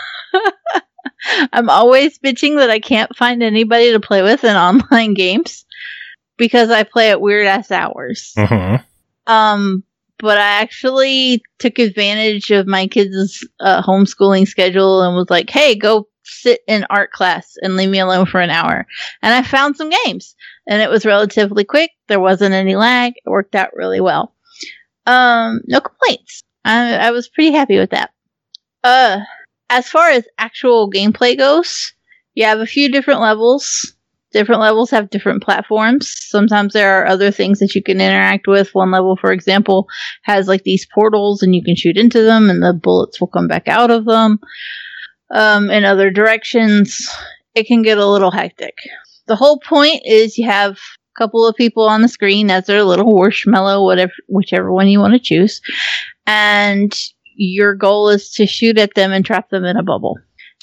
[SPEAKER 3] I'm always bitching that I can't find anybody to play with in online games because I play at weird ass hours.
[SPEAKER 2] Mm-hmm.
[SPEAKER 3] Um, but I actually took advantage of my kids' uh, homeschooling schedule and was like, hey, go sit in art class and leave me alone for an hour. And I found some games, and it was relatively quick. There wasn't any lag. It worked out really well. Um, no complaints. I, I was pretty happy with that. Uh, as far as actual gameplay goes, you have a few different levels. Different levels have different platforms. Sometimes there are other things that you can interact with. One level, for example, has like these portals, and you can shoot into them, and the bullets will come back out of them. Um, in other directions, it can get a little hectic. The whole point is you have a couple of people on the screen as their little Warshmallow, whatever, whichever one you want to choose, and your goal is to shoot at them and trap them in a bubble.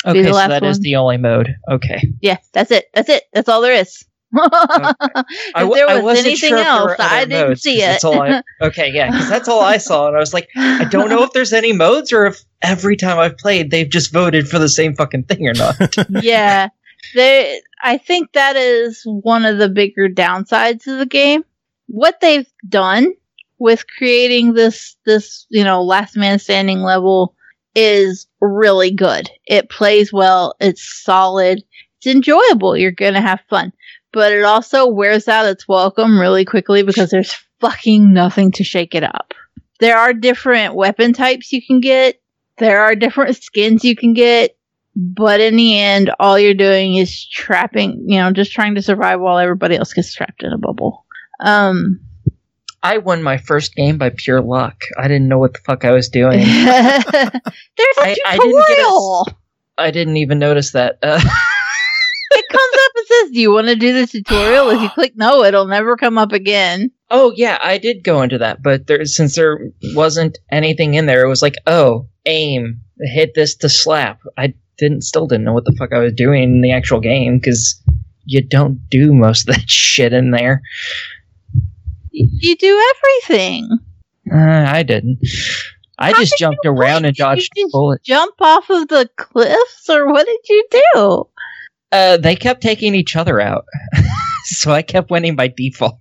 [SPEAKER 3] Be
[SPEAKER 7] Okay,
[SPEAKER 3] the
[SPEAKER 7] so
[SPEAKER 3] last
[SPEAKER 7] that is
[SPEAKER 3] one.
[SPEAKER 7] the only mode. Okay.
[SPEAKER 3] Yeah, that's it. That's it. That's all there is.
[SPEAKER 7] I
[SPEAKER 3] if
[SPEAKER 7] w-
[SPEAKER 3] there
[SPEAKER 7] I
[SPEAKER 3] was
[SPEAKER 7] wasn't
[SPEAKER 3] anything
[SPEAKER 7] sure if there
[SPEAKER 3] else,
[SPEAKER 7] were other
[SPEAKER 3] I didn't
[SPEAKER 7] modes,
[SPEAKER 3] see
[SPEAKER 7] 'cause
[SPEAKER 3] it.
[SPEAKER 7] that's all I- okay, yeah, because that's all I saw, and I was like, I don't know if there's any modes or if every time I've played, they've just voted for the same fucking thing or not.
[SPEAKER 3] Yeah, they. I think that is one of the bigger downsides of the game. What they've done with creating this, this you know, last man standing level is really good. It plays well. It's solid. It's enjoyable. You're gonna have fun. But it also wears out its welcome really quickly because there's fucking nothing to shake it up. There are different weapon types you can get. There are different skins you can get. But in the end, all you're doing is trapping, you know, just trying to survive while everybody else gets trapped in a bubble. Um,
[SPEAKER 7] I won my first game by pure luck. I didn't know what the fuck I was doing.
[SPEAKER 3] there's a
[SPEAKER 7] I- I didn't get a-
[SPEAKER 3] tutorial.
[SPEAKER 7] I didn't even notice that. Uh,
[SPEAKER 3] It comes up and says, "Do you want to do the tutorial?" If you click no, it'll never come up again.
[SPEAKER 7] oh, yeah, I did go into that, but there, since there wasn't anything in there, it was like, oh, aim, hit this to slap. I didn't, still didn't know what the fuck I was doing in the actual game, because you don't do most of that shit in there.
[SPEAKER 3] You do everything.
[SPEAKER 7] Uh, I didn't. I
[SPEAKER 3] How
[SPEAKER 7] just
[SPEAKER 3] did
[SPEAKER 7] jumped
[SPEAKER 3] you
[SPEAKER 7] around
[SPEAKER 3] win?
[SPEAKER 7] and
[SPEAKER 3] Did you
[SPEAKER 7] dodged
[SPEAKER 3] just
[SPEAKER 7] bullets.
[SPEAKER 3] Jump off of the cliffs, or what did you do?
[SPEAKER 7] Uh, they kept taking each other out, so I kept winning by default.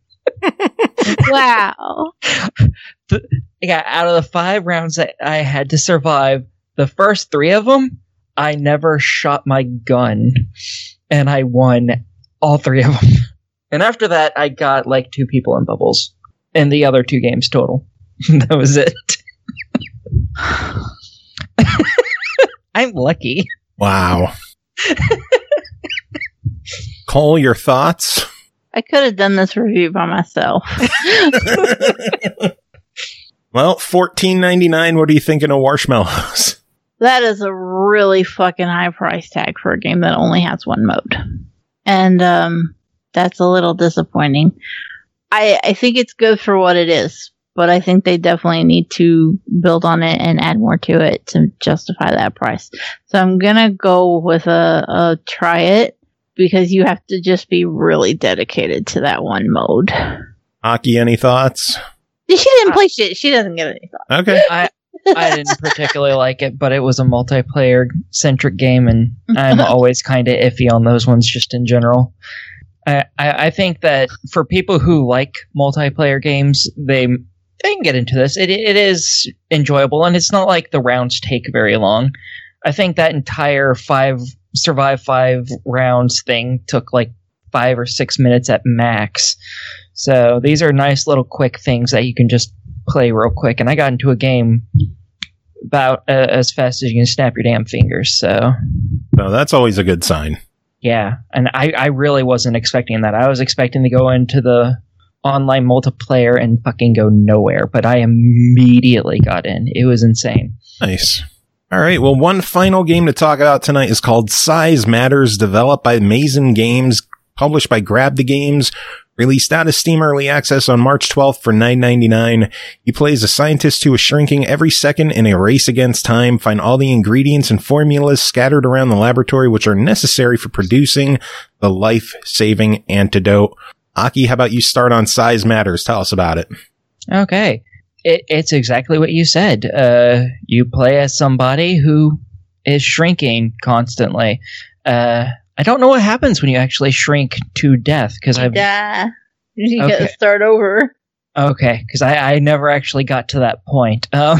[SPEAKER 3] Wow.
[SPEAKER 7] Yeah, out of the five rounds that I had to survive, the first three of them, I never shot my gun, and I won all three of them. And after that, I got like two people in bubbles, in the other two games total. That was it. I'm lucky.
[SPEAKER 2] Wow. Cole, your thoughts?
[SPEAKER 3] I could have done this review by myself.
[SPEAKER 2] Well, fourteen ninety-nine. What are you thinking of Warshmallows?
[SPEAKER 3] That is a really fucking high price tag for a game that only has one mode. And um, that's a little disappointing. I, I think it's good for what it is, but I think they definitely need to build on it and add more to it to justify that price. So I'm going to go with a, a try it, because you have to just be really dedicated to that one mode.
[SPEAKER 2] Aki, any thoughts?
[SPEAKER 3] She didn't play shit. She doesn't get any thoughts.
[SPEAKER 2] Okay.
[SPEAKER 7] I I didn't particularly like it, but it was a multiplayer centric game, and I'm always kind of iffy on those ones just in general. I, I I think that for people who like multiplayer games, they they can get into this. It it is enjoyable, and it's not like the rounds take very long. I think that entire five survive five rounds thing took like five or six minutes at max. So these are nice little quick things that you can just play real quick. And I got into a game about uh, as fast as you can snap your damn fingers. So
[SPEAKER 2] No, that's always a good sign.
[SPEAKER 7] yeah, and I, I really wasn't expecting that. I was expecting to go into the online multiplayer and fucking go nowhere, but I immediately got in. It was insane.
[SPEAKER 2] Nice. All right. Well, one final game to talk about tonight is called Size Matters, developed by Mazen Games, published by Grab the Games, released out of Steam Early Access on March twelfth for nine ninety-nine. You play as a scientist who is shrinking every second in a race against time. Find all the ingredients and formulas scattered around the laboratory which are necessary for producing the life-saving antidote. Aki, how about you start on Size Matters? Tell us about it.
[SPEAKER 7] Okay. It, it's exactly what you said. Uh, you play as somebody who is shrinking constantly. Uh, I don't know what happens when you actually shrink to death, because I've
[SPEAKER 3] Yeah. You
[SPEAKER 7] Okay.
[SPEAKER 3] gotta start over.
[SPEAKER 7] okay, because I, I never actually got to that point. Um,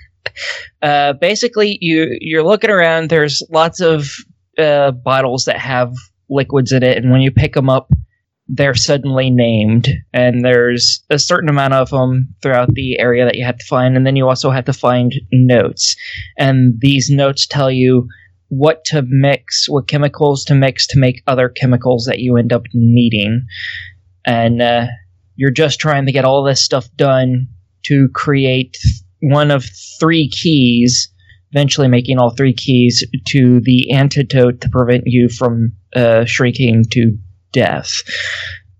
[SPEAKER 7] uh, basically, you you're looking around. There's lots of uh, bottles that have liquids in it, and when you pick them up, they're suddenly named, and there's a certain amount of them throughout the area that you have to find, and then you also have to find notes, and these notes tell you what to mix, what chemicals to mix to make other chemicals that you end up needing. And uh, you're just trying to get all this stuff done to create one of three keys, eventually making all three keys to the antidote to prevent you from uh, shrinking to death.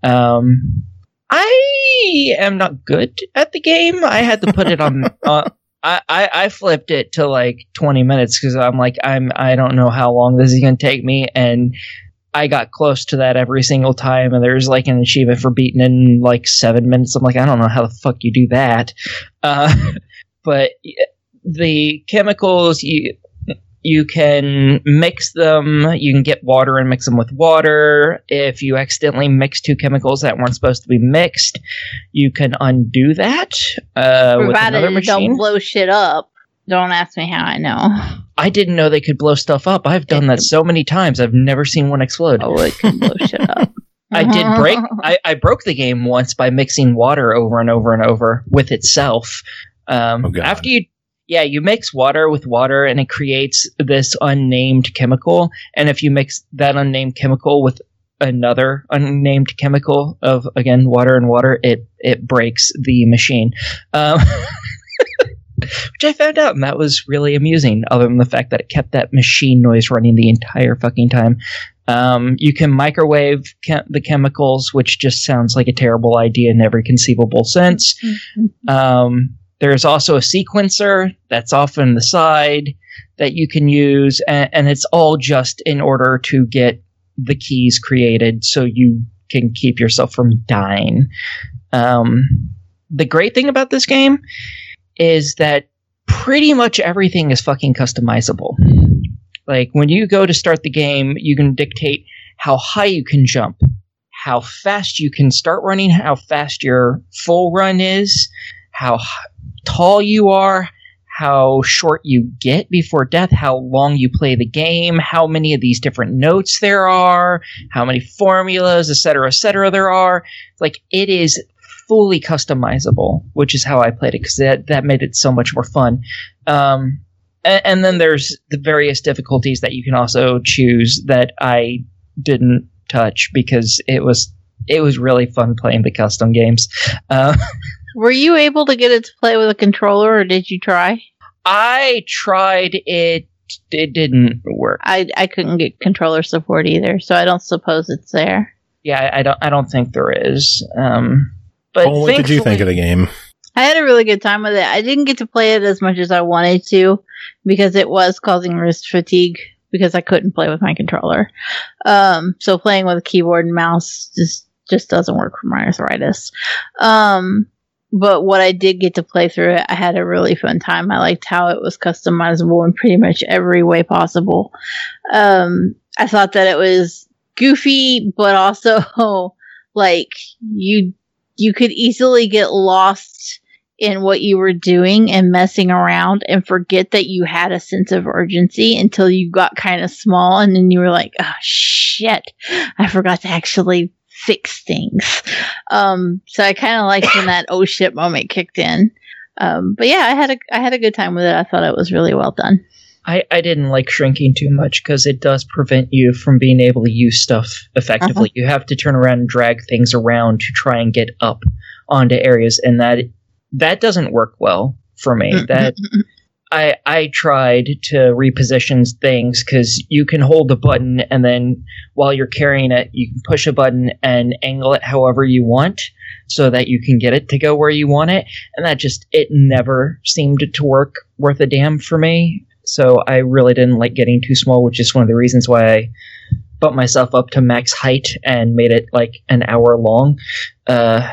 [SPEAKER 7] Um, I am not good at the game. I had to put it on uh, I, I, I flipped it to like twenty minutes because I'm like, I'm, I don't know how long this is going to take me. And I got close to that every single time. And there's like an achievement for beating in like seven minutes. I'm like, I don't know how the fuck you do that. Uh, but the chemicals, you, you can mix them. You can get water and mix them with water. If you accidentally mix two chemicals that weren't supposed to be mixed, you can undo that uh, with another
[SPEAKER 3] Provided it
[SPEAKER 7] machine.
[SPEAKER 3] don't blow shit up. Don't ask me how I know.
[SPEAKER 7] I didn't know they could blow stuff up. I've done that so many times. I've never seen one explode.
[SPEAKER 3] Oh, it can blow shit up.
[SPEAKER 7] I did break. I, I broke the game once by mixing water over and over and over with itself. Um,
[SPEAKER 2] Oh, God.
[SPEAKER 7] after you, yeah, you mix water with water, and it creates this unnamed chemical. And if you mix that unnamed chemical with another unnamed chemical of again water and water, it it breaks the machine. Um, which I found out, and that was really amusing. Other than the fact that it kept that machine noise running the entire fucking time. Um, you can microwave chem- the chemicals, which just sounds like a terrible idea in every conceivable sense. Um, there's also a sequencer that's off on the side that you can use, and, and it's all just in order to get the keys created so you can keep yourself from dying. Um, the great thing about this game is that pretty much everything is fucking customizable. Like, when you go to start the game, you can dictate how high you can jump, how fast you can start running, how fast your full run is, how h- tall you are, how short you get before death, how long you play the game, how many of these different notes there are, how many formulas, et cetera, et cetera there are. Like, it is fully customizable, which is how I played it, because that, that made it so much more fun. Um, and, and then there's the various difficulties that you can also choose that I didn't touch because it was it was really fun playing the custom games. Uh,
[SPEAKER 3] Were you able to get it to play with a controller, or did you try?
[SPEAKER 7] I tried it. It didn't work.
[SPEAKER 3] I I couldn't get controller support either, so I don't suppose it's there.
[SPEAKER 7] Yeah, I, I don't. I don't think there is. Um, but
[SPEAKER 2] Well, what did you think of the game?
[SPEAKER 3] I had a really good time with it. I didn't get to play it as much as I wanted to because it was causing wrist fatigue because I couldn't play with my controller. Um, so playing with a keyboard and mouse just just doesn't work for my arthritis. Um, but what I did get to play through it, I had a really fun time. I liked how it was customizable in pretty much every way possible. Um, I thought that it was goofy, but also like you you could easily get lost in what you were doing and messing around and forget that you had a sense of urgency until you got kind of small, and then you were like, oh shit, I forgot to actually fix things. Um, so I kind of liked when that oh shit moment kicked in. Um, but yeah, I had a I had a good time with it. I thought it was really well done.
[SPEAKER 7] I, I didn't like shrinking too much because it does prevent you from being able to use stuff effectively. Uh-huh. You have to turn around and drag things around to try and get up onto areas, and that that doesn't work well for me. That I I tried to reposition things because you can hold a button, and then while you're carrying it, you can push a button and angle it however you want so that you can get it to go where you want it, and that just it never seemed to work worth a damn for me. So I really didn't like getting too small, which is one of the reasons why I bumped myself up to max height and made it like an hour long. Uh,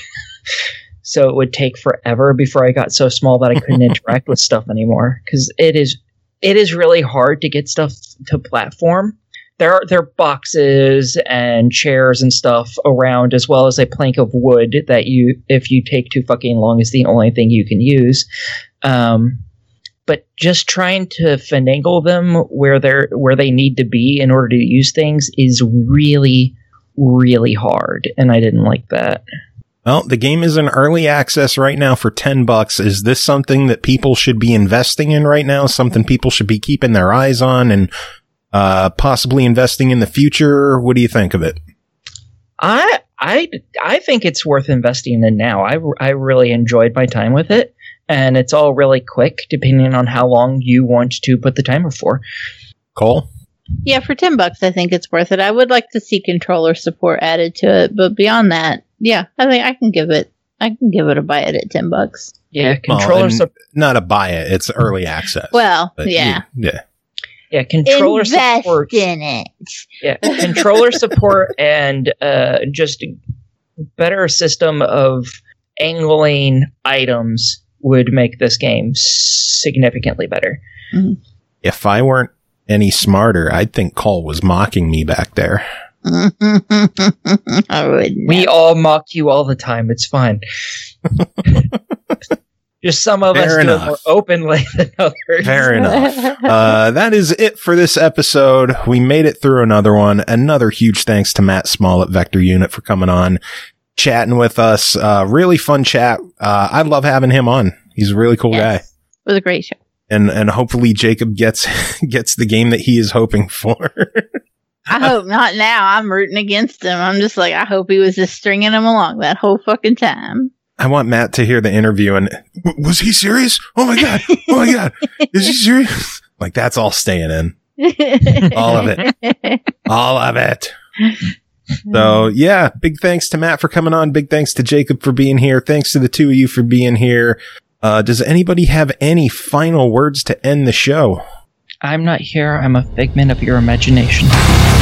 [SPEAKER 7] so it would take forever before I got so small that I couldn't interact with stuff anymore. Because it is it is really hard to get stuff to platform. There are there are boxes and chairs and stuff around, as well as a plank of wood that you, if you take too fucking long, is the only thing you can use. Um, But just trying to finagle them where they're where they need to be in order to use things is really, really hard, and I didn't like that.
[SPEAKER 2] Well, the game is in early access right now for ten bucks. Is this something that people should be investing in right now? Something people should be keeping their eyes on and uh, possibly investing in the future? What do you think of it?
[SPEAKER 7] I I I think it's worth investing in now. I I really enjoyed my time with it. And it's all really quick, depending on how long you want to put the timer for.
[SPEAKER 2] Cole?
[SPEAKER 3] Yeah, for ten bucks, I think it's worth it. I would like to see controller support added to it, but beyond that, yeah, I think I can give it I can give it a buy it at ten bucks.
[SPEAKER 7] Yeah,
[SPEAKER 2] Well,
[SPEAKER 7] controller
[SPEAKER 2] and
[SPEAKER 7] support.
[SPEAKER 2] not a buy it. It's early access.
[SPEAKER 3] Well,
[SPEAKER 2] But
[SPEAKER 3] yeah.
[SPEAKER 2] you- yeah.
[SPEAKER 7] Yeah, controller
[SPEAKER 3] Invest
[SPEAKER 7] support.
[SPEAKER 3] in it.
[SPEAKER 7] Yeah, controller support and uh, just better system of angling items would make this game significantly better.
[SPEAKER 2] If I weren't any smarter, I'd think Cole was mocking me back there.
[SPEAKER 3] I would.
[SPEAKER 7] We all mock you all the time. It's fine. Just some of
[SPEAKER 2] Fair
[SPEAKER 7] us do
[SPEAKER 2] enough.
[SPEAKER 7] it more openly than others.
[SPEAKER 2] Fair enough. Uh, that is it for this episode. We made it through another one. Another huge thanks to Matt Small at Vector Unit for coming on, chatting with us. Uh, really fun chat. Uh, I love having him on. He's a really cool guy.
[SPEAKER 3] Yes. It was a great show.
[SPEAKER 2] And, and hopefully Jacob gets, gets the game that he is hoping for.
[SPEAKER 3] I hope not now. I'm rooting against him. I'm just like, I hope he was just stringing him along that whole fucking time.
[SPEAKER 2] I want Matt to hear the interview and "W- was he serious? Oh my God. Oh my God. Is he serious? Like that's all staying in. All of it. All of it. So yeah, big thanks to Matt for coming on. Big thanks to Jacob for being here. Thanks to the two of you for being here. Uh, does anybody have any final words to end the show?
[SPEAKER 7] I'm not here. I'm a figment of your imagination.